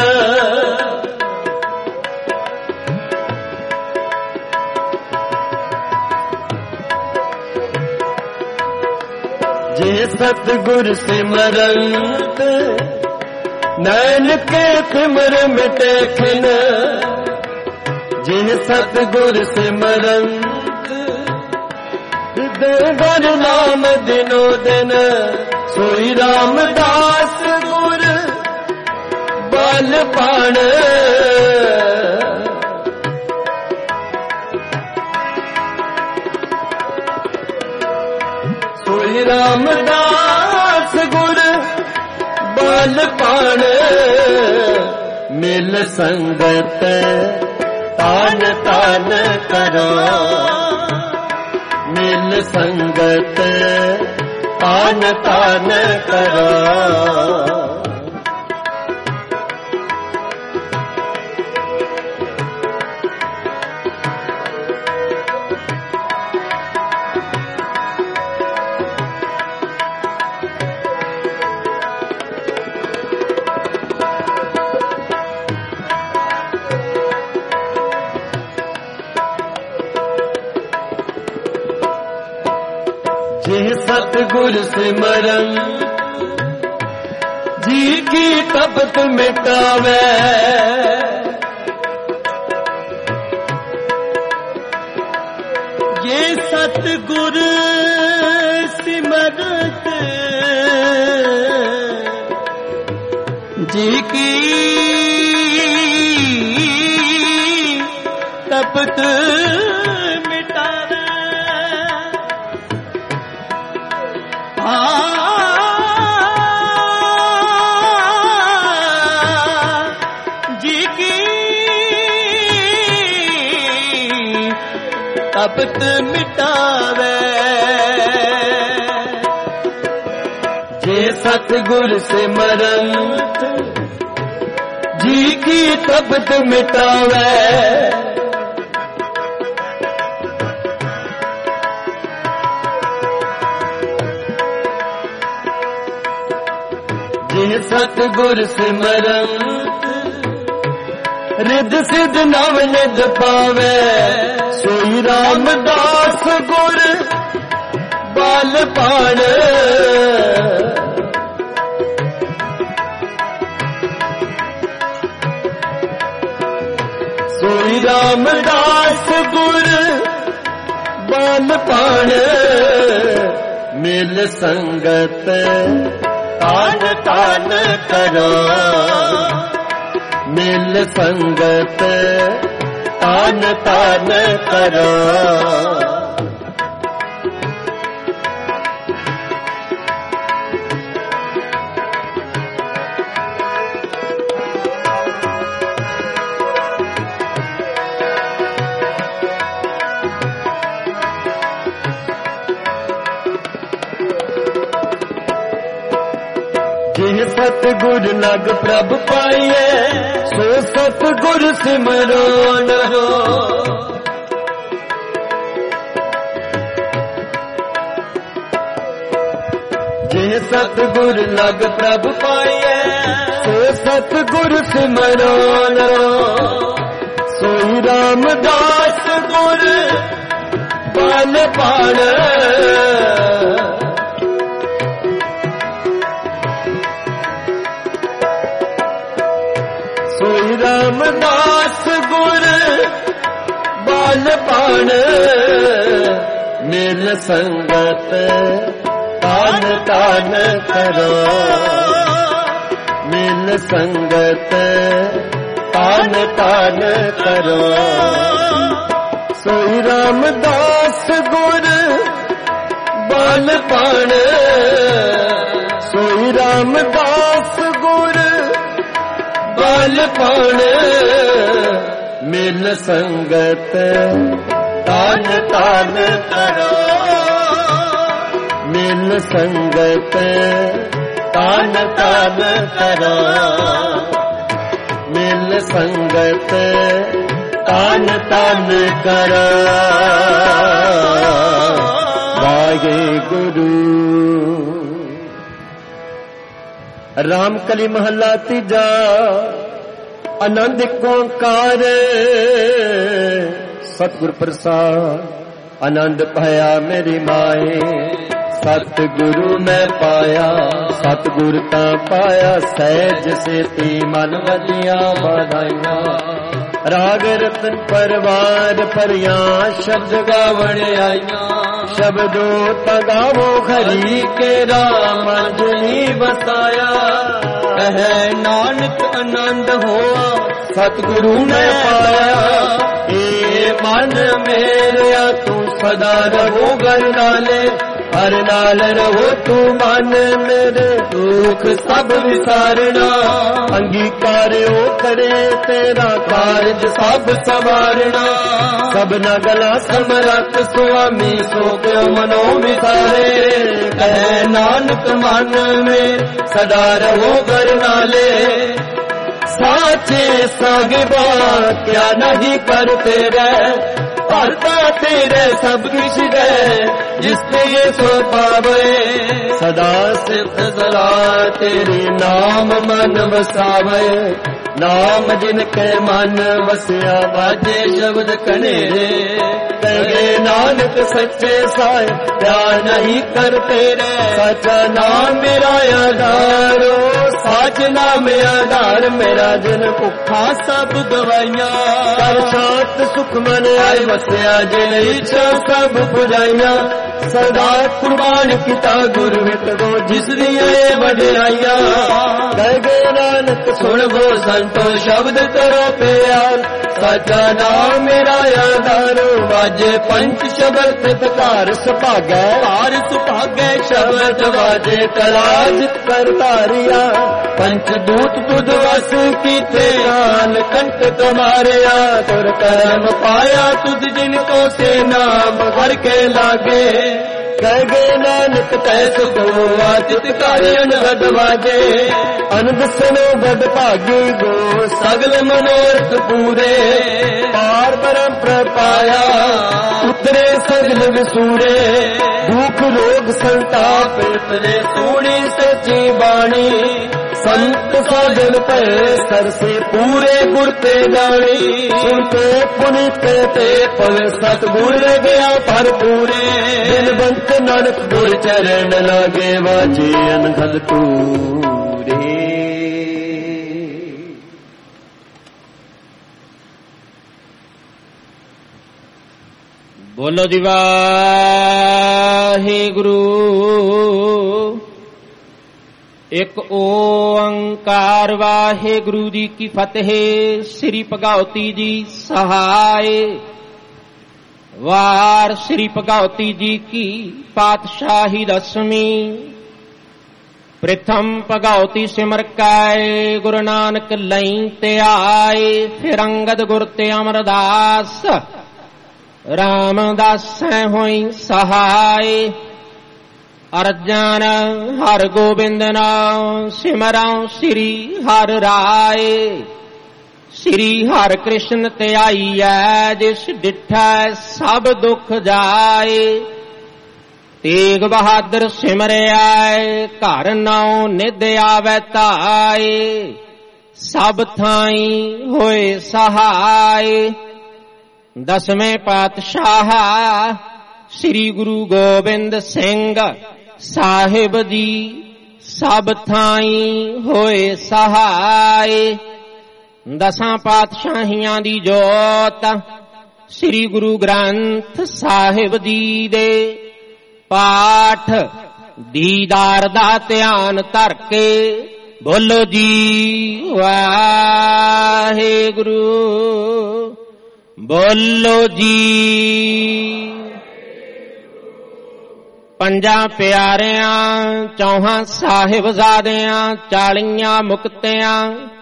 ਜੇ ਸਤਿਗੁਰ ਸਿਮਰੰਤ ਨਾਨਕ ਤਿਮਰ ਮਿਟੇ ਖਿਨ ਜੇ ਸਤਿਗੁਰ ਸਿਮਰੰਤ ਹ੍ਰਿਦੈ ਗੁਰ ਨਾਮ ਦਿਨੋ ਦਿਨ ਸੋਈ ਰਾਮਦਾਸ ਗੁਰ ਬਲ ਪਾਣ ਸੋਈ ਰਾਮਦਾਸ ਗੁਰ ਬਲ ਪਾਣ ਮਿਲ ਸੰਗਤ ਤਾਨ ਤਾਨ ਕਰੋ ਮਿਲ ਸੰਗਤ ਤਾਨ ਤਾਨ ਕਰੋ ਜੇ ਸਤਿਗੁਰ ਸਿਮਰਨ ਜੀ ਕੀ ਤਪਤ ਮਿਟਾਵੇ ਸਤਿਗੁਰ ਸਿਮਰਤ ਜੀ ਕੀ ਤਪਤ ਮਿਟਾਵੇ ਆ ਜੀ ਕੀ ਤਪਤ ਮਿਟਾਵੇ ਜੇ ਸਤਿਗੁਰ ਸਿਮਰਤ ਜੀ ਕੀ ਤਪਤ ਮਿਟਾਵੇ ਜੇ ਸਤਿਗੁਰ ਸਿਮਰਤ ਰਿੱਧ ਸਿੱਧ ਨਵ ਨਿਧ ਪਾਵੇ ਸੋਈ ਰਾਮਦਾਸ ਗੁਰ ਬਾਲ ਪਾਣ ਸੋਈ ਰਾਮਦਾਸ ਗੁਰ ਬਾਲ ਪਾਣ ਮਿਲ ਸੰਗਤ ਤਾਨ ਤਾਨ ਕਰੋ ਮਿਲ ਸੰਗਤ ਤਾਨ ਤਾਨ ਕਰੋ ਜਿਹ ਸਤਿਗੁਰ ਲਗ ਪ੍ਰਭ ਪਾਈਏ ਸੋ ਸਤਿਗੁਰ ਸਿਮਰੋ ਨਰੋ ਜਿਹ ਸਤਿਗੁਰ ਲਗ ਪ੍ਰਭ ਪਾਈਏ ਸੋ ਸਤਿਗੁਰ ਸਿਮਰੋ ਨਰੋ ਸੋਈ ਰਾਮਦਾਸ ਗੁਰ ਬਲ ਪਾਣ ਸੋਈ ਰਾਮਦਾਸ ਗੁਰ ਬਾਲ ਪਾਣ ਮਿਲ ਸੰਗਤ ਤਾਨ ਤਾਨ ਕਰੋ ਮਿਲ ਸੰਗਤ ਤਾਨ ਤਾਨ ਕਰੋ ਸੋਈ ਰਾਮਦਾਸ ਗੁਰ ਬਾਲ ਪਾਣ ਸੋਈ ਰਾਮਦਾਸ ਗੁਰ ਬਾਲ ਪਾਣ ਮਿਲ ਸੰਗਤ ਤਾਨ ਤਾਨ ਕਰੋ ਮਿਲ ਸੰਗਤ ਤਾਨ ਤਾਨ ਕਰੋ ਮਿਲ ਸੰਗਤ ਤਾਨ ਤਾਨ ਕਰੋ ਵਾਹਿਗੁਰੂ। ਰਾਮ ਕਲੀ ਮਹੱਲਾ ਤੀਜਾ। ਆਨੰਦ ਓੰਕਾਰ ਸਤਿਗੁਰ ਪ੍ਰਸਾਦ ਆਨੰਦ ਪਾਇਆ ਮੇਰੀ ਮਾਏ ਸਤਿਗੁਰੂ ਮੈਂ ਪਾਇਆ ਸਤਿਗੁਰ ਤਾਂ ਪਾਇਆ ਸਹਿਜ ਸੇਤੀ ਮਨ ਵਧੀਆਂ ਵਧਾਈਆਂ ਰਾਗ ਰਤਨ ਪਰਵਾਰ ਭਰੀਆਂ ਸ਼ਬਦ ਗਾਵਣ ਆਈਆਂ ਸ਼ਬਦੋ ਤਗਾਵੋ ਖਰੀ ਕੇ ਰਾਮ ਅੰਜਲੀ ਬਸਾਇਆ ਕਹਿ ਨਾਨਕ ਆਨੰਦ ਹੋਆ ਸਤਿਗੁਰੂ ਨੇ ਪਾਇਆ ਏ ਮਨ ਮੇਰਿਆ ਤੂੰ ਸਦਾ ਰਹੋ ਗਰ ਨਾਲੇ ਹਰ ਨਾਲ ਰਹੋ ਤੂੰ ਮਨ ਮੇਰੇ ਦੁੱਖ ਸਭ ਵਿਸਾਰਨਾ ਅੰਗੀਕਾਰਿਓ ਕਰੇ ਤੇਰਾ ਕਾਰਜ ਸਭ ਸਵਾਰਨਾ ਸਭਨਾ ਗਲਾ ਸਮਰੱਥ ਸੁਆਮੀ ਸੋ ਕਿਉ ਮਨੋ ਵਿਸਾਰੇ ਕਹਿ ਨਾਨਕ ਮਨ ਮੇ ਸਦਾ ਰਹੋ ਗਰ ਨਾਲੇ ਸਾਚੇ ਸਾਗਿਬਾ ਕਿਆ ਨਹੀਂ ਕਰਤੇ ਰਹਿ ਭਰਤਾ ਤੇਰੇ ਸਭ ਕੁਛ ਗਏ ਜਿਸ ਤੇ ਇਹ ਸੋ ਪਾਵੇ ਸਦਾ ਸਿਫਤ ਸਲਾਹ ਤੇਰੀ ਨਾਮ ਮਨ ਵਸਾਵੇ ਨਾਮ ਜਿਨ ਕੇ ਮਨ ਵਸਿਆ ਬਾਜੇ ਸ਼ਬਦ ਕਨੇਰੇ ਕਹੇ ਨਾਨਕ ਸੱਚੇ ਸਾਇ ਪਿਆਰ ਨਹੀਂ ਕਰਤੇ ਰਹਿ ਸੱਚਾ ਨਾਮ ਮੇਰਾ ਆਧਾਰੋ ਸਾਚ ਨਾਮ ਆਧਾਰ ਮੇਰਾ ਜਿਨ ਭੁੱਖਾ ਸਭ ਗਵਾਈਆਂ ਕਰ ਸ਼ਾਂਤ ਸੁਖ ਮਨ ਆਏ ਵਸਿਆ ਜਿਨ ਇੱਛਾ ਸਭ ਪੁਜਾਈਆਂ ਸਦਾ ਕੁਰਬਾਨ ਕੀਤਾ ਗੁਰ ਵਿਟ ਦੋ ਜਿਸ ਦੀਆਂ ਇਹ ਵਡਿਆਈਆਂ ਕਹਿ ਗਏ ਨਾਨਕ ਸੁਣ ਬੋ ਸੰਤੋ ਸ਼ਬਦ ਕਰੋ ਪਿਆਰ ਸਾਚਾ ਨਾਮ ਮੇਰਾ ਆਧਾਰ ਵਾਜੇ ਪੰਚ ਸ਼ਬਦ ਤਿਤ ਘਰ ਸੁਭਾਗੈ ਘਰ ਸੁਭਾਗੈ ਸ਼ਬਦ ਵਾਜੇ ਕਲਾਜਿਤ ਕਰ ਧਾਰਿਆ ਪੰਚ ਦੂਤ ਤੁਧ ਵਸ ਕੀਤੇ ਆਨ ਕੰਟ ਤੁਮਾਰਿਆ ਤੁਰ ਕਰਮ ਪਾਇਆ ਤੁਧ ਜਿਨ ਕੋ ਸੇ ਨਾਮ ਹਰ ਕੇ ਲਾਗੇ ਕਹਿ ਗਏ ਨਾਨਕ ਤੈ ਸੁਖੋ ਆਚਿਤ ਕਾਰਿ ਅਨਹਦ ਵਾਜੇ ਅਨੰਦ ਸੁਨੋ ਬਦ ਭਾਗੀ ਗੋ ਸਗਲ ਮਨੋਰਥ ਪੂਰੇ ਪਾਰ ਬ੍ਰਹਮ ਪ੍ਰਪਾਇਆ ਉਤਰੇ ਸਗਲ ਵਿਸੂਰੇ ਦੁਖ ਰੋਗ ਸੰਤਾਪ ਤਰੇ ਸੋਣੀ ਸੱਚੀ ਬਾਣੀ ਸੰਤ ਸਾਜਨ ਭੈ ਸਰਸੇ ਪੂਰੇ ਗੁਰ ਤੇ ਜਾਣੀ ਸੁਣ ਕੇ ਪੁਨੀਤ ਤੇ ਪਵੇ ਸਤਿਗੁਰ ਗਿਆ ਭਰਪੂਰੇ ਬਿਨਵੰਤ ਨਾਨਕ ਗੁਰ ਚਰਨ ਲਾਗੇ ਵਾਜੇ ਅਨਹਦ ਤੂਰੇ। ਬੋਲੋ ਜੀ ਵਾਹਿਗੁਰੂ। ਇੱਕ ਓੰਕਾਰ ਵਾਹਿਗੁਰੂ ਜੀ ਕੀ ਫਤਿਹ। ਸ੍ਰੀ ਭਗਉਤੀ ਜੀ ਸਹਾਇ। ਵਾਰ ਸ੍ਰੀ ਭਗਉਤੀ ਜੀ ਕੀ ਪਾਤਸ਼ਾਹੀ ਦਸਵੀਂ। ਪ੍ਰਥਮ ਭਗਉਤੀ ਸਿਮਰ ਕੈ ਗੁਰੂ ਨਾਨਕ ਲਈ ਤੇ ਆਏ। ਫਿਰ ਅੰਗਦ ਗੁਰ ਤੇ ਅਮਰਦਾਸ ਰਾਮਦਾਸੈ ਹੋਈ ਸਹਾਇ। ਅਰਜਨ ਹਰ ਗੋਬਿੰਦ ਨਾਮ ਸਿਮਰਉ ਸ੍ਰੀ ਹਰਿ ਰਾਏ। ਸ੍ਰੀ ਹਰਿ ਕ੍ਰਿਸ਼ਨ ਤੇ ਆਈਐ ਜਿਸ ਡਿਠੈ ਸਭ ਦੁਖ ਜਾਏ। ਤੇਗ ਬਹਾਦਰ ਸਿਮਰਿਐ ਘਰ ਨੌ ਨਿਧ ਆਵੈ ਧਾਏ। ਸਭ ਥਾਈ ਹੋਏ ਸਹਾਇ। ਦਸਵੇਂ ਪਾਤਸ਼ਾਹ ਸ੍ਰੀ ਗੁਰੂ ਗੋਬਿੰਦ ਸਿੰਘ ਸਾਹਿਬ ਜੀ ਸਭ ਥਾਈ ਹੋਏ ਸਹਾਇ। ਦਸਾਂ ਪਾਤਸ਼ਾਹੀਆਂ ਦੀ ਜੋਤ ਸ੍ਰੀ ਗੁਰੂ ਗ੍ਰੰਥ ਸਾਹਿਬ ਜੀ ਦੇ ਪਾਠ ਦੀਦਾਰ ਦਾ ਧਿਆਨ ਧਰ ਕੇ ਬੋਲੋ ਜੀ ਵਾਹਿਗੁਰੂ। ਬੋਲੋ ਜੀ। ਪੰਜਾਂ ਪਿਆਰਿਆਂ ਚੌਹਾਂ ਸਾਹਿਬਜ਼ਾਦਿਆਂ ਚਾਲੀਆਂ ਮੁਕਤਿਆਂ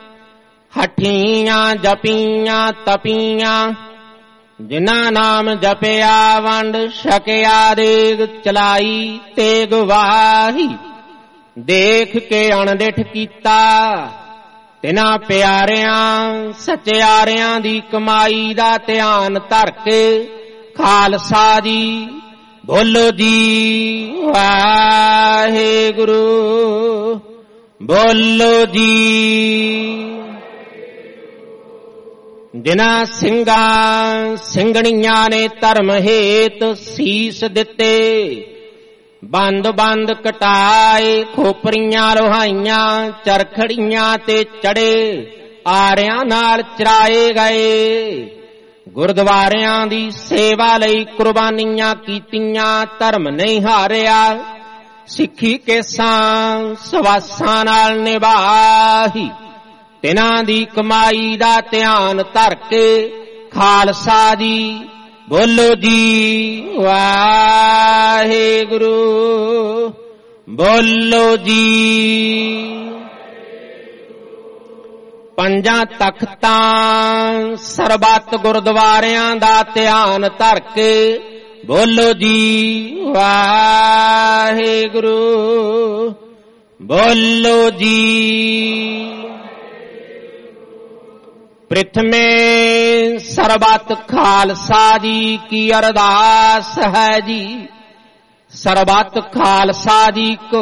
ਹਠੀਆਂ ਜਪੀਆਂ ਤਪੀਆਂ ਜਿਨ੍ਹਾਂ ਨਾਮ ਜਪਿਆ ਵੰਡ ਛਕਿਆ ਦੇਗ ਚਲਾਈ ਤੇਗ ਵਾਹੀ ਦੇਖ ਕੇ ਅਣਡਿਠ ਕੀਤਾ ਤਿਨਾਂ ਪਿਆਰਿਆਂ ਸਚਿਆਰਿਆਂ ਦੀ ਕਮਾਈ ਦਾ ਧਿਆਨ ਧਰ ਕੇ ਖਾਲਸਾ ਜੀ ਬੋਲੋ ਜੀ ਵਾਹਿਗੁਰੂ। ਬੋਲੋ ਜੀ। ਜਿਨ੍ਹਾਂ ਸਿੰਘਾਂ ਸਿੰਘਣੀਆਂ ਨੇ ਧਰਮ ਹੇਤ ਸੀਸ ਦਿੱਤੇ ਬੰਦ ਬੰਦ ਕਟਾਏ ਖੋਪਰੀਆਂ ਲੋਹਾਈਆਂ ਚਰਖੜੀਆਂ ਤੇ ਚੜੇ ਆਰਿਆਂ ਨਾਲ ਚਰਾਏ ਗਏ। ਗੁਰਦੁਆਰਿਆਂ ਦੀ ਸੇਵਾ ਲਈ ਕੁਰਬਾਨੀਆਂ ਕੀਤੀਆਂ ਧਰਮ ਨਹੀਂ ਹਾਰਿਆ। ਸਿੱਖੀ ਕੇਸਾਂ ਸਵਾਸਾਂ ਨਾਲ ਨਿਭਾਹੀ ਤਿਨਾਂ ਦੀ ਕਮਾਈ ਦਾ ਧਿਆਨ ਧਰ ਕੇ ਖਾਲਸਾ ਜੀ ਬੋਲੋ ਜੀ ਵਾਹਿਗੁਰੂ। ਬੋਲੋ ਜੀ। ਪੰਜਾਂ ਤਖਤਾਂ ਸਰਬੱਤ ਗੁਰਦੁਆਰਿਆਂ ਦਾ ਧਿਆਨ ਧਰ ਕੇ ਬੋਲੋ ਜੀ ਵਾਹਿਗੁਰੂ। ਬੋਲੋ ਜੀ। ਪ੍ਰਥਮੇ ਸਰਬੱਤ ਖਾਲਸਾ ਜੀ ਕੀ ਅਰਦਾਸ ਹੈ ਜੀ। ਸਰਬੱਤ ਖਾਲਸਾ ਜੀ ਕੋ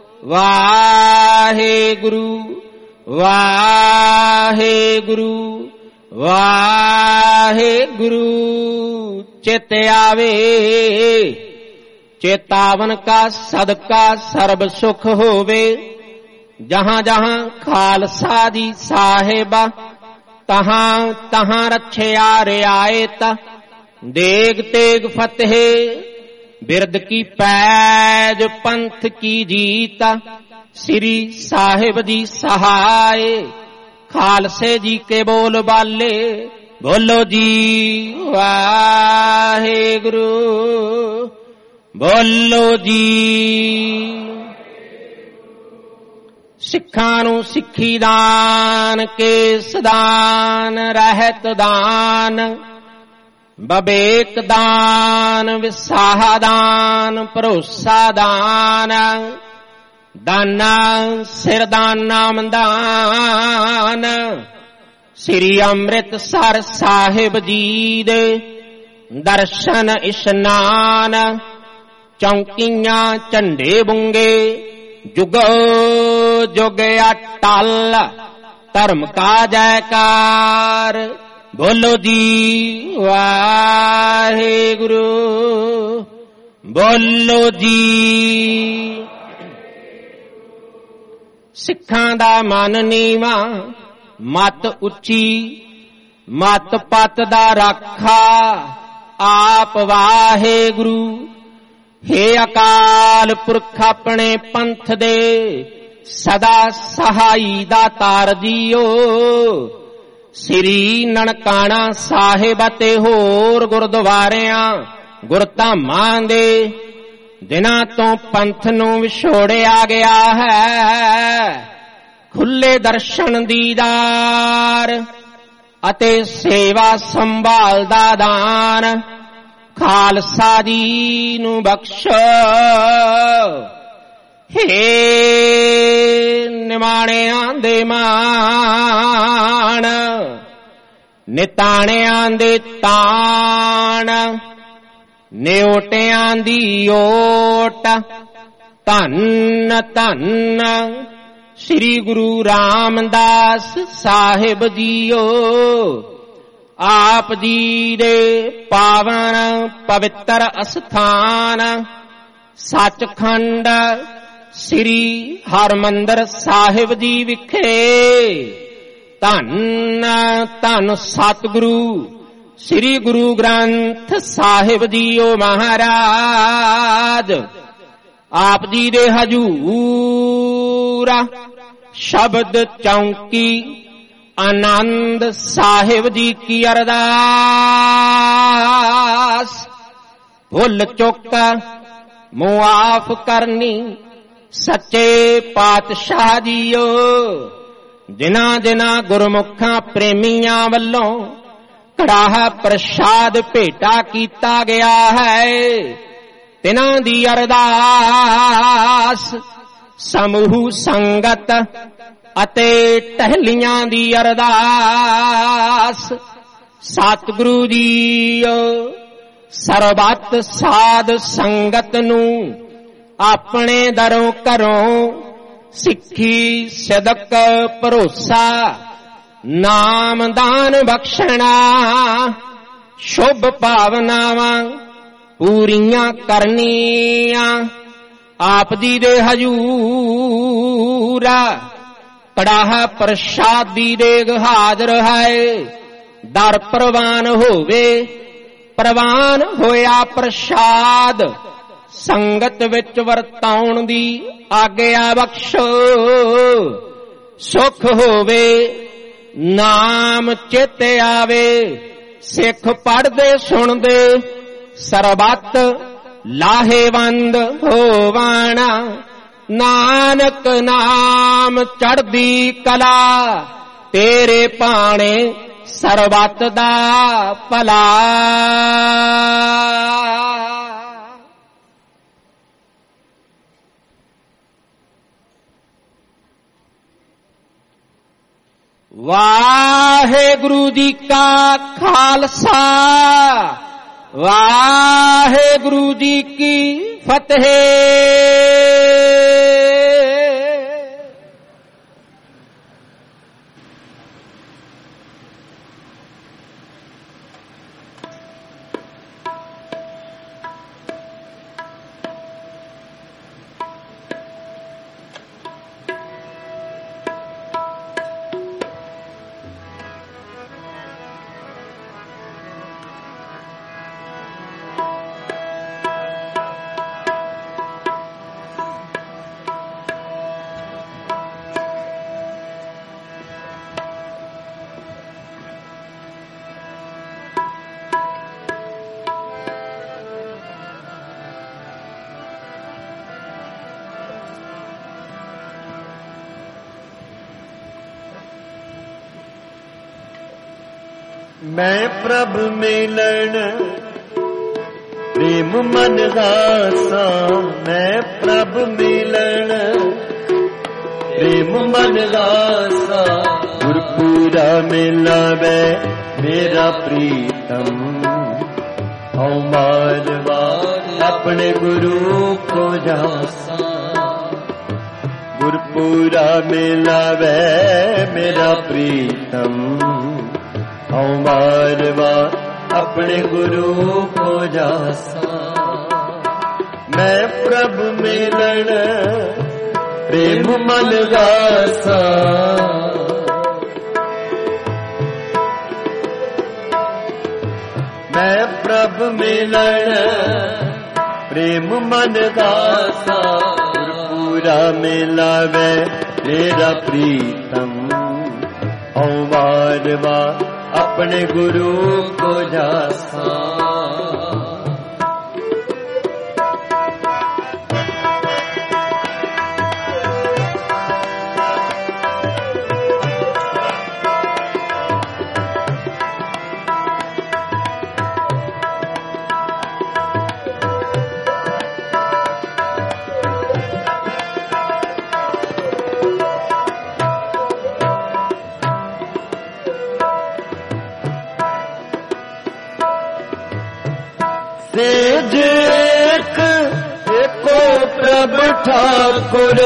ਵਾਹਿਗੁਰੂ ਵਾਹਿਗੁਰੂ ਵਾਹਿਗੁਰੂ। ਚਿਤ ਆਵੇ ਚੇਤਾਵਨ ਕਾ ਸਦਕਾ ਸਰਬ ਸੁਖ ਹੋਵੇ। ਜਹਾਂ ਜਹਾਂ ਖਾਲਸਾ ਜੀ ਸਾਹਿਬਾ ਤਹਾਂ ਤਹਾਂ ਰੱਖਿਆ ਰਿਆਇਤ ਦੇਗ ਤੇਗ ਫਤਿਹ ਬਿਰਦ ਕੀ ਪੈਜ ਪੰਥ ਕੀ ਜੀਤ ਸ੍ਰੀ ਸਾਹਿਬ ਦੀ ਸਹਾਏ ਖਾਲਸੇ ਜੀ ਕੇ ਬੋਲ ਬਾਲੇ ਬੋਲੋ ਜੀ ਵਾਹਿਗੁਰੂ ਬੋਲੋ ਜੀ। ਸਿੱਖਾਂ ਨੂੰ ਸਿੱਖੀ ਦਾਨ ਕੇਸ ਦਾਨ ਰਹਿਤ ਦਾਨ ਬਵੇਕ ਦਾਨ ਵਿਸਾਹ ਦਾਨ ਭਰੋਸਾ ਦਾਨ ਦਾਨਾ ਸਿਰ ਦਾਨ ਨਾਮ ਦਾਨ ਸ੍ਰੀ ਅੰਮ੍ਰਿਤਸਰ ਸਾਹਿਬ ਜੀ ਦੇ ਦਰਸ਼ਨ ਇਸ਼ਨਾਨ ਚੌਂਕੀਆਂ ਝੰਡੇ ਬੁੰਗੇ ਜੁਗ ਜੁਗ ਅਟਲ ਧਰਮ ਕਾ ਜੈਕਾਰ ਬੋਲੋ ਜੀ ਵਾਹਿਗੁਰੂ ਬੋਲੋ ਜੀ। ਸਿੱਖਾਂ ਦਾ ਮਨ ਨੀਵਾਂ ਮਤ ਉੱਚੀ ਮਤ ਪਤ ਦਾ ਰਾਖਾ ਆਪ ਵਾਹਿਗੁਰੂ ਹੇ ਅਕਾਲ ਪੁਰਖ ਆਪਣੇ ਪੰਥ ਦੇ ਸਦਾ ਸਹਾਈ ਦਾ ਤਾਰ ਜੀਓ। ਸ੍ਰੀ ਨਨਕਾਣਾ ਸਾਹਿਬ ਅਤੇ ਹੋਰ ਗੁਰਦੁਆਰਿਆਂ ਗੁਰਧਾਮਾਂ ਦੇ ਦਿਨਾਂ ਤੋਂ ਪੰਥ ਨੂੰ ਵਿਛੋੜਿਆ ਗਿਆ ਹੈ। ਖੁੱਲੇ ਦਰਸ਼ਨ ਦੀਦਾਰ ਅਤੇ ਸੇਵਾ ਸੰਭਾਲ ਦਾ ਦਾਨ ਖਾਲਸਾ ਜੀ ਨੂੰ ਬਖਸ਼ੋ। ਹੇ ਨਿਮਾਣਿਆਂ ਦੇ ਮਾਣ ਨਿਤਾਣਿਆਂ ਦੇ ਤਾਣ ਨਿਓਟਿਆਂ ਦੀ ਓਟ ਧੰਨ ਧੰਨ ਸ੍ਰੀ ਗੁਰੂ ਰਾਮਦਾਸ ਸਾਹਿਬ ਜੀਓ। ਆਪ ਜੀ ਦੇ ਪਾਵਨ ਪਵਿੱਤਰ ਅਸਥਾਨ ਸੱਚਖੰਡ ਸ੍ਰੀ ਹਰਿਮੰਦਰ ਸਾਹਿਬ ਜੀ ਵਿਖੇ ਧੰਨ ਧੰਨ ਸਤਿਗੁਰੂ ਸ੍ਰੀ ਗੁਰੂ ਗ੍ਰੰਥ ਸਾਹਿਬ ਜੀਓ ਮਹਾਰਾਜ। ਆਪ ਜੀ ਦੇ ਹਜੂਰ ਸ਼ਬਦ ਚੌਂਕੀ ਆਨੰਦ ਸਾਹਿਬ ਜੀ ਕੀ ਅਰਦਾਸ ਭੁੱਲ ਚੁੱਕ ਮੁਆਫ ਕਰਨੀ ਸੱਚੇ ਪਾਤਸ਼ਾਹ ਜੀਓ। ਜਿਨ੍ਹਾਂ ਜਿਨ੍ਹਾਂ ਗੁਰਮੁਖਾਂ ਪ੍ਰੇਮੀਆਂ ਵੱਲੋਂ ਕੜਾਹ ਪ੍ਰਸ਼ਾਦ ਭੇਟਾ ਕੀਤਾ ਗਿਆ ਹੈ ਤਿਨਾਂ ਦੀ ਅਰਦਾਸ ਸਮੂਹ ਸੰਗਤ ਅਤੇ ਟਹਿਲੀਆਂ ਦੀ ਅਰਦਾਸ ਸਤਿਗੁਰੂ ਜੀਓ। ਸਰਬੱਤ ਸਾਧ ਸੰਗਤ ਨੂੰ ਆਪਣੇ ਦਰੋਂ ਘਰੋਂ ਸਿੱਖੀ ਸਦਕ ਭਰੋਸਾ ਨਾਮ ਦਾਨ ਬਖਸ਼ਣਾ ਸ਼ੁਭ ਭਾਵਨਾਵਾਂ ਪੂਰੀਆਂ ਕਰਨੀਆਂ ਆਪ ਜੀ ਦੇ ਹਜੂਰ। ਕੜਾਹ ਪ੍ਰਸ਼ਾਦ ਦੀ ਦੇਗ ਹਾਜ਼ਰ ਹੈ ਦਰ ਪ੍ਰਵਾਨ ਹੋਵੇ ਪ੍ਰਵਾਨ ਹੋਇਆ ਪ੍ਰਸ਼ਾਦ ਸੰਗਤ ਵਿੱਚ ਵਰਤਾਉਣ ਦੀ ਆਗਿਆ ਬਖਸ਼ੋ। ਸੁਖ ਹੋਵੇ ਨਾਮ ਚਿਤ ਆਵੇ ਸਿੱਖ ਪੜ੍ਹਦੇ ਸੁਣਦੇ ਸਰਬੱਤ ਲਾਹੇਵੰਦ ਹੋਵਣ ਨਾਨਕ ਨਾਮ ਚੜ੍ਹਦੀ ਕਲਾ ਤੇਰੇ ਭਾਣੇ ਸਰਬੱਤ ਦਾ ਭਲਾ। ਵਾਹਿਗੁਰੂ ਜੀ ਕਾ ਖਾਲਸਾ ਵਾਹਿਗੁਰੂ ਜੀ ਕੀ ਫਤਿਹ। मैं प्रभु मिलन प्रेम मन दासा, मैं प्रभु मिलन प्रेम मन दासा, गुरपुरा मिलावे मेरा प्रीतम, औ मारवा अपने गुरु को जासा, गुरपुरा मिलावे मेरा प्रीतम, औ मारवा अपने गुरु को जासा। मैं प्रभु मिलन प्रेम मन दासा, मैं प्रभु मिलन प्रेम मन दासा, गुरपुरा मिलावे मेरा प्रीतम, औ वारवा अपने गुरु को जासा। सेज एक एको प्रभु ठाकुर,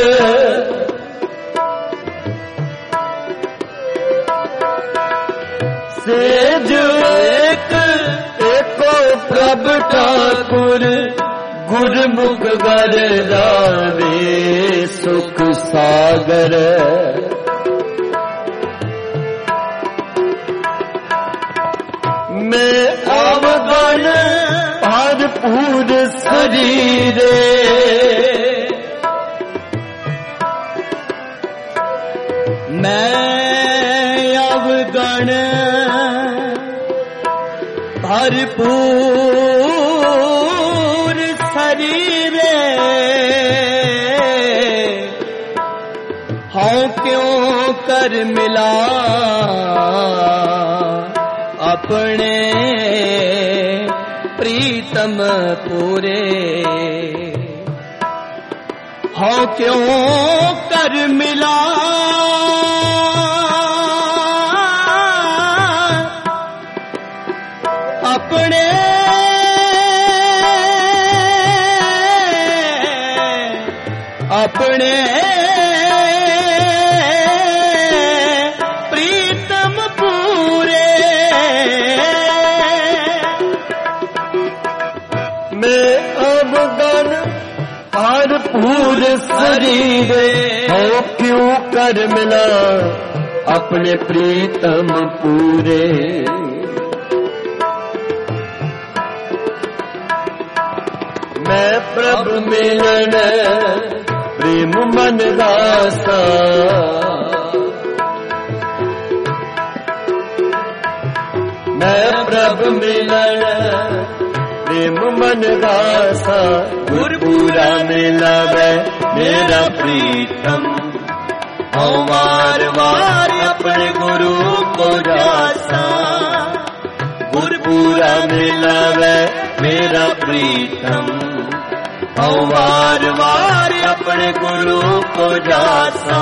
सेज एक एको प्रभु ठाकुर, गुरमुख गर रावे सुख सागर। मैं अवगण भरपूर शरीरे, मैं अवगण भरपूर शरीरे, हाँ क्यों कर मिला अपने प्रीतम पूरे, हाँ क्यों कर मिला अपने अपने प्रीतम पूरे। मैं अवगण भरपूर शरीरे, हो क्यों कर मिला अपने प्रीतम पूरे। मैं प्रभु मिलन प्रेम मन दासा, मैं प्रभु मिलन प्रेम मन दासा, गुरपुरा मिलावे मेरा प्रीतम, औ वार वार अपने गुरु को जासा, गुरपुरा मिलावे मेरा प्रीतम, औ वार वार अपने गुरु को जासा।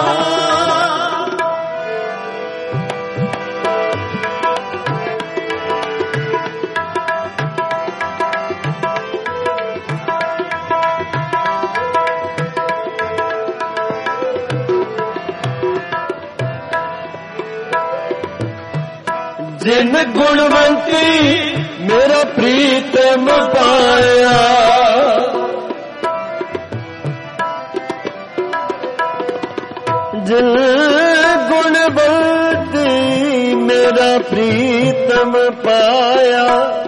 जिन गुणवंती मेरा प्रीतम पाया, जिन गुणवंती मेरा प्रीतम पाया,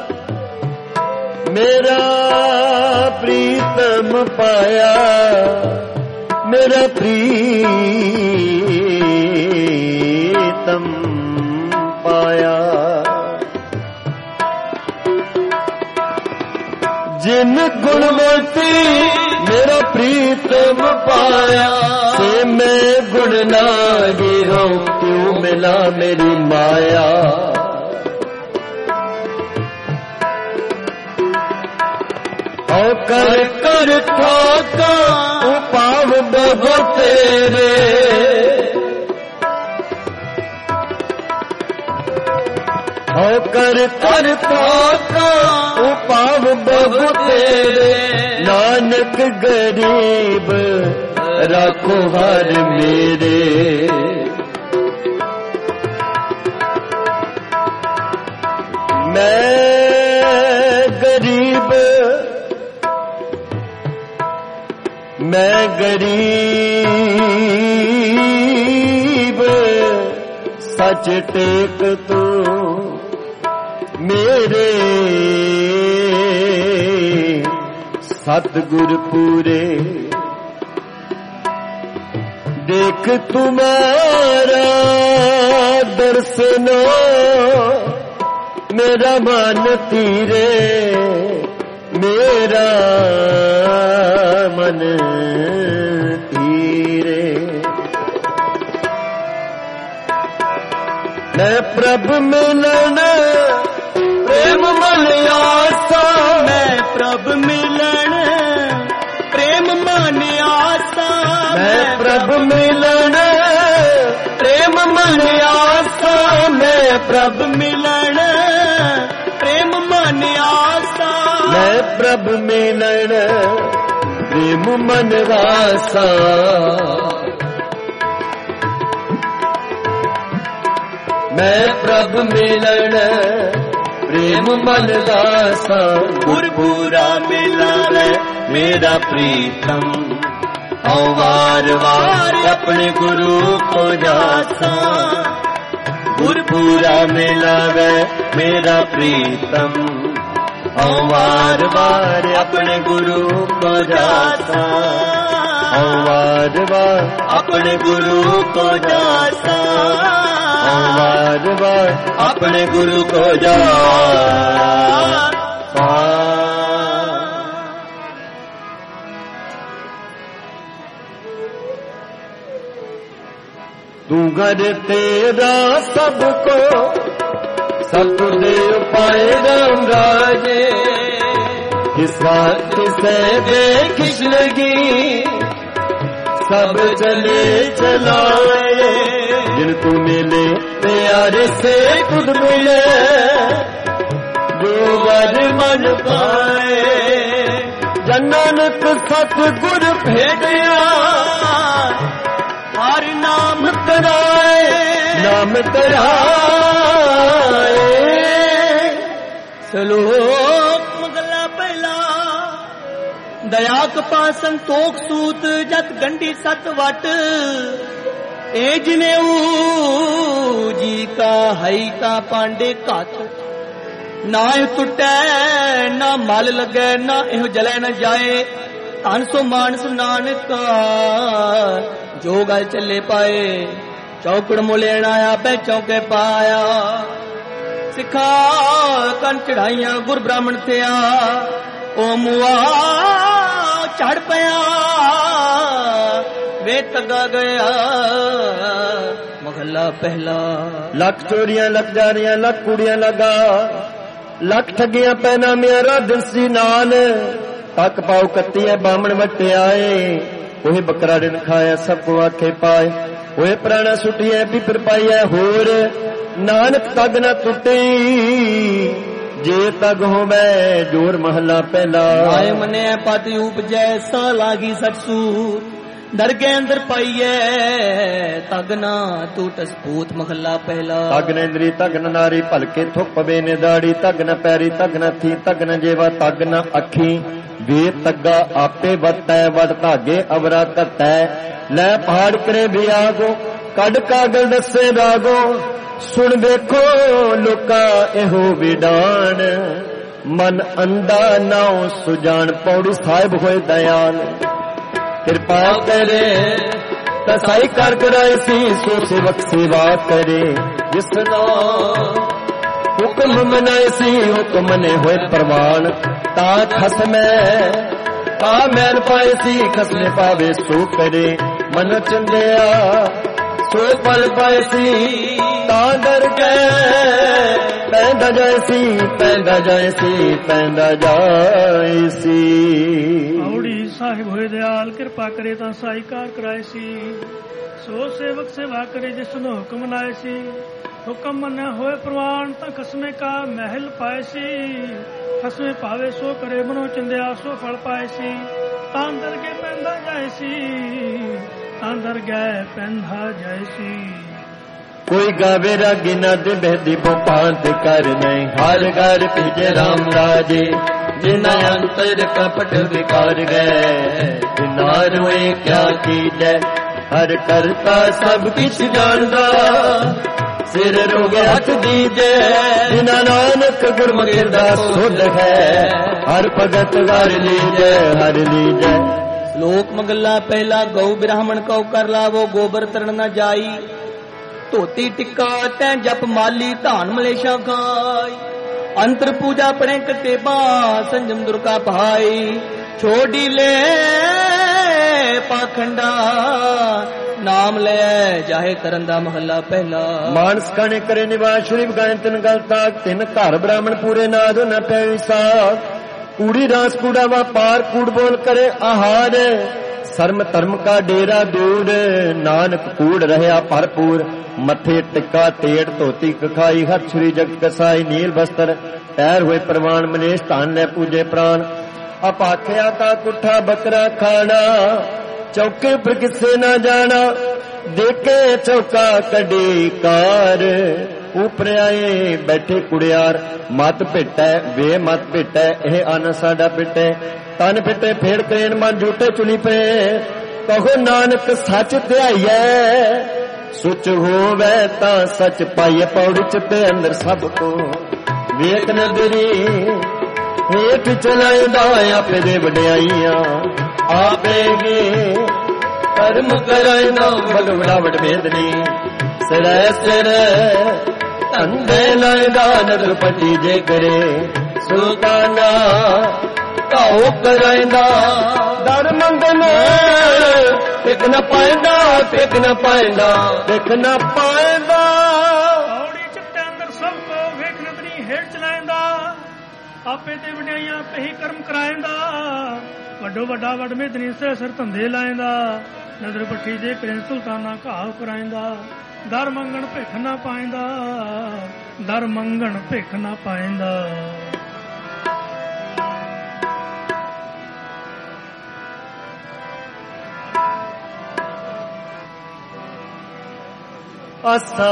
मेरा प्रीतम पाया, मेरा प्रीतम पाया। जिन गुणवती मेरा प्रीतम पाया, से मैं गुण ना गिरो क्यों मिला मेरी माया। कर ठाका पाव बहु तेरे हो कर कर ठाका पाव बहु तेरे नानक गरीब राखो हर मेरे मैं गरीब मैं गरीब सच टेक तू मेरे सतगुर पूरे देख तुम्हारा दर्शनो मेरा मन तीरे मेरा मन तीरे मैं प्रभु मिलन प्रेम मन आसा मैं प्रभु मिलन प्रेम मन आसा मैं प्रभु मिलन प्रेम मन आसा मैं प्रभु मिलन प्रेम मन आसा मैं प्रभु मिलन प्रेम मन वासा मैं प्रभु मिलन प्रेम मन दासा गुरपुरा मिलावे मेरा प्रीतम औ वार वार अपने गुरु को जासा गुरपुरा मिलावे मेरा प्रीतम औ वार वार अपने गुरु को जासा औ वार वार अपने गुरु को जासा औ वार वार अपने गुरु को जासा तू घर तेरा सबको सब देव पाए राम राजे किसा किसे देखिश लगी सब चले चलाए जिन तू मिले प्यारे से खुद मिले जो वर मन पाए जननक सतगुर भेटिया हर नाम कराए नाम कराए सलोक मगला पहला दया कपा संतोख सूत जत गंडी सत वट ए जिने जी का हई का पांडे कात ना टुटै ना मल लगे ना इहो जले न जाए धन सो मानस नानक जो गल चले पाए चौकड़ मुलेण आया पै चौके पाया सिखा कन चढ़ाइया गुर ब्राह्मण थिया ओ मुआ चढ़ पया वे तगा गया महला पहला लख चोरियां लख जारियां लख कुड़ियां लगा लख ठगियां पैना मेरा दिसी नाल तक पाओ कत्तियां बामण वटे आए ओहे बकरा दिन खाया सबको आखे पाए ओहे प्राणा सुटिया पिपर पाइया होर नानक तग न टुटे जे तग हो मैं जोर महला पहला आए मने पाती उपजै सा लागी सटसू दरगे अंदर पाइए तग ना टूट स्पूत महला पहला तग न इंद्री तग न नारी भलके थुक पवे ने दाड़ी तग न पैरी तग न थी तग न जेवा तग न अखी वे तग्गा आपे वटै वट धागे अवरा घटै लै पहाड़ करे भी आगो कड कागल दसे रागो सुन देखो लोका एहो विडान मन अंधा नाउ सुजान पौड़ी साहिब होए दयाल कृपा करे तसाई कर कराए सी सो सेवक सेवा करे जिसना हुक्म मनाए सी हुक्म ने होए प्रमाण ता खसमै ता मैन पाए सी खसने पावे सो करे मन चंदिया सो पल पाए सी ता डर गए पै ਪੈਂਦਾ ਜਾਏ ਸੀ ਪੈਂਦਾ ਜਾਏ ਸੀ ਪੈਂਦਾ ਜਾਏ ਸੀ। ਔੜੀ ਸਾਹਿਬ ਹੋਏ ਦਿਆਲ ਕਿਰਪਾ ਕਰੇ ਤਾਂ ਸਾਈਕਾਰ ਕਰਾਏ ਸੀ। ਸੋ ਸੇਵਕ ਸੇਵਾ ਕਰੇ ਜਿਸ ਨੂੰ ਹੁਕਮ ਲਾਏ ਸੀ। ਹੁਕਮ ਮੰਨਿਆ ਹੋਏ ਪ੍ਰਵਾਨ ਤਾਂ ਖਸਮੇ ਕਾ ਮਹਿਲ ਪਾਏ ਸੀ। ਖਸਮੇ ਭਾਵੇ ਸੋ ਕਰੇ ਮਨੋ ਚੰਦਿਆ ਸੋ ਫਲ ਪਾਏ ਸੀ। ਤਾਂ ਦਰਗੇ ਪੈਂਦਾ ਜਾਏ ਸੀ ਤਾਂ ਦਰਗਹਿ ਪੈਂਦਾ ਜਾਏ ਸੀ। ਕੋਈ ਗਾਵੇ ਰਾਗੀ ਨਾ ਦੇ ਬਹਿਦੀ ਭੋਪਾਂਤ ਕਰ ਨਹੀਂ ਹਰ ਘਰ ਭੀਜੇ ਰਾਮ ਰਾਜੇ ਜਿਨ੍ਹਾਂ ਅੰਤਰ ਕਪਟ ਵਿਕਾਰ ਗਏ ਬਿਨਾ ਰੋਏ ਕਿਆ ਕੀਜੈ ਹਰ ਕਰਤਾ ਸਭ ਕਿਛ ਜਾਣਦਾ ਸਿਰ ਰੋਗੇ ਹੱਥ ਦੀਜੈ ਬਿਨਾ ਨਾਨਕ ਗੁਰਮੁਖਿ ਅਰਦਾਸ ਸੁਧ ਹੈ ਹਰ ਭਗਤ ਹਰ ਲੀਜੈ ਹਰ ਲੀਜੈ। ਸ਼ਲੋਕ ਮਗਲਾ ਪਹਿਲਾ ਗਊ ਬ੍ਰਾਹਮਣ ਕਉ ਕਰ ਲਾਵੋ ਗੋਬਰ ਤਰਨ ਨਾ ਜਾਈ ਧੋਤੀ ਟਿੱਕਾ ਤੈ ਜਪ ਮਾਲੀ ਧਾਨ ਮਲੇਸ਼ਾ ਖਾਈ ਅੰਤਰ ਪੂਜਾ ਪੜੇ ਕਟੇਬਾ ਸੰਜਮ ਦੁਰਗਾ ਭਾਈ ਛੋੜੀ ਲੈ ਪਾਖੰਡਾ ਨਾਮ ਲੈ ਜਾਹੇ ਕਰਨ ਦਾ ਮਹੱਲਾ ਪਹਿਲਾ। ਮਾਨਸ ਕਣੇ ਕਰੇ ਨਿਵਾਸ ਸ਼੍ਰੀ ਗਾਇਨ ਤਿਨ ਗਲ ਤਾਕ ਤਿੰਨ ਘਰ ਬ੍ਰਾਹਮਣ ਪੂਰੇ ਨਾਦ ਨ ਪੈ ਵਿਸਾਖ ਕੂੜੀ ਰਾਸ ਕੂੜਾ ਵਪਾਰ ਕੂੜ ਬੋਲ ਕਰੇ ਆਹਾਰ ਸਰਮ ਧਰਮ ਕਾ ਡੇਰਾ ਦੂਰ ਨਾਨਕ ਕੂੜ ਰਹਿਆ ਭਰਪੂਰ ਮੱਥੇ ਟਿੱਕਾ ਤੇੜ ਧੋਤੀ ਕਖਾਈ ਹਰ ਛੁਰੀ ਜਗਤ ਕਸਾਈ ਨੀਲ ਬਸਤਰ ਪੈਰ ਹੋਏ ਪ੍ਰਵਾਨ ਮਨੇਸ਼ ਧਨ ਲੈ ਪੂਜੇ ਪ੍ਰਾਨ ਅਪਾਖਿਆ ਕਾ ਕੁੱਠਾ ਬੱਕਰਾ ਖਾਣਾ ਚੌਕੇ ਪਰ ਕਿਸੇ ਨਾ ਜਾਣਾ ਦੇਖੇ ਚੌਕਾ ਕੱਢੀ ਕਾਰ ਉਪਰ ਆਏ ਬੈਠੇ ਕੁੜਿਆਰ ਮਤ ਭਿੱਟੈ ਵੇ ਮਤ ਭਿੱਟੈ ਇਹ ਅਨ ਸਾਡਾ ਪਿੱਟੈ ਤਨ ਪਿੱਟੇ ਫੇੜ ਕਰੇਨ ਮਨ ਝੂਟੇ ਚੁਲੀ ਪਏ ਕਹੋ ਨਾਨਕ ਸੱਚ ਧਿਆਈਐ ਸੁਚ ਹੋਵੇ ਤਾਂ ਸੱਚ ਪਾਈਏ ਪੌੜੀ ਚ ਤੇ ਅੰਦਰ ਸਭ ਕੋ ਵੇਖ ਨਦਰੀ ਹੇਠ ਚਲਾਇਦਾ ਆਪੇ ਦੇ ਵਡਿਆਈਆਂ ਆਪੇ ਗੇ ਕਰਮ ਕਰਾਇਦਾ ਬਲ ਵਡਾਵਟ ਭੇਦਨੀ ਸਿਰੈ ਸਿਰ ਧੰਦੇ ਲਾਇਦਾ ਨਦਰ ਪਤੀ ਜੇ ਕਰੇ ਸੁਲਤਾਨਾ ਕਾਉ ਕਰਾਇਦਾ ਦਰ ਮੰਗਨ ਟਿਕ ਨਾ ਪਾਇਦਾ ਟਿਕ ਨਾ ਪਾਇਦਾ ਟਿਕ ਨਾ ਪਾਇਦਾ ਔੜੀ ਚਿੱਤੇ ਅੰਦਰ ਸਭ ਕੋ ਵੇਖ ਨਦਰੀ ਹੇਠ ਚਲਾਇਦਾ ਆਪੇ ਤੇ ਵਡਿਆਈਆਂ ਪਹੀ ਕਰਮ ਕਰਾਇਦਾ ਵੱਡੋ ਵੱਡਾ ਵਡ ਮੇਦਨੀ ਸੇ ਸਿਰ ਧੰਦੇ ਲਾਇਦਾ ਨਦਰ ਪੱਠੀ ਜੇ ਕਰੇ ਸੁਲਤਾਨਾ ਘਾਵ ਕਰਾਇਦਾ ਦਰ ਮੰਗਣ ਭਿੱਖ ਨਾ ਪਾਇਦਾ ਦਰ ਮੰਗਣ ਭਿੱਖ ਨਾ ਪਾਇਦਾ। ਆਸਾ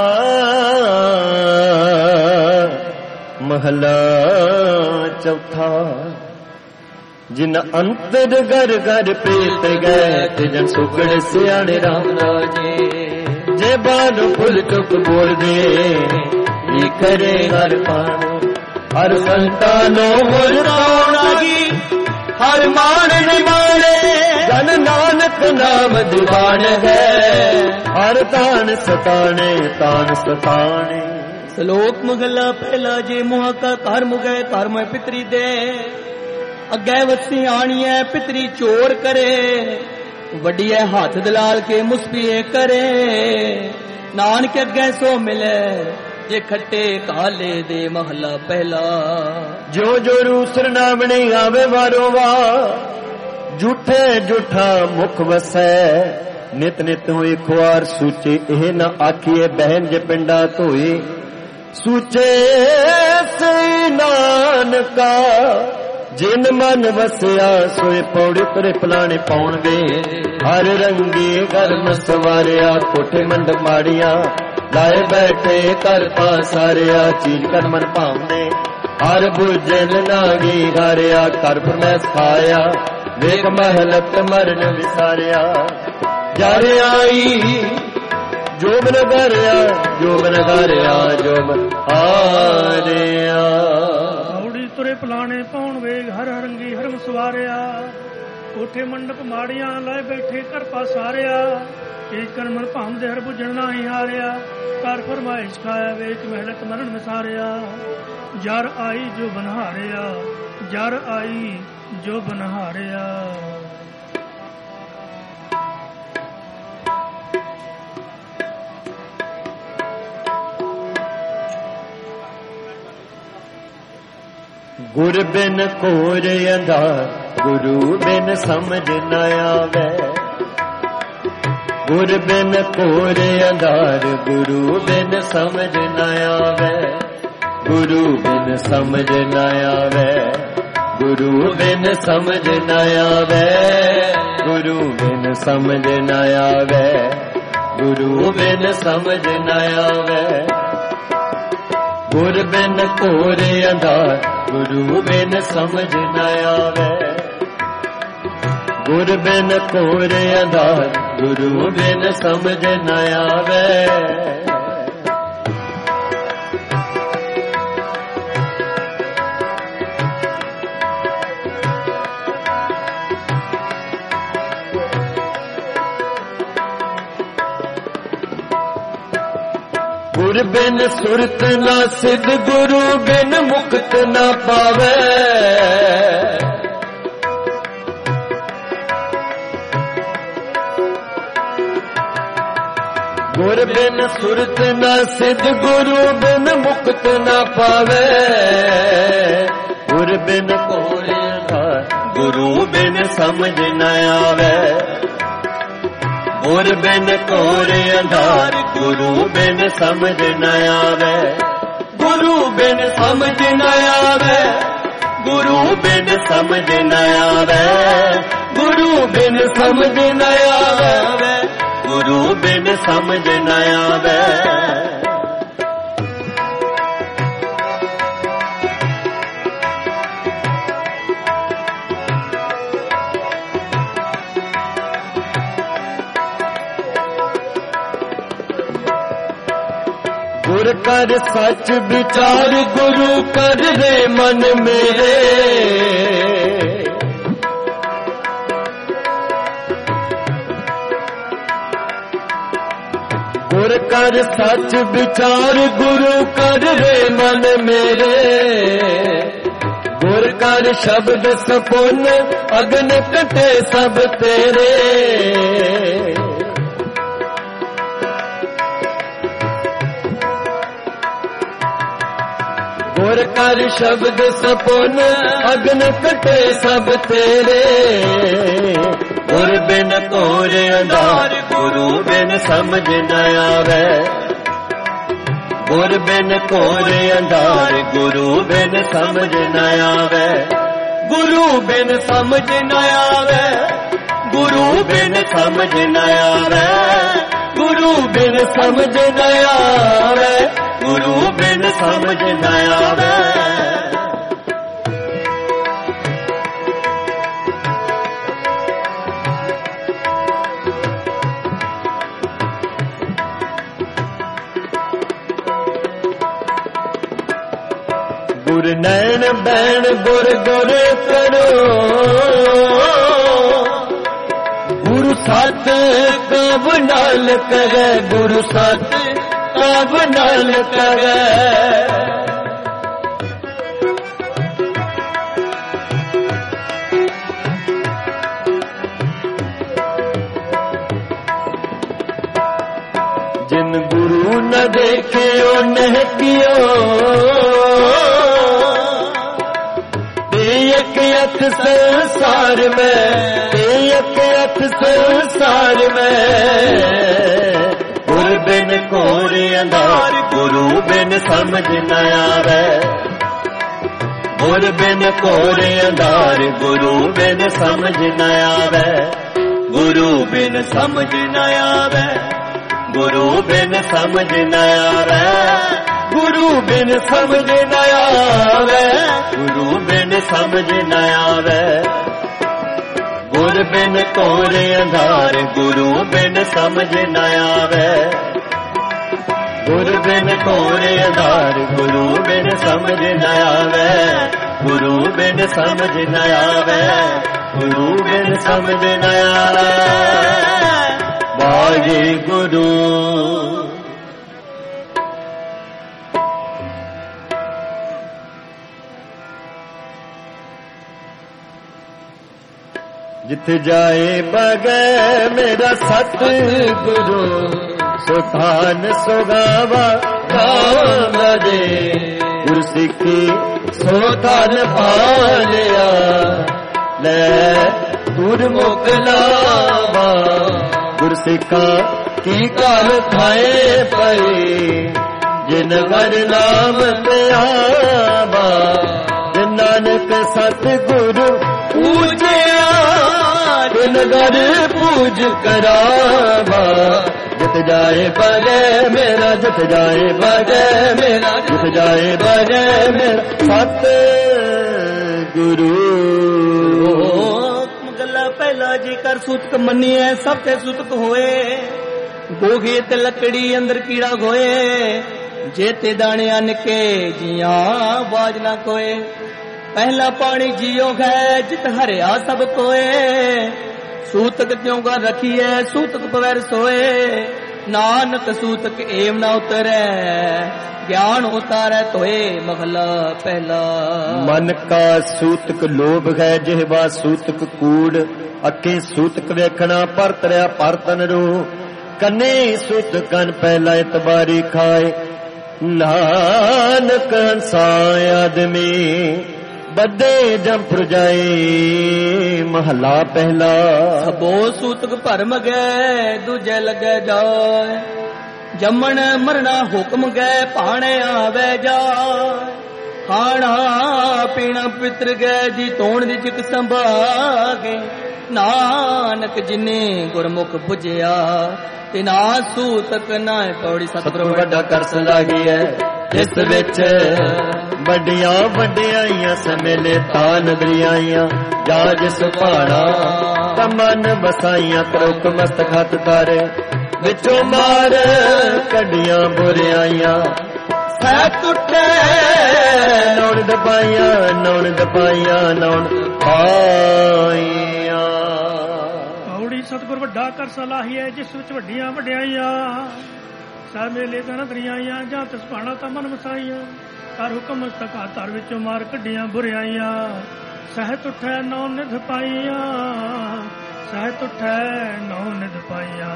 ਮਹਲਾ ਚੌਥਾ ਜਿਨ ਅੰਤਰ ਘਰ ਘਰ ਪ੍ਰੀਤ ਗਏ ਤੇ ਜਨ ਸੁਖੜ ਸਿਆਣੇ ਰਾਮ ਰਾਜੇ ਜੇ ਬਾਣ ਫੁੱਲ ਚੁੱਕ ਬੋਲਦੇ ਇਹ ਕਰੇ ਹਰ ਪਾਣ ਹਰ ਸੰਤਾਨੋ ਮੁਰ ਰਾਉਣਾਗੀ ਹਰ ਮਾਣ ਨਿਮਾਣੇ ਜਨ ਨਾਨਕ ਨਾਮ ਦੀਵਾਨ ਹੈ ਹਰ ਤਾਨ ਸਤਾਣੇ ਤਾਨ ਸਤਾਣੇ। ਸ਼ਲੋਕ ਮਹਲਾ ਪਹਿਲਾ ਜੇ ਮੋਹ ਕਾ ਘਰ ਮੁਗੈ ਘਰ ਮੈਂ ਪਿਤਰੀ ਦੇ ਅੱਗੇ ਵਸੀ ਆਣੀਐ ਪਿਤਰੀ ਚੋਰ ਕਰੇ ਵੱਡੀਐ ਹੱਥ ਦਲਾਲ ਕੇ ਮੁਸਪੀਏ ਕਰੇ ਨਾਨਕ ਅੱਗੇ ਸੋ ਮਿਲੇ ਜੇ ਖੱਟੇ ਕਾਲੇ ਦੇ ਮਹਲਾ ਪਹਿਲਾ। ਜੋ ਜੋ ਰੂਸਰ ਨਾ ਬਣੀ ਆਵੇ ਵਾਰੋ ਵਾ ਝੂਠੇ ਝੂਠਾ ਮੁਖ ਵਸੈ ਨਿਤ ਨਿਤ ਹੋਏ ਖੁਆਰ ਸੂਚੇ ਇਹ ਨਾ ਆਖੀਏ ਬਹਿਨ ਜੇ ਪਿੰਡਾ ਧੋਏ ਸੂਚੇ ਸੇ ਨਾਨਕਾ ਜਿਨ ਮਨ ਵਸਿਆ ਸੋਏ ਪੌੜੇ ਤਰੇ ਪਲਾਣੇ ਪਾਉਣਗੇ ਹਰ ਰੰਗੀ ਗਰਮ ਸਵਾਰਿਆ ਕੋਠੇ ਮੰਡ ਮਾੜੀਆਂ ਲਾਏ ਬੈਠੇ ਕਰ ਪਾਸਾਰਿਆ ਚੀਜ਼ ਕਰ ਮਨ ਭਾਉਂਦੇ ਹਰ ਬੁਝਨ ਨਾਗੀ ਹਾਰਿਆ ਕਰ ਫਰਮੈਸ ਖਾਇਆ ਵੇਖ ਮਹਲਤ ਮਰਨ ਵਿਸਾਰਿਆ ਜਰ ਆਈ ਜੋਬਨ ਗਰਿਆ ਜੋਬਨ ਗਰਿਆ ਜੋਬਨ ਹਾਰਿਆ ਔੜੀ ਤੁਰੇ ਪਲਾਣੇ ਪਾਉਣ ਵੇਗ ਹਰ ਹਰੰਗੀ ਹਰਮ ਸਵਾਰਿਆ ਕੋਠੇ ਮੰਡਪ ਮਾੜੀਆਂ ਲਾਏ ਬੈਠੇ ਕਰ ਪਾਸਾਰਿਆ ਤੇਜ ਕਰ ਮਨ ਭਾਂਦੇ ਹਰ ਬੁਝਣ ਨਾ ਹੀ ਹਾਰਿਆ ਕਰ ਫਰਮਾਇਸ਼ ਖਾਇਆ ਵੇਖ ਮਹਿਲਤ ਮਰਨ ਵਿਸਾਰਿਆ ਜਰ ਆਈ ਜੋ ਬਨਹਾਰਿਆ ਜਰ ਆਈ ਜੋ ਬਨਹਾਰਿਆ। गुर बिन कोर अंधार, गुरु बिन समझ न आवे। गुर बिन कोर अंधार, गुरु बिन समझ न आवे। गुरु बिन समझ न आवे, गुरु बिन समझ न आवे। गुरु बिन समझ न आवे, गुरु बिन समझ न आवे। गुर बिन कोर अंधार, गुरु बिन समझ न आवे। गुर बिन कोर अंधार, गुरु बिन समझ न आवे। गुर बिन सुरत न सिद्ध, गुरु बिन मुक्त न पावे। गुर बिन सुरत न सिद्ध, गुरु बिन मुक्त न पावे। गुर बिन कोर अंधार, गुरु बिन समझ न आवे। गुर बिन कोर अंधार, गुरु बिन समझ न आवे। गुरु बिन समझ न आवे, गुरु बिन समझ न आवे। गुरु बिन समझ न आवे, गुरु बिन समझ न आवे। गुर कर सच विचार, गुरु कर रे मन मेरे। गुर कर सच विचार, गुरु कर रे मन मेरे। गुर कर शब्द सपुन, अगन कटे सब तेरे। गुर कर शब्द सपुन, अगन कटे सब तेरे। गुर बिन कोर अंधार, गुरु बिन समझ न आवे। गुर बिन कोर अंधार, गुरु बिन समझ न आवे। गुरु बिन समझ न आवे, गुरु बिन समझ न आवे। गुरु बिन समझ न आवे, गुरु बिन समझ न आवे। गुर नैन बैन गुर गुर करो। गुरु सत कब नाल करे, गुरु सत कब नाल करे। जिन गुरु न देखे ओ नहीं कियो। एक अथ संसार में, एक अथ संसार में। गुर बिन कोर अंधार, गुरु बिन समझ न आवे। गुर बिन कोर अंधार, गुरु बिन समझ न आवे। गुरु बिन समझ न आवे, गुरु बिन समझ न आवे। गुरु बिन समझ न आवे, गुरु बिन समझ न आवे। गुर बिन कोर अंधार, गुरु बिन समझ न आवे। गुर बिन कोर अंधार, गुरु बिन समझ न आवे। गुरु बिन समझ न आवे, गुरु बिन समझ न आवे। वाहे गुरु। जिथे जाए बगे मेरा सतगुरु, सुधान सुगावा काम दे। गुर ਗੁਰਸਿੱਖੀ ਸੋ ਧਨ ਪਾਲਿਆ ਲੈ ਗੁਰਮੁਖ ਲਾਵਾ ਗੁਰਸਿੱਖਾ ਕੀ ਘਰ ਖਾਏ ਪਏ ਜਿਨ ਹਰ ਨਾਮ ਤੇ ਆਵਾ ਜਿਨ ਨਾਨਕ ਸਤਿਗੁਰੂ ਪੂਜਿਆ ਜਿਨ ਘਰ ਪੂਜ ਕਰਾਵਾ ਜਿਤ ਜਾਏ ਬਜੇ ਮੇਰਾ ਜਿਤ ਜਾਏ ਬਜੇ ਮੇਰਾ ਜਿਤ ਜਾਏ ਬਜੇ ਮੇਰਾ ਸਤ ਗੁਰੂ। ਗੱਲਾਂ ਪਹਿਲਾ ਜੀ ਕਰ ਸੂਤਕ ਮੰਨੀਐ ਸਭ ਤੇ ਸੂਤਕ ਹੋਏ ਗੋਗੇ ਤੇ ਲੱਕੜੀ ਅੰਦਰ ਕੀੜਾ ਗੋਏ ਜੇ ਤੇ ਦਾਣਿਆਂ ਨਿਕੇ ਜੀਆਂ ਆਵਾਜ਼ ਨਾ ਕੋਏ ਪਹਿਲਾ ਪਾਣੀ ਜੀਓ ਹੈ ਜਿਤ ਹਰਿਆ ਸਭ ਕੋਏ ਸੂਤਕ ਤਿਉਂ ਕਰ ਰਖੀਐ ਸੂਤਕ ਪਵੈ ਰਸੋਏ ਨਾਨਕ ਸੂਤਕ ਏਮ ਨਾ ਉਤਰੈ ਗਿਆਨ ਉਤਾਰੈ ਤੋਏ ਮਹਲਾ ਪਹਿਲਾ। ਮਨ ਕਾ ਸੂਤਕ ਲੋਭ ਹੈ ਜਿਹਵਾ ਸੂਤਕ ਕੂੜ ਅੱਗੇ ਸੂਤਕ ਵੇਖਣਾ ਪਰਤਰਿਆ ਪਰਤਨ ਰੂ ਕੰਨੇ ਸੂਤਕ ਕਨ ਪਹਿਲਾ ਇਤਬਾਰੀ ਖਾਏ ਨਾਨਕ ਹੰਸਾ ਆਦਮੀ ਬੱਦੇ ਜੰਪਰ ਜਾਏ ਮਹਲਾ ਪਹਿਲਾ। ਸਭੋ ਸੂਤਕ ਭਰਮ ਗਏ ਦੂਜੇ ਲੱਗੇ ਜਾਏ ਜੰਮਣ ਮਰਨਾ ਹੁਕਮ ਗਏ ਭਾਣੇ ਆਵੇ ਜਾਏ ਖਾਣਾ ਪੀਣਾ ਪਿਤਰ ਗਏ ਜੀ ਤੋਣ ਦੀ ਚਿਕ ਸੰਭਾਗੇ ਨਾਨਕ ਜਿਨੇ ਗੁਰਮੁਖ 부ਝਿਆ ਤੇ ਨਾ ਸੂਤਕ ਨਾ ਪੌੜੀ ਸਤਿਗੁਰੂ ਵੱਡਾ ਕਰ ਸਲਾਹੀ ਹੈ ਇਸ ਵਿੱਚ ਵੱਡੀਆਂ ਵੱਡਿਆਈਆਂ ਸਮੇਲੇ ਤਾਂ ਨਦਰੀਆਈਆਂ ਜਾ ਜਿਸ ਪਹਾੜਾ ਤਮਨ ਬਸਾਈਆਂ ਕਰੁਕ ਮਸਤਕ ਹੱਥ ਤਾਰੇ ਵਿੱਚੋਂ ਮਾਰ ਕੱਢੀਆਂ ਬੁਰਿਆਈਆਂ ਸਹਿ ਟੁੱਟੇ ਨੌਣ ਦਬਾਈਆਂ ਨੌਣ ਦਬਾਈਆਂ ਨੌਣ ਪਾਈਆਂ। ਪੌੜੀ ਸਤਿਗੁਰ ਵੱਡਾ ਕਰ ਸਲਾਹੀਐ ਜਿਸ ਵਿੱਚ ਵੱਡੀਆਂ ਵੱਡਿਆਈਆਂ ਸਾ ਮੇਲੇ ਤਾਂ ਨਦਰੀਆਈਆਂ ਜਾਂ ਤਿਸ ਪਹਾੜਾ ਤਾਂ ਮਨ ਵਸਾਈਆਂ ਕਰ ਹੁਕਮ ਮਸਤਕ ਹੱਥ ਧਰ ਵਿੱਚੋਂ ਮਾਰ ਕੱਢੀਆਂ ਬੁਰਿਆਈਆਂ ਸਹਿਤ ਉਠੈ ਨੌ ਨਿਧ ਪਾਈਆਂ ਸਹਿਤ ਉਠੈ ਨੌ ਨਿਧ ਪਾਈਆਂ।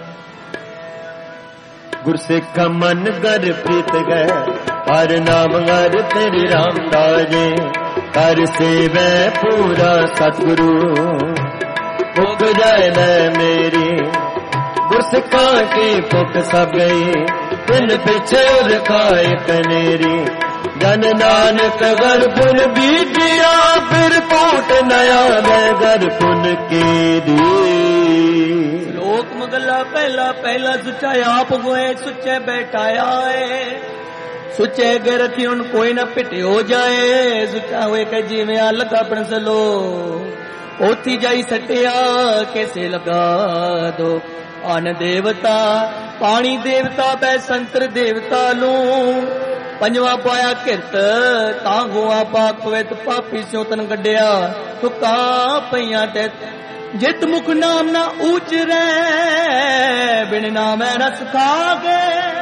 ਗੁਰਸਿੱਖ ਮਨ ਗਰ ਪ੍ਰੀਤ ਗਏ ਹਰ ਨਾਮ ਗਰ ਤੇਰੀ ਰਾਮਦਾਜੇ ਕਰ ਸੇਵੈ ਪੂਰਾ ਸਤਿਗੁਰੂ ਭੁੱਖ ਜਾਏ ਲੈ ਮੇਰੀ ਗੁਰਸਿੱਖਾਂ ਕੀ ਭੁੱਖ ਸਭ ਗਈ ਦਿਨ ਪਿਛੇ ਰਖਾਏ ਕਨੇਰੀ ਜਨ ਨਾਨਕ ਗਰ ਪੁਨ ਬੀਜਿਆ ਫਿਰ ਕੋਟ ਨਿਆ ਮੈਂ ਗਰ ਪੁਨ ਕੀ ਦੀ। ਲੋਕ ਮਗਲਾ ਪਹਿਲਾ ਪਹਿਲਾ ਸੁੱਚਾ ਆਪ ਹੋਏ ਸੁੱਚੇ ਬੈਠਾਇਆ ਏ ਸੁੱਚੇ ਅਗੇ ਰਖੀ ਹੁਣ ਕੋਈ ਨਾ ਪਿਟਿਓ ਜਾਏ ਸੁੱਚਾ ਹੋਏ ਕਿ ਜਿਵੇਂ ਆ ਲਗਾ ਪ੍ਰਸ ਲੋ ਉਥੀ ਜਾਈ ਸੱਟਿਆ ਕਿਸੇ ਲਗਾ ਦੋ ਅਨ ਦੇਵਤਾ ਪਾਣੀ ਦੇਵਤਾ ਬੈ ਸੰਤਰ ਦੇਵਤਾ ਨੂੰ ਪੰਜਵਾ ਪਾਇਆ ਕਿਰਤ ਤਾਂ ਗੋਆ ਪਾਕ ਵਿੱਚ ਪਾਪੀ ਸਿਉ ਤਨ ਗੱਡਿਆ ਤੁਕਾ ਪਈਆਂ ਤੇ ਜਿਤ ਮੁਖ ਨਾਮ ਨਾ ਉਚਰੈ ਬਿਨ ਨਾਮੈ ਰਸ ਖਾਗੇ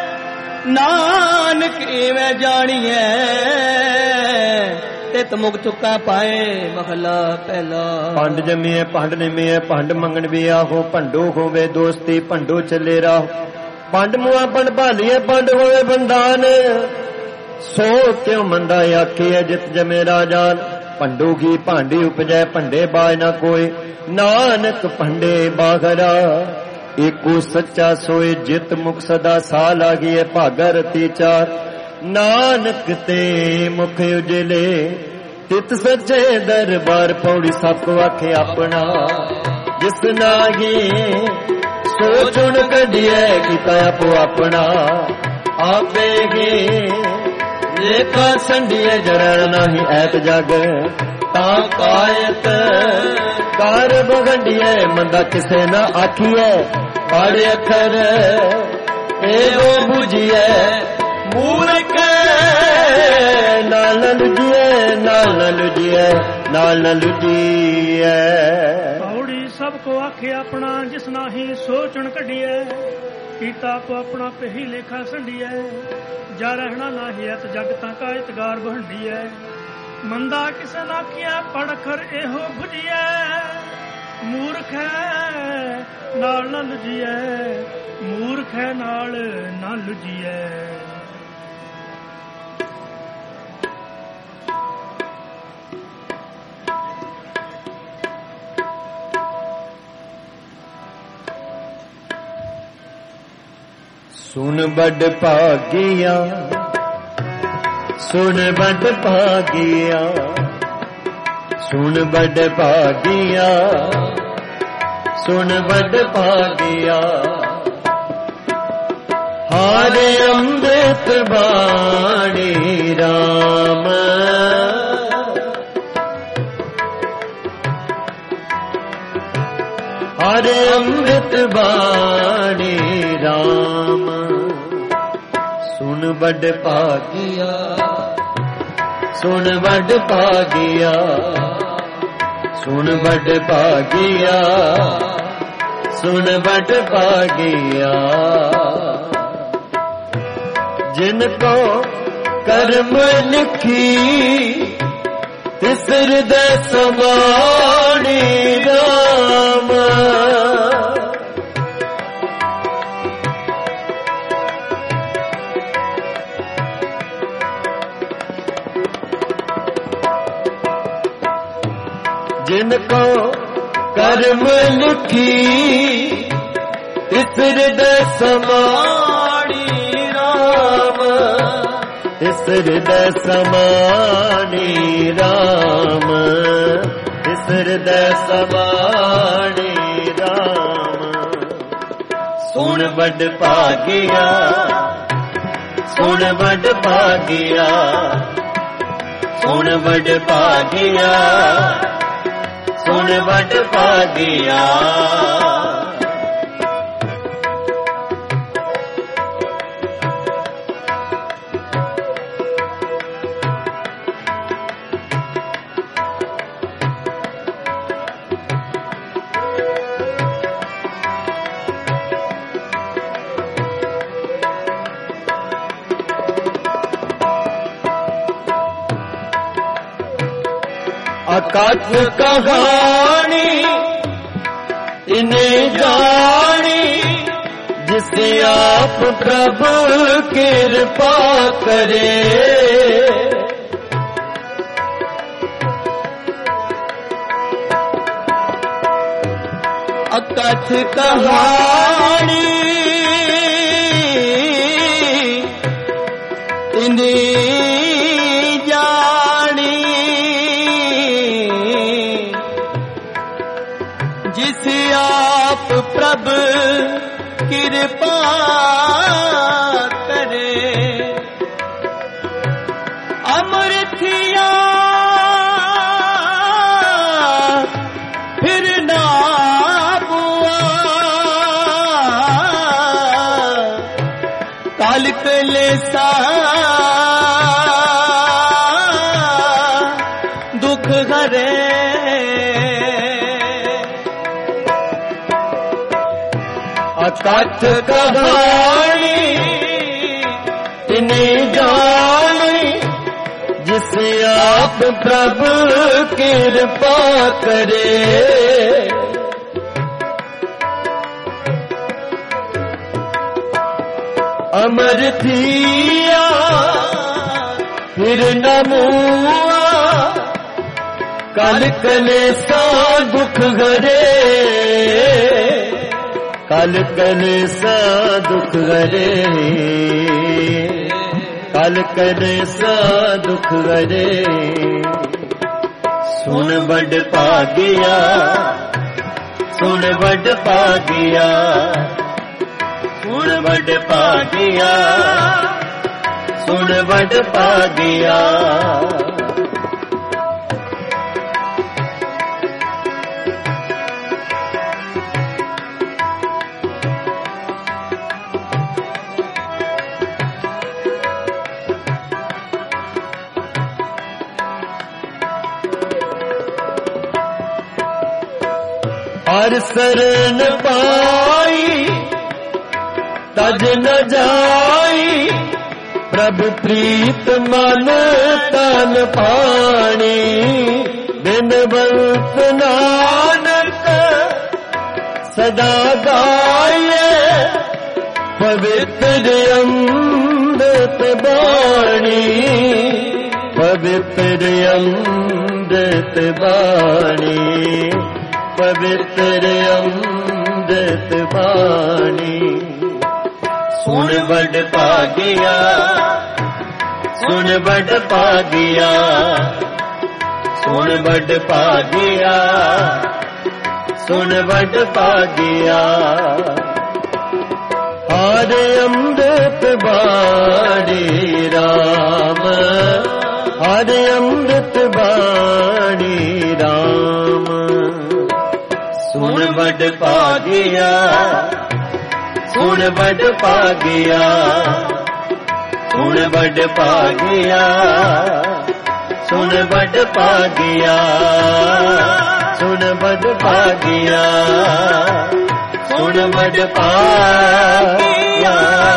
ਨਾਨਕ ਐਵੇਂ ਜਾਣੀਐ ਤਿਤ ਮੁਖ ਚੁੱਕਾ ਪਾਏ ਮਹਲਾ ਪਹਿਲਾ। ਪੰਡ ਜੰਮੀਐ ਪੰਡ ਨਿਮੀਐ ਪੰਡ ਮੰਗਣ ਵੀ ਆਹੋ ਭੰਡੋ ਹੋਵੇ ਦੋਸਤੀ ਭੰਡੋ ਚੱਲੇ ਰਾਹ ਪੰਡ ਮੁਆ ਪੰਡ ਭਾਲੀਏ ਪੰਡ ਹੋਵੇ ਬੰਦਾਨ ਸੋ ਕਿਉ ਮੰਦਾ ਆਖੀਐ ਜਿਤ ਜਮੇ ਰਾਜਾਨ ਭੰਡੋ ਕੀ ਭਾਂਡੀ ਉਪਜੈ ਭੰਡੇ ਬਾਜ ਨਾ ਕੋਈ ਨਾਨਕ ਭੰਡੇ ਬਾਗਰਾ ਏਕੋ ਸੱਚਾ ਸੋਏ ਜਿਤ ਮੁਖ ਸਦਾ ਸਾ ਲਾਗੀਐ ਭਾਗਾ ਰਤੀ ਚਾਰ ਨਾਨਕ ਤੇ ਮੁਖ ਉਜਲੇ ਤਿਤ ਸੱਚੇ ਦਰਬਾਰ ਪੌੜੀ ਸਭ ਆਖੇ ਆਪਣਾ ਜਿਸ ਨਾਗੀ ਸੋ ਚੁਣ ਕੱਢਿਐ ਕੀਤਾ ਆਪੋ ਆਪਣਾ ਆਪੇ ਗੇ ਲੇਖਾ ਸੰਡੀਏ ਜਰਣ ਨਹੀਂ ਐਤ ਜਗ ਤਾਂ ਕਾਇਤ ਕਰ ਬਗੰਡੀਏ ਮੰਦਾ ਕਿਸੇ ਨਾ ਆਖੀਐ ਪੜ ਅੱਖਰ ਇਹੋ 부ਝੀਐ ਮੂਰਖ ਨਾਲ ਲੁਜੀਐ ਨਾਲ ਲੁਜੀਐ ਨਾਲ ਲੁਜੀਐ। ਪੌੜੀ ਸਭ ਕੋ ਆਖੇ ਆਪਣਾ ਜਿਸ ਨਾਹੀ ਸੋਚਣ ਕੱਢੀਐ ਕੀਤਾ ਆਪੋ ਆਪਣਾ ਪਹੀ ਲੇਖਾ ਸੰਡੀਐ ਜਾ ਰਹਿਣਾ ਨਾਹੀ ਐਤ ਜਗ ਤਾਂ ਕਾਇਤਗਾਰ ਬਹੰਡੀਐ ਮੰਦਾ ਕਿਸੇ ਨਾ ਆਖਿਆ ਪੜ ਅੱਖਰ ਇਹੋ 부ਝੀਐ ਮੂਰਖ ਨਾਲ ਨਾ ਲੁਜੀਐ ਮੂਰਖ ਨਾਲ ਨਾ ਲੁਜੀਐ। सुन बड़ भागिया सुन बड़ भागिया सुन बड़ भागिया सुन बड़ भागिया हारे अमृत बाणी राम हारे अमृत बाणी राम सुन बड़ भागिया सुन बड़ भागिया सुन बड़ भागिया सुन बड़ भागिया जिनको कर्म लिखी तिस हृदय समाणी राम जिनको कर्म लिखी तिस हृदय समाणी राम तिस हृदय समाणी राम तिस हृदय समाणी राम सुन बड़ भागिया सुन बड़ भागिया सुन बड़ भागिया सुन बड़ भागिया अकथ कहानी इन्हें जानी जिसे आप प्रभु कृपा करे अकथ कहानी इन्हें आप प्रभु कृपा करे अमृतिया फिर ना बुआ काल कलेसा दुख हरे अकथ कहानी इन्हें जानी जिसे आप प्रभु कृपा करे अमर थिया फिर न मुआ कल कलेसा दुख हरे कल कलेसा दुख हरे कल कलेसा दुख हरे सुन बड़ भागिया सुन बड़ भागिया सुन बड़ भागिया सुन बड़ भागिया हर शरण पाई तज न जाई प्रभु प्रीत मन तन पानी बिनवंत नानक सदा गाये पवित्र अमृत बाणी पवित्र अमृत बाणी पवित्र अमृत बाणी सुन ਭਾਗਿਆ ਸੁਣ ਵੱਡ ਭਾਗਿਆ ਸੁਣ ਵੱਡ ਭਾਗਿਆ ਸੁਣ ਵੱਡ ਭਾਗਿਆ ਹਰ ਅੰਮ੍ਰਿਤ ਬਾਣੀ ਰਾਮ ਹਰ ਅੰਮ੍ਰਿਤ ਬਾਣੀ ਰਾਮ ਸੁਣ ਵੱਡ ਭਾਗਿਆ ਸੁਣ ਵੱਡ ਭਾਗਿਆ ਸੁਣ ਵੱਡ ਭਾਗਿਆ ਸੁਣ ਵੱਡ ਭਾਗਿਆ ਸੁਣ ਵੱਡ ਭਾਗਿਆ ਸੁਣ ਵੱਡ ਭਾਗਿਆ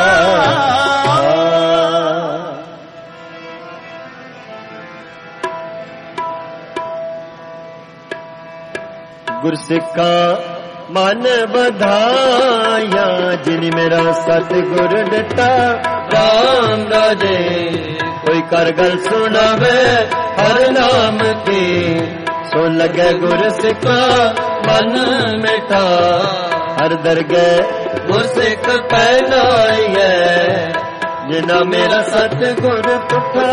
ਗੁਰਸਿੱਖਾਂ ਮਨ ਵਧਾਇਆ ਜਿਨ ਮੇਰਾ ਸਤਿਗੁਰ ਦਿੱਤਾ ਰਾਮ ਰਾਜੇ ਕੋਈ ਕਰ ਗੱਲ ਸੁਣਾਵੇ ਹਰ ਨਾਮ ਕੀ ਸੋ ਲਗੇ ਗੁਰ ਸਿੱਖਾਂ ਮਨ ਮਿਠਾ ਹਰ ਦਰਗਹਿ ਗੁਰ ਸਿੱਖ ਪਹਿਨਾਈਐ ਜਿਨਾ ਮੇਰਾ ਸਤਿਗੁਰ ਪੁੱਠਾ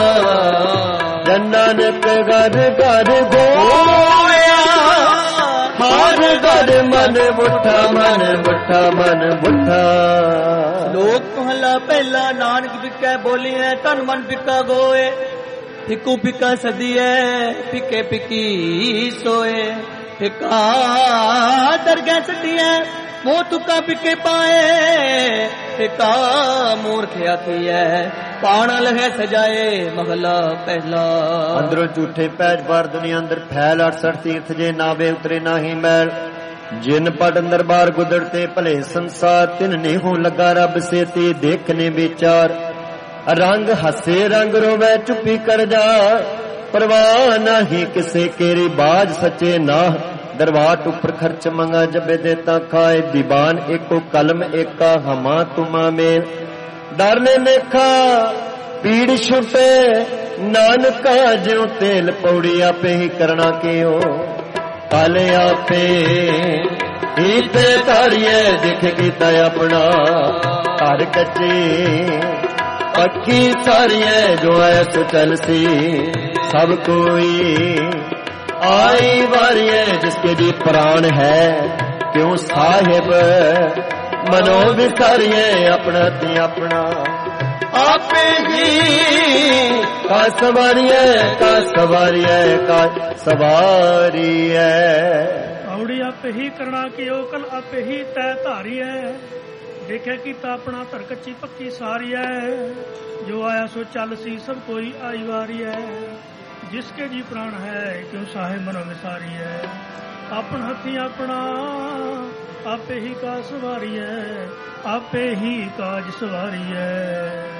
ਜਨ ਨਾਨਕ ਘਰ ਘਰ ਗੋਇਆ ਹਰ ਘਰ ਮਨ ਮੁੱਠਾ ਮਨ ਮੁੱਠਾ ਮਨ ਮੁੱਠਾ ਲੋਕ ਪਹਿਲਾ ਪਹਿਲਾ ਨਾਨਕ ਵਿਕੈ ਬੋਲੀਐ ਤਨ ਮਨ ਫਿੱਕਾ ਗੋਏ ਫਿੱਕੂ ਫਿੱਕਾ ਸਦੀਐ ਫਿੱਕੇ ਫਿੱਕੀ ਸੋਏ ਫਿੱਕਾ ਦਰਗਹਿ ਸਦੀਐ ਮੋਹ ਤੁਕਾ ਫਿੱਕੇ ਪਾਏ ਫਿੱਕਾ ਮੂਰਖ ਆਖੀਐ ਪਾਣ ਲਹੈ ਸਜਾਏ ਮਹਲਾ ਪਹਿਲਾ ਅੰਦਰੋਂ ਝੂਠੇ ਪੈਜ ਬਾਰ ਦੁਨੀਆ ਅੰਦਰ ਫੈਲ ਅਠਸਠ ਤੀਰਥ ਜੇ ਨਾਵੇ ਉਤਰੇ ਨਾਹੀ ਮੈਲ ਜਿਨ ਪਟ ਅੰਦਰ ਬਾਰ ਗੁਦੜ ਤੇ ਭਲੇ ਸੰਸਾਰ ਤਿਨ ਨੇ ਹੋ ਲੱਗਾ ਰੱਬ ਸੇਤੀ ਦੇਖਨੇ ਵਿਚਾਰ ਰੰਗ ਹੱਸੇ ਰੰਗ ਰੋਵੇ ਚੁੱਪੀ ਕਰ ਜਾ ਪਰਵਾਹ ਨਹੀਂ ਕਿਸੇ ਕੇਰੀ ਬਾਜ ਸੱਚੇ ਨਾ ਦਰਵਾਟ ਉੱਪਰ ਖਰਚ ਮੰਗਾ ਜਬੇ ਦੇਤਾ ਖਾਏ ਦੀਵਾਨ ਏਕੋ ਕਲਮ ਏਕਾ ਹਮਾ ਤੁਮਾ ਮੇਲ ਡਰ ਨੇ ਦੇਖਾ ਪੀੜ ਛੁਟੇ ਨਾਨਕਾ ਜਿਉ ਤੇਲ ਪੌੜੀ ਆਪੇ ਹੀ ਕਰਨਾ ਕਿਓ ਕਲ ਆਪੇ ਹੀ ਤੇ ਧਾਰੀਏ ਦੇਖ ਕੀਤਾ ਆਪਣਾ ਘਰ ਕੱਚੇ ਪੱਕੀ ਸਾਰੀਏ ਜੋ ਐਸ ਚਲਸੀ ਸਭ ਕੋਈ आई वारिये जिसके भी प्राण है क्यों साहिब मनो विसारिये अपना ती अपना आपे ही का सवारिये का सवारिये का सवारिये औड़ी आपे ही करना की ओकल आपे ही तय धारी है देखे कीता अपना धर कच्ची पक्की सारी है जो आया सो चल सी सब कोई आई वारी है जिसके जी प्राण है क्यों साहे मनो विसारी है अपन हथी अपना आपे ही का सवारी है आपे ही काज सवारी है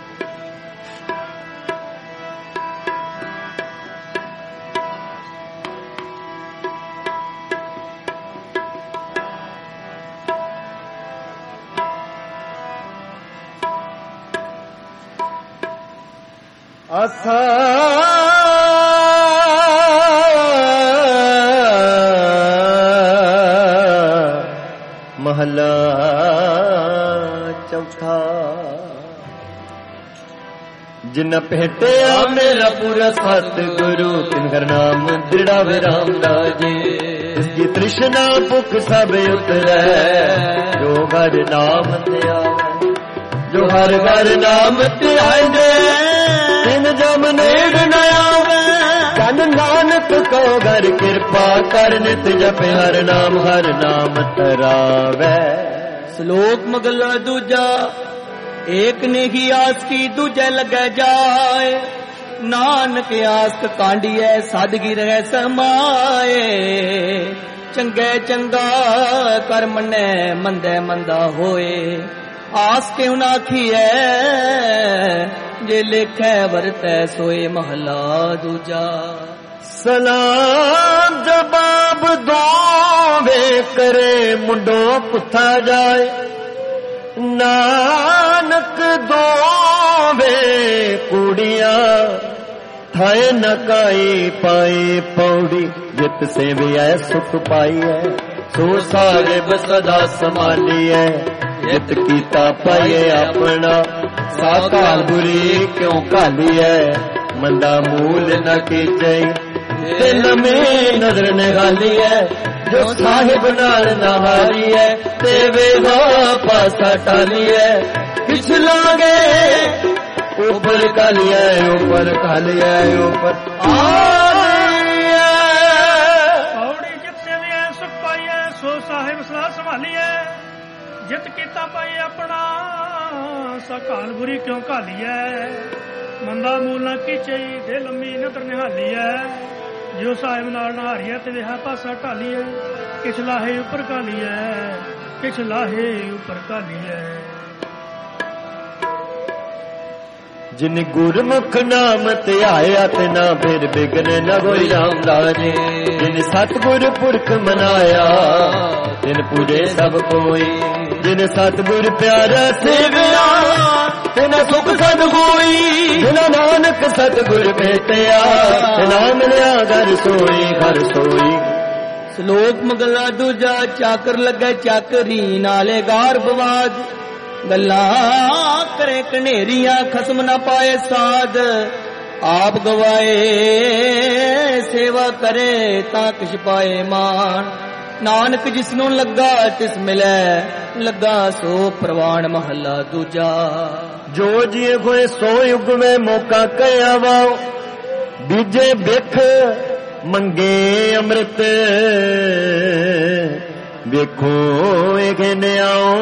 आसा महला चौथा जिन भेटिया मेरा पूरा सतगुरु तिनकर नाम दृढ़ा विराम राजे इसकी तृष्णा भुख सब उतरै जो हर नाम त्यावे जो हर हर नाम त्यागे तिन जम नेड़ न आवे जन नानक को घर कृपा कर नित जपे हर नाम हर नाम तरावे श्लोक मगला दूजा एक ने ही आस की दूजे लगे जाए नानक आस्क कांडिए सादगी रह समाए चंगे चंगा कर मने मंदे मंदा होए आस क्यों ना खिए जे लेखे वरतै सोए महला दूजा सलाम जवाब दो वे करे मुंडो पुथा जाए नानक दो वे कुड़िया थाए नकाई पाए पौड़ी जित से भी है सुख पाई है सो साहिब सदा संभाली है ਜਿਤ ਕੀਤਾ ਪਾਏ ਆਪਣਾ ਸਾਕਾਲ ਬੁਰੀ ਕਿਉਂ ਘਾਲੀਐ ਮੰਦਾ ਮੂਲ ਨ ਕੀਜੈ ਤੇ ਨਵੇਂ ਨਜ਼ਰ ਨਿਹਾਲੀਐ ਜੋ ਸਾਹਿਬ ਨਾਲ ਨਹਾਰੀਐ ਤੇ ਵੇਹਾ ਪਾਸਾ ਟਾਲੀਐ ਕਿਛ ਲਾਗੇ ਉਪਰ ਕਾਲੀਐ ਉਪਰ ਕਾਲੀਐ ਉਪਰ ਆਲੀਐ ਪੌੜੀ ਜਿਤ ਸੇਵਿਐ ਸੁਖ ਪਾਈਐ ਸੋ ਸਾਹਿਬ ਸਦਾ ਸੰਭਾਲੀਐ ਜਿਤ ਕੀਤਾ ਪਾਈਏ ਆਪਣਾ ਸਕਾਲ ਬੁਰੀ ਕਿਉਂ ਘਾਲੀਐ ਮੰਦਾ ਮੂਲ ਨਾ ਕੀਚਈ ਦੇ ਲੰਮੀ ਨਦਰ ਨਿਹਾਲੀਐ ਜੋ ਸਾਹਿਬ ਨਾਲ ਨਹਾਰੀਐ ਤੇ ਵੇਹਾ ਪਾਸਾ ਢਾਲੀਐ ਕਿਛ ਲਾਹੇ ਉੱਪਰ ਘਾਲੀਐ ਕਿਛ ਲਾਹੇ ਉੱਪਰ ਘਾਲੀਐ ਜਿਨ ਗੁਰਮੁਖ ਨਾਮ ਧਿਆਇਆ ਤੇ ਨਾ ਫਿਰ ਬਿਗਨ ਨ ਹੋਈ ਰਾਮ ਰਾਜੇ ਜਿਨ ਸਤਿਗੁਰ ਪੁਰਖ ਮਨਾਇਆ ਤਿਨ ਪੂਜੇ ਸਭ ਕੋਈ ਜਿਨ ਸਤਿਗੁਰ ਪਿਆਰਾ ਸੇਵਿਆ ਤਿਨ ਸੁਖ ਸਦ ਹੋਈ ਜਿਨ ਨਾਨਕ ਸਤਿਗੁਰ ਭੇਟਿਆ ਤਿਨਾ ਮਿਲਿਆ ਘਰ ਸੋਈ ਘਰ ਸੋਈ। ਸ਼ਲੋਕ ਮਗਲਾ ਦੂਜਾ ਚਾਕਰ ਲੱਗੇ ਚਾਕਰੀ ਨਾਲੇ ਗਾਰਬਵਾਦ ਗੱਲਾਂ ਕਰੇ ਕਨੇਰੀਆਂ ਖਸਮ ਨਾ ਪਾਏ ਸਾਧ ਆਪ ਗਵਾਏ ਸੇਵਾ ਕਰੇ ਤਾਂ ਕਿਛ ਪਾਏ ਮਾਨ ਨਾਨਕ ਜਿਸ ਨੂੰ ਲੱਗਾ ਤਿਸ ਮਿਲੈ ਲੱਗਾ ਸੋ ਪ੍ਰਵਾਨ ਮਹੱਲਾ ਦੂਜਾ। ਜੋ ਜੀਏ ਹੋਏ ਸੋ ਯੁਗ ਵਿੱਚ ਮੌਕਾ ਕਹਿਆ ਵਾਓ ਬੀਜੇ ਬਿਖ ਮੰਗੇ ਅੰਮ੍ਰਿਤ ਵੇਖੋ ਇਹ ਗਿਣਿਆਓ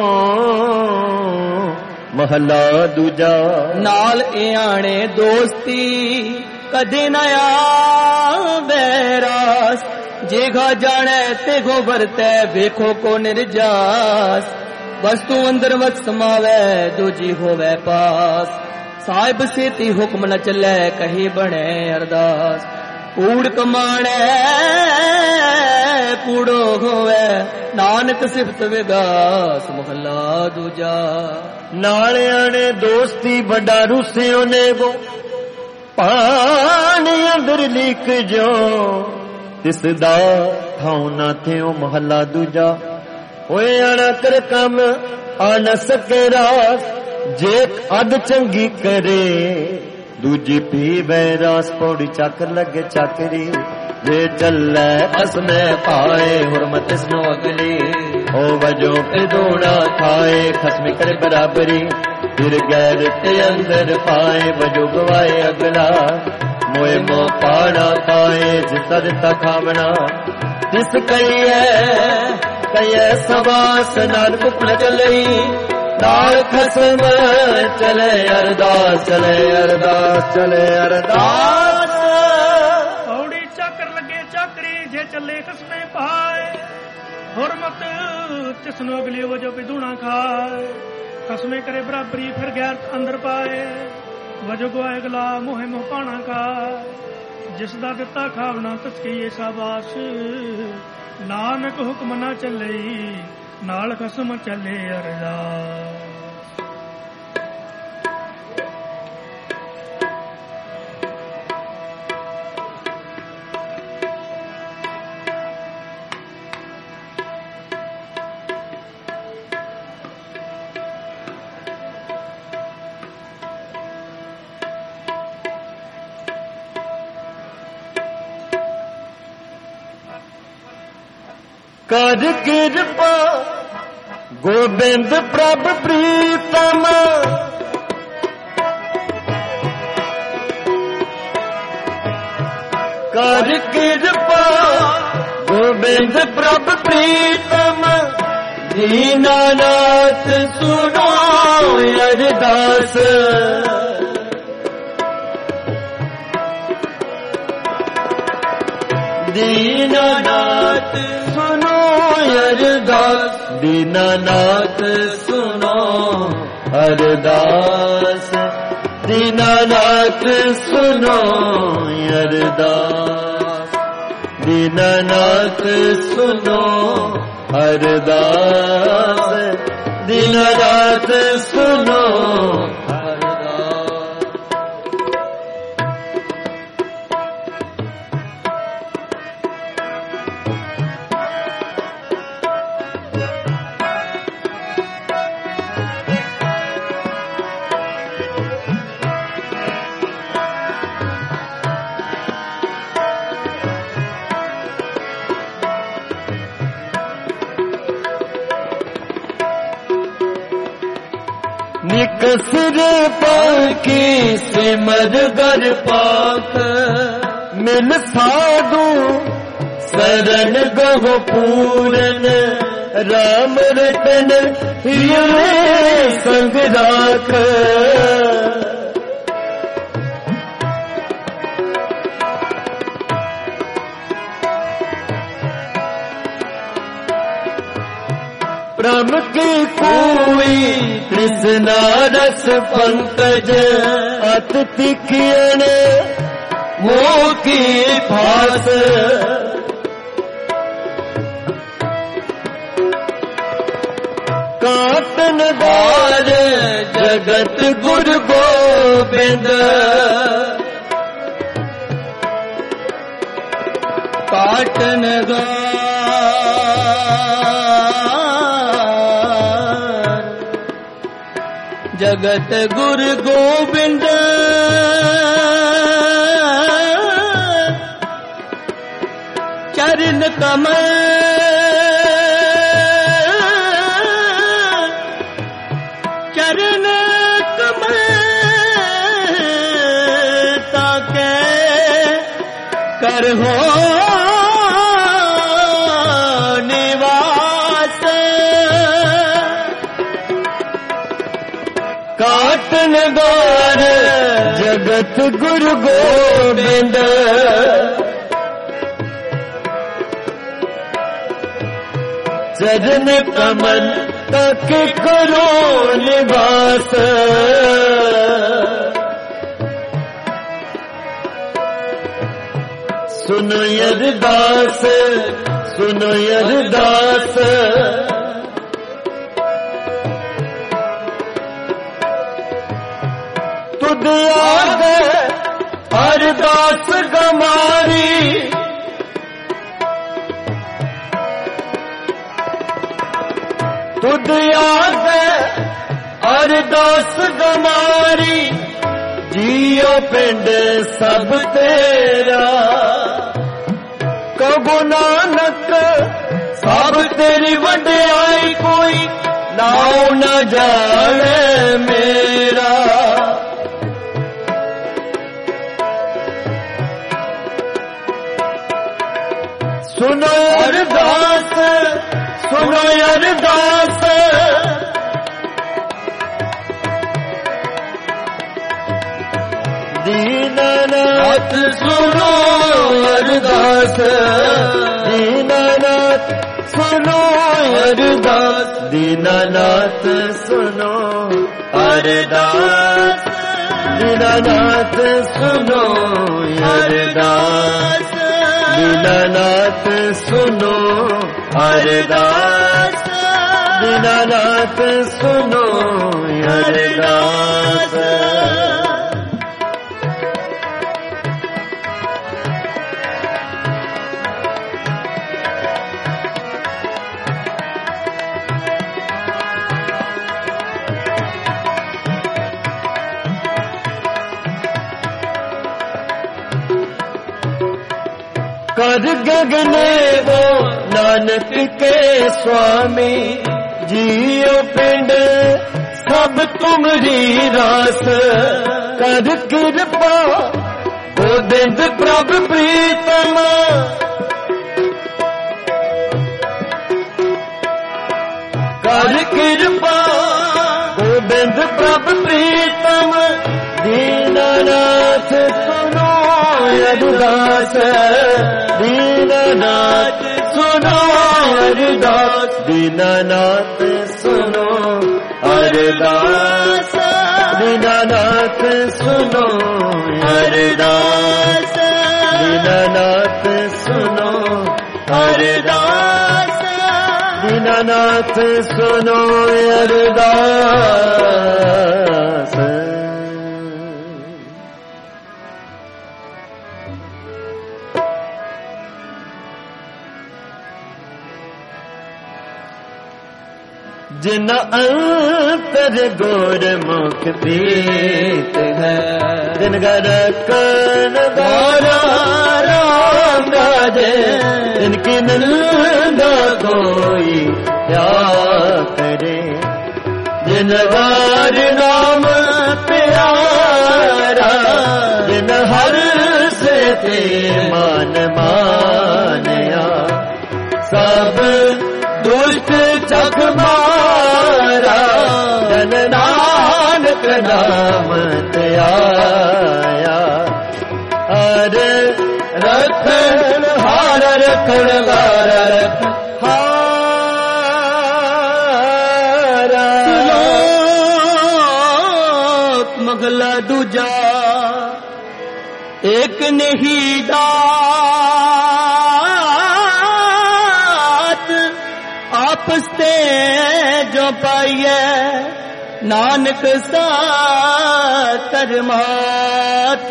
ਮਹੱਲਾ ਦੂਜਾ। ਨਾਲ ਇਆਣੇ ਦੋਸਤੀ ਕਦੇ ਨਾ ਆਵੇ ਰਾਸ ਜੇਗਾ ਜਾਣੈ ਤੇ ਗੋ ਵਰਤੈ ਵੇਖੋ ਕੋ ਨਿਰਜਾਸ ਵਸਤੂ ਅੰਦਰ ਵਸ ਸਮਾਵੈ ਦੂਜੀ ਹੋਵੇ ਪਾਸ ਸਾਹਿਬ ਸੇਤੀ ਹੁਕਮ ਨ ਚੱਲੈ ਕਹੀ ਬਣੇ ਅਰਦਾਸ ਕੂੜ ਕਮਾਣੈ ਕੂੜੋ ਹੋਵੇ ਨਾਨਕ ਸਿਫਤ ਵਿਗਾਸ ਮਹੱਲਾ ਦੂਜਾ। ਨਾਲ ਆਣੇ ਦੋਸਤੀ ਵੱਡਾ ਰੁਸਿਓ ਨੇ ਗੋ ਪਾਣੀ ਅੰਦਰ ਲੀਕ ਜੋ ਤਿਸ ਦਾ ਥਾਉ ਨਾ ਥਿਓ ਮਹੱਲਾ ਦੂਜਾ। ਹੋਏ ਆਣਾ ਕਰ ਕੰਮ ਆ ਨ ਸਕੇ ਰਾਸ ਜੇ ਅਧ ਚੰਗੀ ਕਰੇ ਦੂਜੀ ਪੀਵੇ ਰਾਸ ਪੌੜੀ ਚੱਕਰ ਲੱਗੇ ਚੱਕਰੀ ਜੇ ਚੱਲੇ ਅਸਮੈ ਪਾਏ ਹੁਰਮਤ ਇਸਨੋ ਅਗਲੀ ਹੋ ਵਜੋ ਫਿਰ ਦੋਣਾ ਖਾਏ ਖਸਮ ਕਰ ਬਰਾਬਰੀ ਫਿਰ ਗੈਰ ਤੇ ਅੰਦਰ ਪਾਏ ਵਜੋ ਗਵਾਏ ਅਗਲਾ ਮੋਏ ਮੋ ਪਾਣਾ ਖਾਏ ਜਿਸ ਦਿੱਤਾ ਖਾਵਣਾ ਜਿਸ ਕਈਐ ਕਈਐ ਸਵਾਸ ਨਾਲ ਕੁਪਨ ਚਲਈ ਨਾਲ ਖਸਮ ਚਲੇ ਅਰਦਾਸ ਚਲੇ ਅਰਦਾਸ ਚਲੇ ਅਰਦਾਸ ਪੌੜੀ ਚੱਕਰ ਲੱਗੇ ਚੱਕਰੀ ਜੇ ਚੱਲੇ ਖਸਮੇ ਪਾਏ ਹੁਰਮਤ ਤਿਸਨੋ ਅਗਲੀ ਵਜੋ ਵਿਦੂਣਾ ਖਾਏ ਖਸਮੇ ਕਰੇ ਬਰਾਬਰੀ ਫਿਰ ਗੈਰ ਅੰਦਰ ਪਾਏ ਵਜੋ ਗਵਾਏ ਅਗਲਾ ਮੋਹਿ ਮੋਹ ਪਾਣਾ ਖਾਏ ਜਿਸ ਦਾ ਦਿੱਤਾ ਖਾਵਣਾ ਤਿਸ ਕੀ ਸਾਬਾਸ ਨਾਨਕ ਹੁਕਮ ਨਾ ਚੱਲਈ ਨਾਲ ਖਸਮ ਚੱਲੇ ਅਰਦਾਸ। ਕਰ ਕਿਰਪਾ ਗੋਬਿੰਦ ਪ੍ਰਭ ਪ੍ਰੀਤਮ ਕਰ ਕਿਰਪਾ ਗੋਬਿੰਦ ਪ੍ਰਭ ਪ੍ਰੀਤਮ ਦੀਨਾਨਾਥ ਸੁਣੋ ਅਰਦਾਸ ਦੀਨਾਨਾਥ ਸੁਨੋ ਅਰਦਾਸ ਦੀਨਾਨਾਥ ਸੁਨੋ ਅਰਦਾਸ ਦੀਨਾਨਾਥ ਸੁਨੋ ਅਰਦਾਸ ਦੀਨਾਨਾਥ ਸੁਨੋ ਅਰਦਾਸ ਦੀਨਾਨਾਥ ਸੁਨੋ सिर पाकी सिमर गर पाख मिल साधु शरण गहो पूरन राम रतन ये संग राख ब्रह्म की कोई कृष्णा रस पंकज अत तिखियन मोह की फास काटन द्वार जगत गुरु गोविंद काटन द्वार जगत गुरु गोविंद चरण कमल चरण कमल ताके कर हो निवास काटन द्वार जगत गुरु गोविंद चरण कमल तक करो निवास सुनो अरदास सुनो अरदास तुद आगे अरदास गमारी तुद आगे अरदास गमारी जियो पिंड सब तेरा कबो नानक सब तेरी वड्याई कोई नाउ न जाने मेरा सुनो अरदास सुनो अरदास दीनानाथ सुनो अरदास दीनानाथ सुनो अरदास दीनानाथ सुनो अरदास दीनानाथ सुनो अरदास दीनानाथ सुनो अरदास दीनानाथ सुनो अरदास कर गगने वो नानक के स्वामी जियो पिंड सब तुमरी रास कर कृपा गोविंद प्रभु प्रीतम कर कृपा गोविंद प्रभु प्रीतम दीनानाथ सुनो अरदास दीनानाथ सुनो अरदास दीनानाथ सुनो अरदास दीनानाथ सुनो अरदास दीनानाथ सुनो अरदास दीनानाथ सुनो अरदास जिन अंतर गोर मुख प्रीत है जिन घर कन द्वारा राम राजे जिनकी निंदा कोई क्या करे जिनवार नाम प्यारा जिन हर से ते मान मानया सब दुष्ट चक मारा जन नानक नाम ते आया हर रखन हार रखन हार रखन मगला दूजा एक नहीं दात आपस ते जो पाइए नानक सा करमात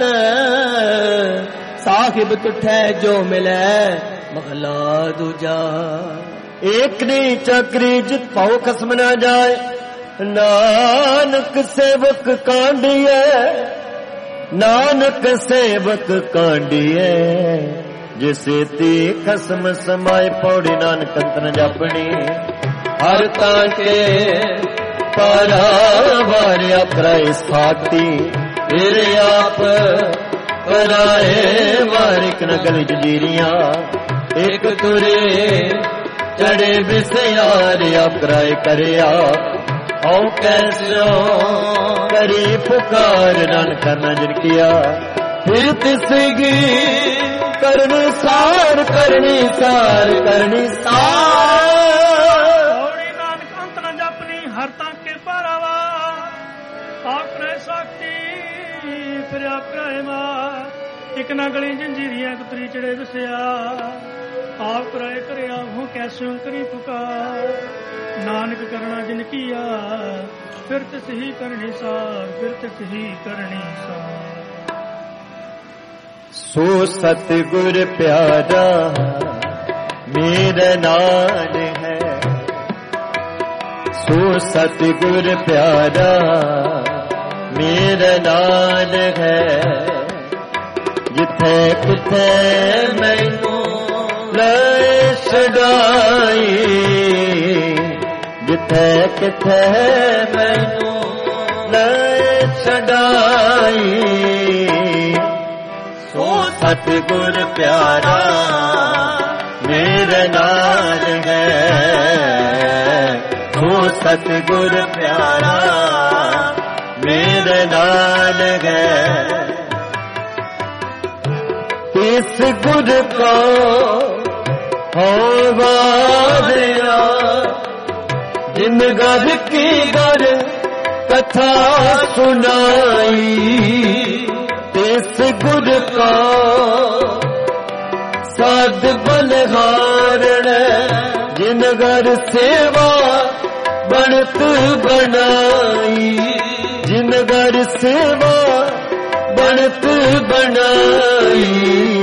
साहिब तुठे जो मिले मगला दूजा एक नहीं चक्री जित पाओ खसम न जाए नानक सेवक कांडिए नानक सेवक कांडिए जिसे ती खसम समाए पौड़ी नानक अंतन जापनी हर ताके पारावार अपराए साथी फिर आप कराए वारिक नगल जजीरियां एक तुरे चढ़े बिसयार अपराए करया औ कैसो करी पुकार नान करना जिन किया फिर तिसगी करनी सार करनी सार करनी सार नानक अंत न जपनी हर ताके पारावा आपने साथी फिर आपराए मार एक ना गली जंजीरियां कुतरी चढ़े दसिया आप कराए करया हूँ कैसे करी पुकार नानक करना जिन किया फिर तिस ही करनी सार फिर तिस ही करनी सार सो सतगुर प्यारा मेरा नाम है सो सतगुर प्यारा मेरा नाम है जिथे किथे मैनू ले छड़ाई जिथे किथे मैनू ले छड़ाई सो सतगुर प्यारा मेरा नाम है सो सतगुर प्यारा मेरा नाम है इस गुर को हो वारिया जिन घर की घर कथा सुनाई इस गुर को साध बलहारण जिन घर सेवा बनत बनाई जिन घर सेवा बनत बनाई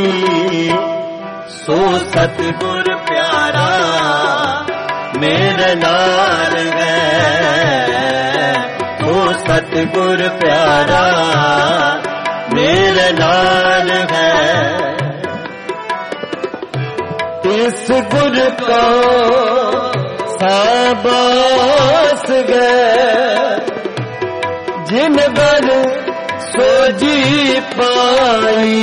सो सतगुर प्यारा मेरा नाम है सो सतगुर प्यारा मेरा नाम है इस गुर को साबास गए जिन बर सोजी पाई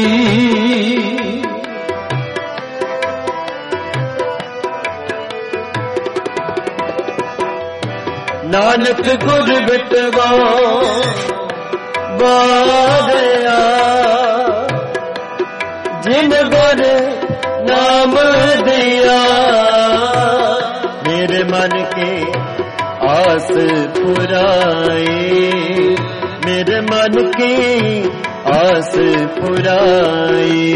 नानक गुर बिटवा बारिया जिन गुर नाम दिया मेरे मन के आस पुराई मेरे मन की आस पुराई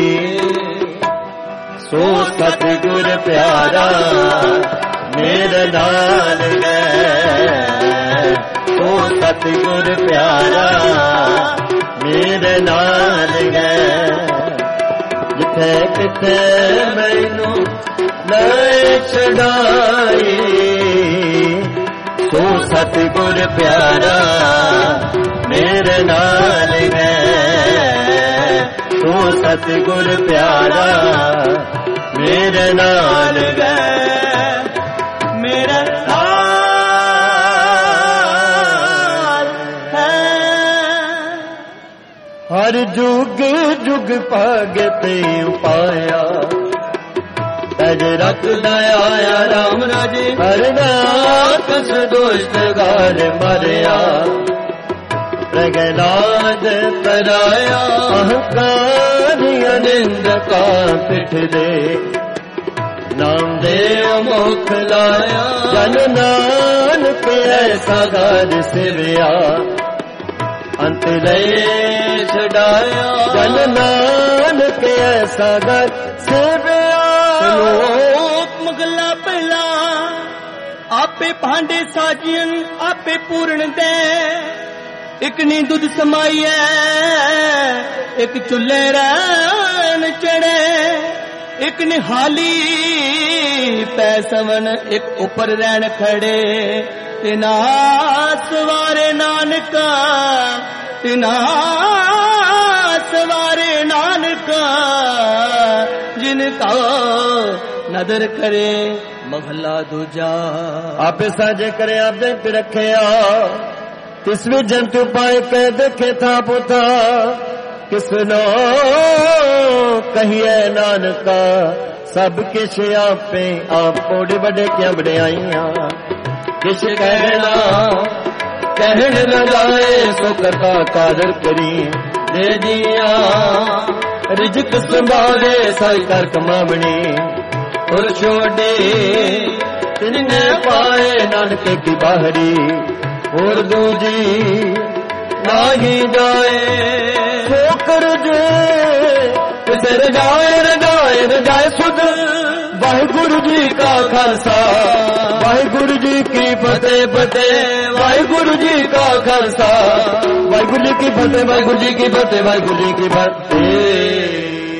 सो सतगुर प्यारा मेरा नाम है सो सतगुर प्यारा मेरा नाम है जिथे किथे मैनू ले छड़ाई सो सतगुर प्यारा मेरे नाल है सो सतगुर प्यारा मेरे नाल है मेरा नाल ਹਰ ਜੁਗ ਜੁਗ ਭਗਤੇ ਉਪਾਇਆ ਤਜ ਰੱਖਦਾ ਆਇਆ ਰਾਮ ਰਾਜੇ ਹਰਨਾਕਸ ਦੁਸ਼ਟ ਘਰ ਮਰਿਆ ਪ੍ਰਗਲਾਦ ਪਰਾਇਆ ਅਹੰਕਾਰੀਆਂ ਨਿੰਦਕਾ ਪਿੱਠ ਦੇ ਨਾਮ ਦੇ ਮੁਖ ਲਾਇਆ ਜਨ ਨਾਨਕ ਐਸਾ ਘਰ ਸਿਵਿਆ ਅੰਤ ਲੈ ਛਡਾਇਆ ਜਨ ਨਾਨਕ ਐਸਾ ਘਰ ਸਿਵਿਆ। ਲੋਕ ਮੁਗਲਾ ਪਹਿਲਾ ਆਪੇ ਭਾਂਡੇ ਸਾਜੀਨ ਆਪੇ ਪੂਰਨ ਦੇ ਇੱਕ ਨੀ ਦੁੱਧ ਸਮਾਈਐ ਇੱਕ ਚੁੱਲ੍ਹੇ ਰਹਿਣ ਚੜੇ ਇੱਕ ਨਿਹਾਲੀ ਪੈ ਸਵਨ ਇੱਕ ਉੱਪਰ ਰਹਿਣ ਖੜੇ ਤਿਨਾ ਸਵਾਰੇ ਨਾਨਕਾ ਤਿਨਾ ਸਵਾਰੇ ਨਾਨਕਾ ਜਿਨ ਕਾ ਨਦਰ ਕਰੇ ਮਹਲਾ ਦੂਜਾ ਆਪੇ ਸਾਜੇ ਕਰੇ ਆਪੇ ਤੇ ਰੱਖਿਆ ਤਿਸ ਵੀ ਜੰਤ ਪਾਏ ਕੇ ਦੇਖੇ ਥਾ ਪੁੱਥਾ ਕਿਸ ਨੋ ਕਹੀਏ ਨਾਨਕਾ ਸਭ ਕਿਛ ਆਪੇ ਆਪ ਕੋੜੇ ਵੱਡੇ ਕਿਆ ਵਡਿਆਈਆਂ ਕਿਛ ਕਹਿਣਾ ਕਹਿਣ ਲਗਾਏ ਸੋ ਕਰਤਾ ਕਾਦਰ ਕਰੀ ਦੇ ਜੀਆਂ ਰਿਜਕ ਸੰਭਾਲੇ ਸਾਈ ਕਰ ਕਮਾਵਣੀ ਔਰ ਛੋੜੇ ਤਿਨਨੇ ਪਾਏ ਨਾਨਕੇ ਕੀ ਬਾਹਰੀ ਹੋਰ ਦੂਜੀ ਨਾਹੀ ਜਾਏ ਸੋ ਕਰ ਜੇ ਤੇ ਰਜਾਏ ਰਜਾਏ ਰਜਾਏ ਸੁਧ ਵਾਹਿਗੁਰੂ ਜੀ ਕਾ ਖਾਲਸਾ ਵਾਹਿਗੁਰੂ ਜੀ ਕੀ ਫਤਿਹ ਫਤਿਹ ਵਾਹਿਗੁਰੂ ਜੀ ਕਾ ਖਾਲਸਾ ਵਾਹਿਗੁਰੂ ਜੀ ਕੀ ਫਤਿਹ ਵਾਹਿਗੁਰੂ ਜੀ ਕੀ ਫਤਿਹ ਵਾਹਿਗੁਰੂ ਜੀ ਕੀ ਫਤਿਹ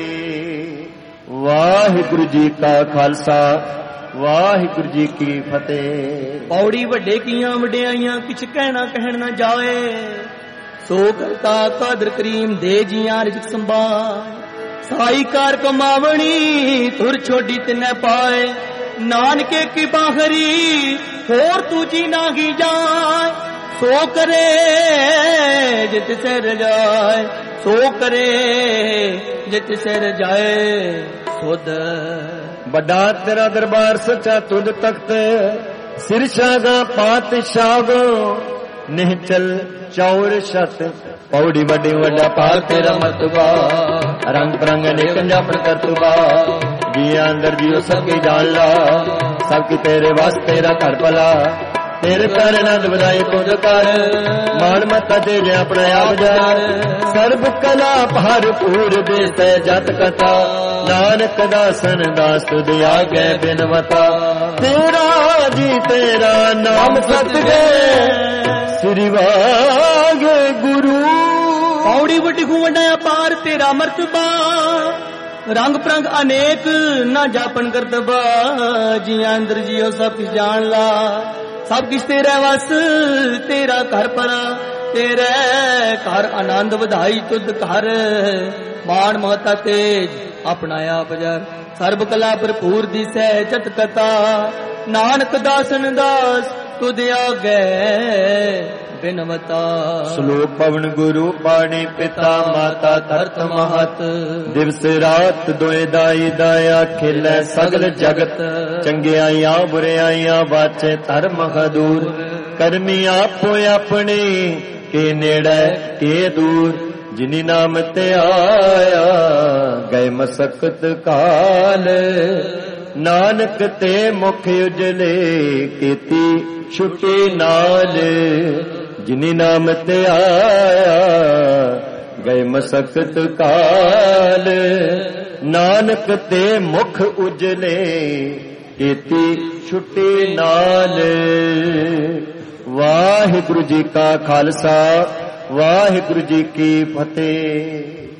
ਵਾਹਿਗੁਰੂ ਜੀ ਕਾ ਖਾਲਸਾ ਵਾਹਿਗੁਰੂ ਜੀ ਕੀ ਫਤਿਹ। ਪੌੜੀ ਵੱਡੇ ਕੀਆਂ ਵਡਿਆਈਆਂ ਕਿਛ ਕਹਿਣਾ ਕਹਿਣ ਨਾ ਜਾਏ ਸੋ ਕਰਤਾ ਕਾਦਰ ਕਰੀਮ ਦੇ ਜੀਆਂ ਰਿਜਕ ਸੰਭਾਲ ਸਾਈ ਕਾਰ ਕਮਾਵਣੀ ਤੁਰ ਛੋਡੀ ਤਿਨੈ ਪਾਏ ਨਾਨਕੇ ਕੀ ਬਾਹਰੀ ਹੋਰ ਤੂਜੀ ਨਾਹੀ ਜਾਏ ਸੋ ਕਰੇ ਜਿਤ ਸਿਰ ਜਾਏ ਸੋ ਕਰੇ ਜਿਤ ਸਿਰ ਜਾਏ ਸੁਧ ਵੱਡਾ ਤੇਰਾ ਦਰਬਾਰ ਸੱਚਾ ਤੁਧ ਤਖਤ ਸਿਰ ਸ਼ਾਗਾ ਪਾਤਸ਼ਾਹ ਨਿਹਚਲ ਚੌਰ ਸ਼ਤ ਪੌੜੀ ਵੱਡੀ ਵੱਡਾ ਪਾਲ ਤੇਰਾ ਮਰਤਬਾ ਰੰਗ ਪ੍ਰੰਗ ਨੇ ਕੰਜਾਪਨ ਕਰਤਬਾ ਜੀ ਅੰਦਰ ਜੀਓ ਸਭ ਕੀ ਜਾਣ ਲਾ ਸਭ ਕੀ ਤੇਰੇ ਵਾਸਤੇ ਤੇਰਾ ਘਰ ਭਲਾ ਤੇਰੇ ਕਰ ਆਨੰਦ ਵਧਾਏ ਤੁਧ ਕਰ ਮਾਣ ਮਤਾ ਦੇ ਜੇ ਆਪਣਾ ਆਪ ਜਾਣ ਸਰਬ ਕਲਾ ਭਰਪੂਰ ਦੇਸੈ ਜਤ ਕਥਾ ਨਾਨਕ ਦਾਸਨ ਦਾਸ ਤੁਧ ਆਗੇ ਬਿਨਵਤਾ ਤੇਰਾ ਜੀ ਤੇਰਾ ਨਾਮ ਸਤਿਗੁਰ ਸ੍ਰੀ ਵਾਹਿਗੁਰੂ ਪੌੜੀ ਵੱਡੀ ਵੱਡਾ ਅਪਾਰ ਤੇਰਾ ਮਰਤਬਾ ਰੰਗ ਪ੍ਰੰਗ ਅਨੇਕ ਨਾ ਜਾਪਨ ਕਰਤਬਾ ਜੀਆਂ ਅੰਦਰ ਜੀਓ ਸਭ ਕੁਛ ਜਾਣ ਲਾ ਸਭ ਕੁਛ ਤੇਰਾ ਵਸ ਤੇਰਾ ਘਰ ਪਰਾ ਤੇਰੇ ਘਰ ਆਨੰਦ ਵਧਾਈ ਤੁਧ ਘਰ ਮਾਣ ਮਹਤਾ ਤੇਜ ਆਪਣਾ ਆਪ ਜਰ ਸਰਬ ਕਲਾ ਭਰਪੂਰ ਦਿਸੈ ਚਤ ਕਥਾ ਨਾਨਕ ਦਾਸਨ ਦਾਸ ਤੁਧ ਆਗੇ ਬਿਨਵਤਾ। ਸ਼ਲੋਕ ਪਵਨ ਗੁਰੂ ਬਾਣੀ ਪਿਤਾ ਮਾਤਾ ਧਰਤ ਮਹਤ ਦਿਵਸ ਰਾਤ ਦੋਏ ਦਾਈ ਦਾਇਆ ਖੇਲੇ ਸਗਲ ਜਗਤ ਚੰਗਿਆਈਆਂ ਬੁਰਿਆਈਆਂ ਬਾਚੇ ਧਰਮ ਹਦੂਰ ਕਰਮੀ ਆਪੋ ਆਪਣੇ ਕੇ ਨੇੜੇ ਕੇ ਦੂਰ ਜਿਨੀ ਨਾਮ ਤੇ ਆਇਆ ਗਏ ਮਸਕਤ ਕਾਲ ਨਾਨਕ ਤੇ ਮੁਖ ਉਜਲੇ ਕੀਤੀ ਛੁੱਟੀ ਨਾਲ ਜਿਨੀ ਨਾਮ ਤੇ ਆਇਆ ਗਏ ਮਸਕਤ ਕਾਲ ਨਾਨਕ ਤੇ ਮੁਖ ਉਜਲੇ ਕੀਤੀ ਛੁੱਟੀ ਨਾਲ। ਵਾਹਿਗੁਰੂ ਜੀ ਕਾ ਖਾਲਸਾ ਵਾਹਿਗੁਰੂ ਜੀ ਕੀ ਫਤਿਹ।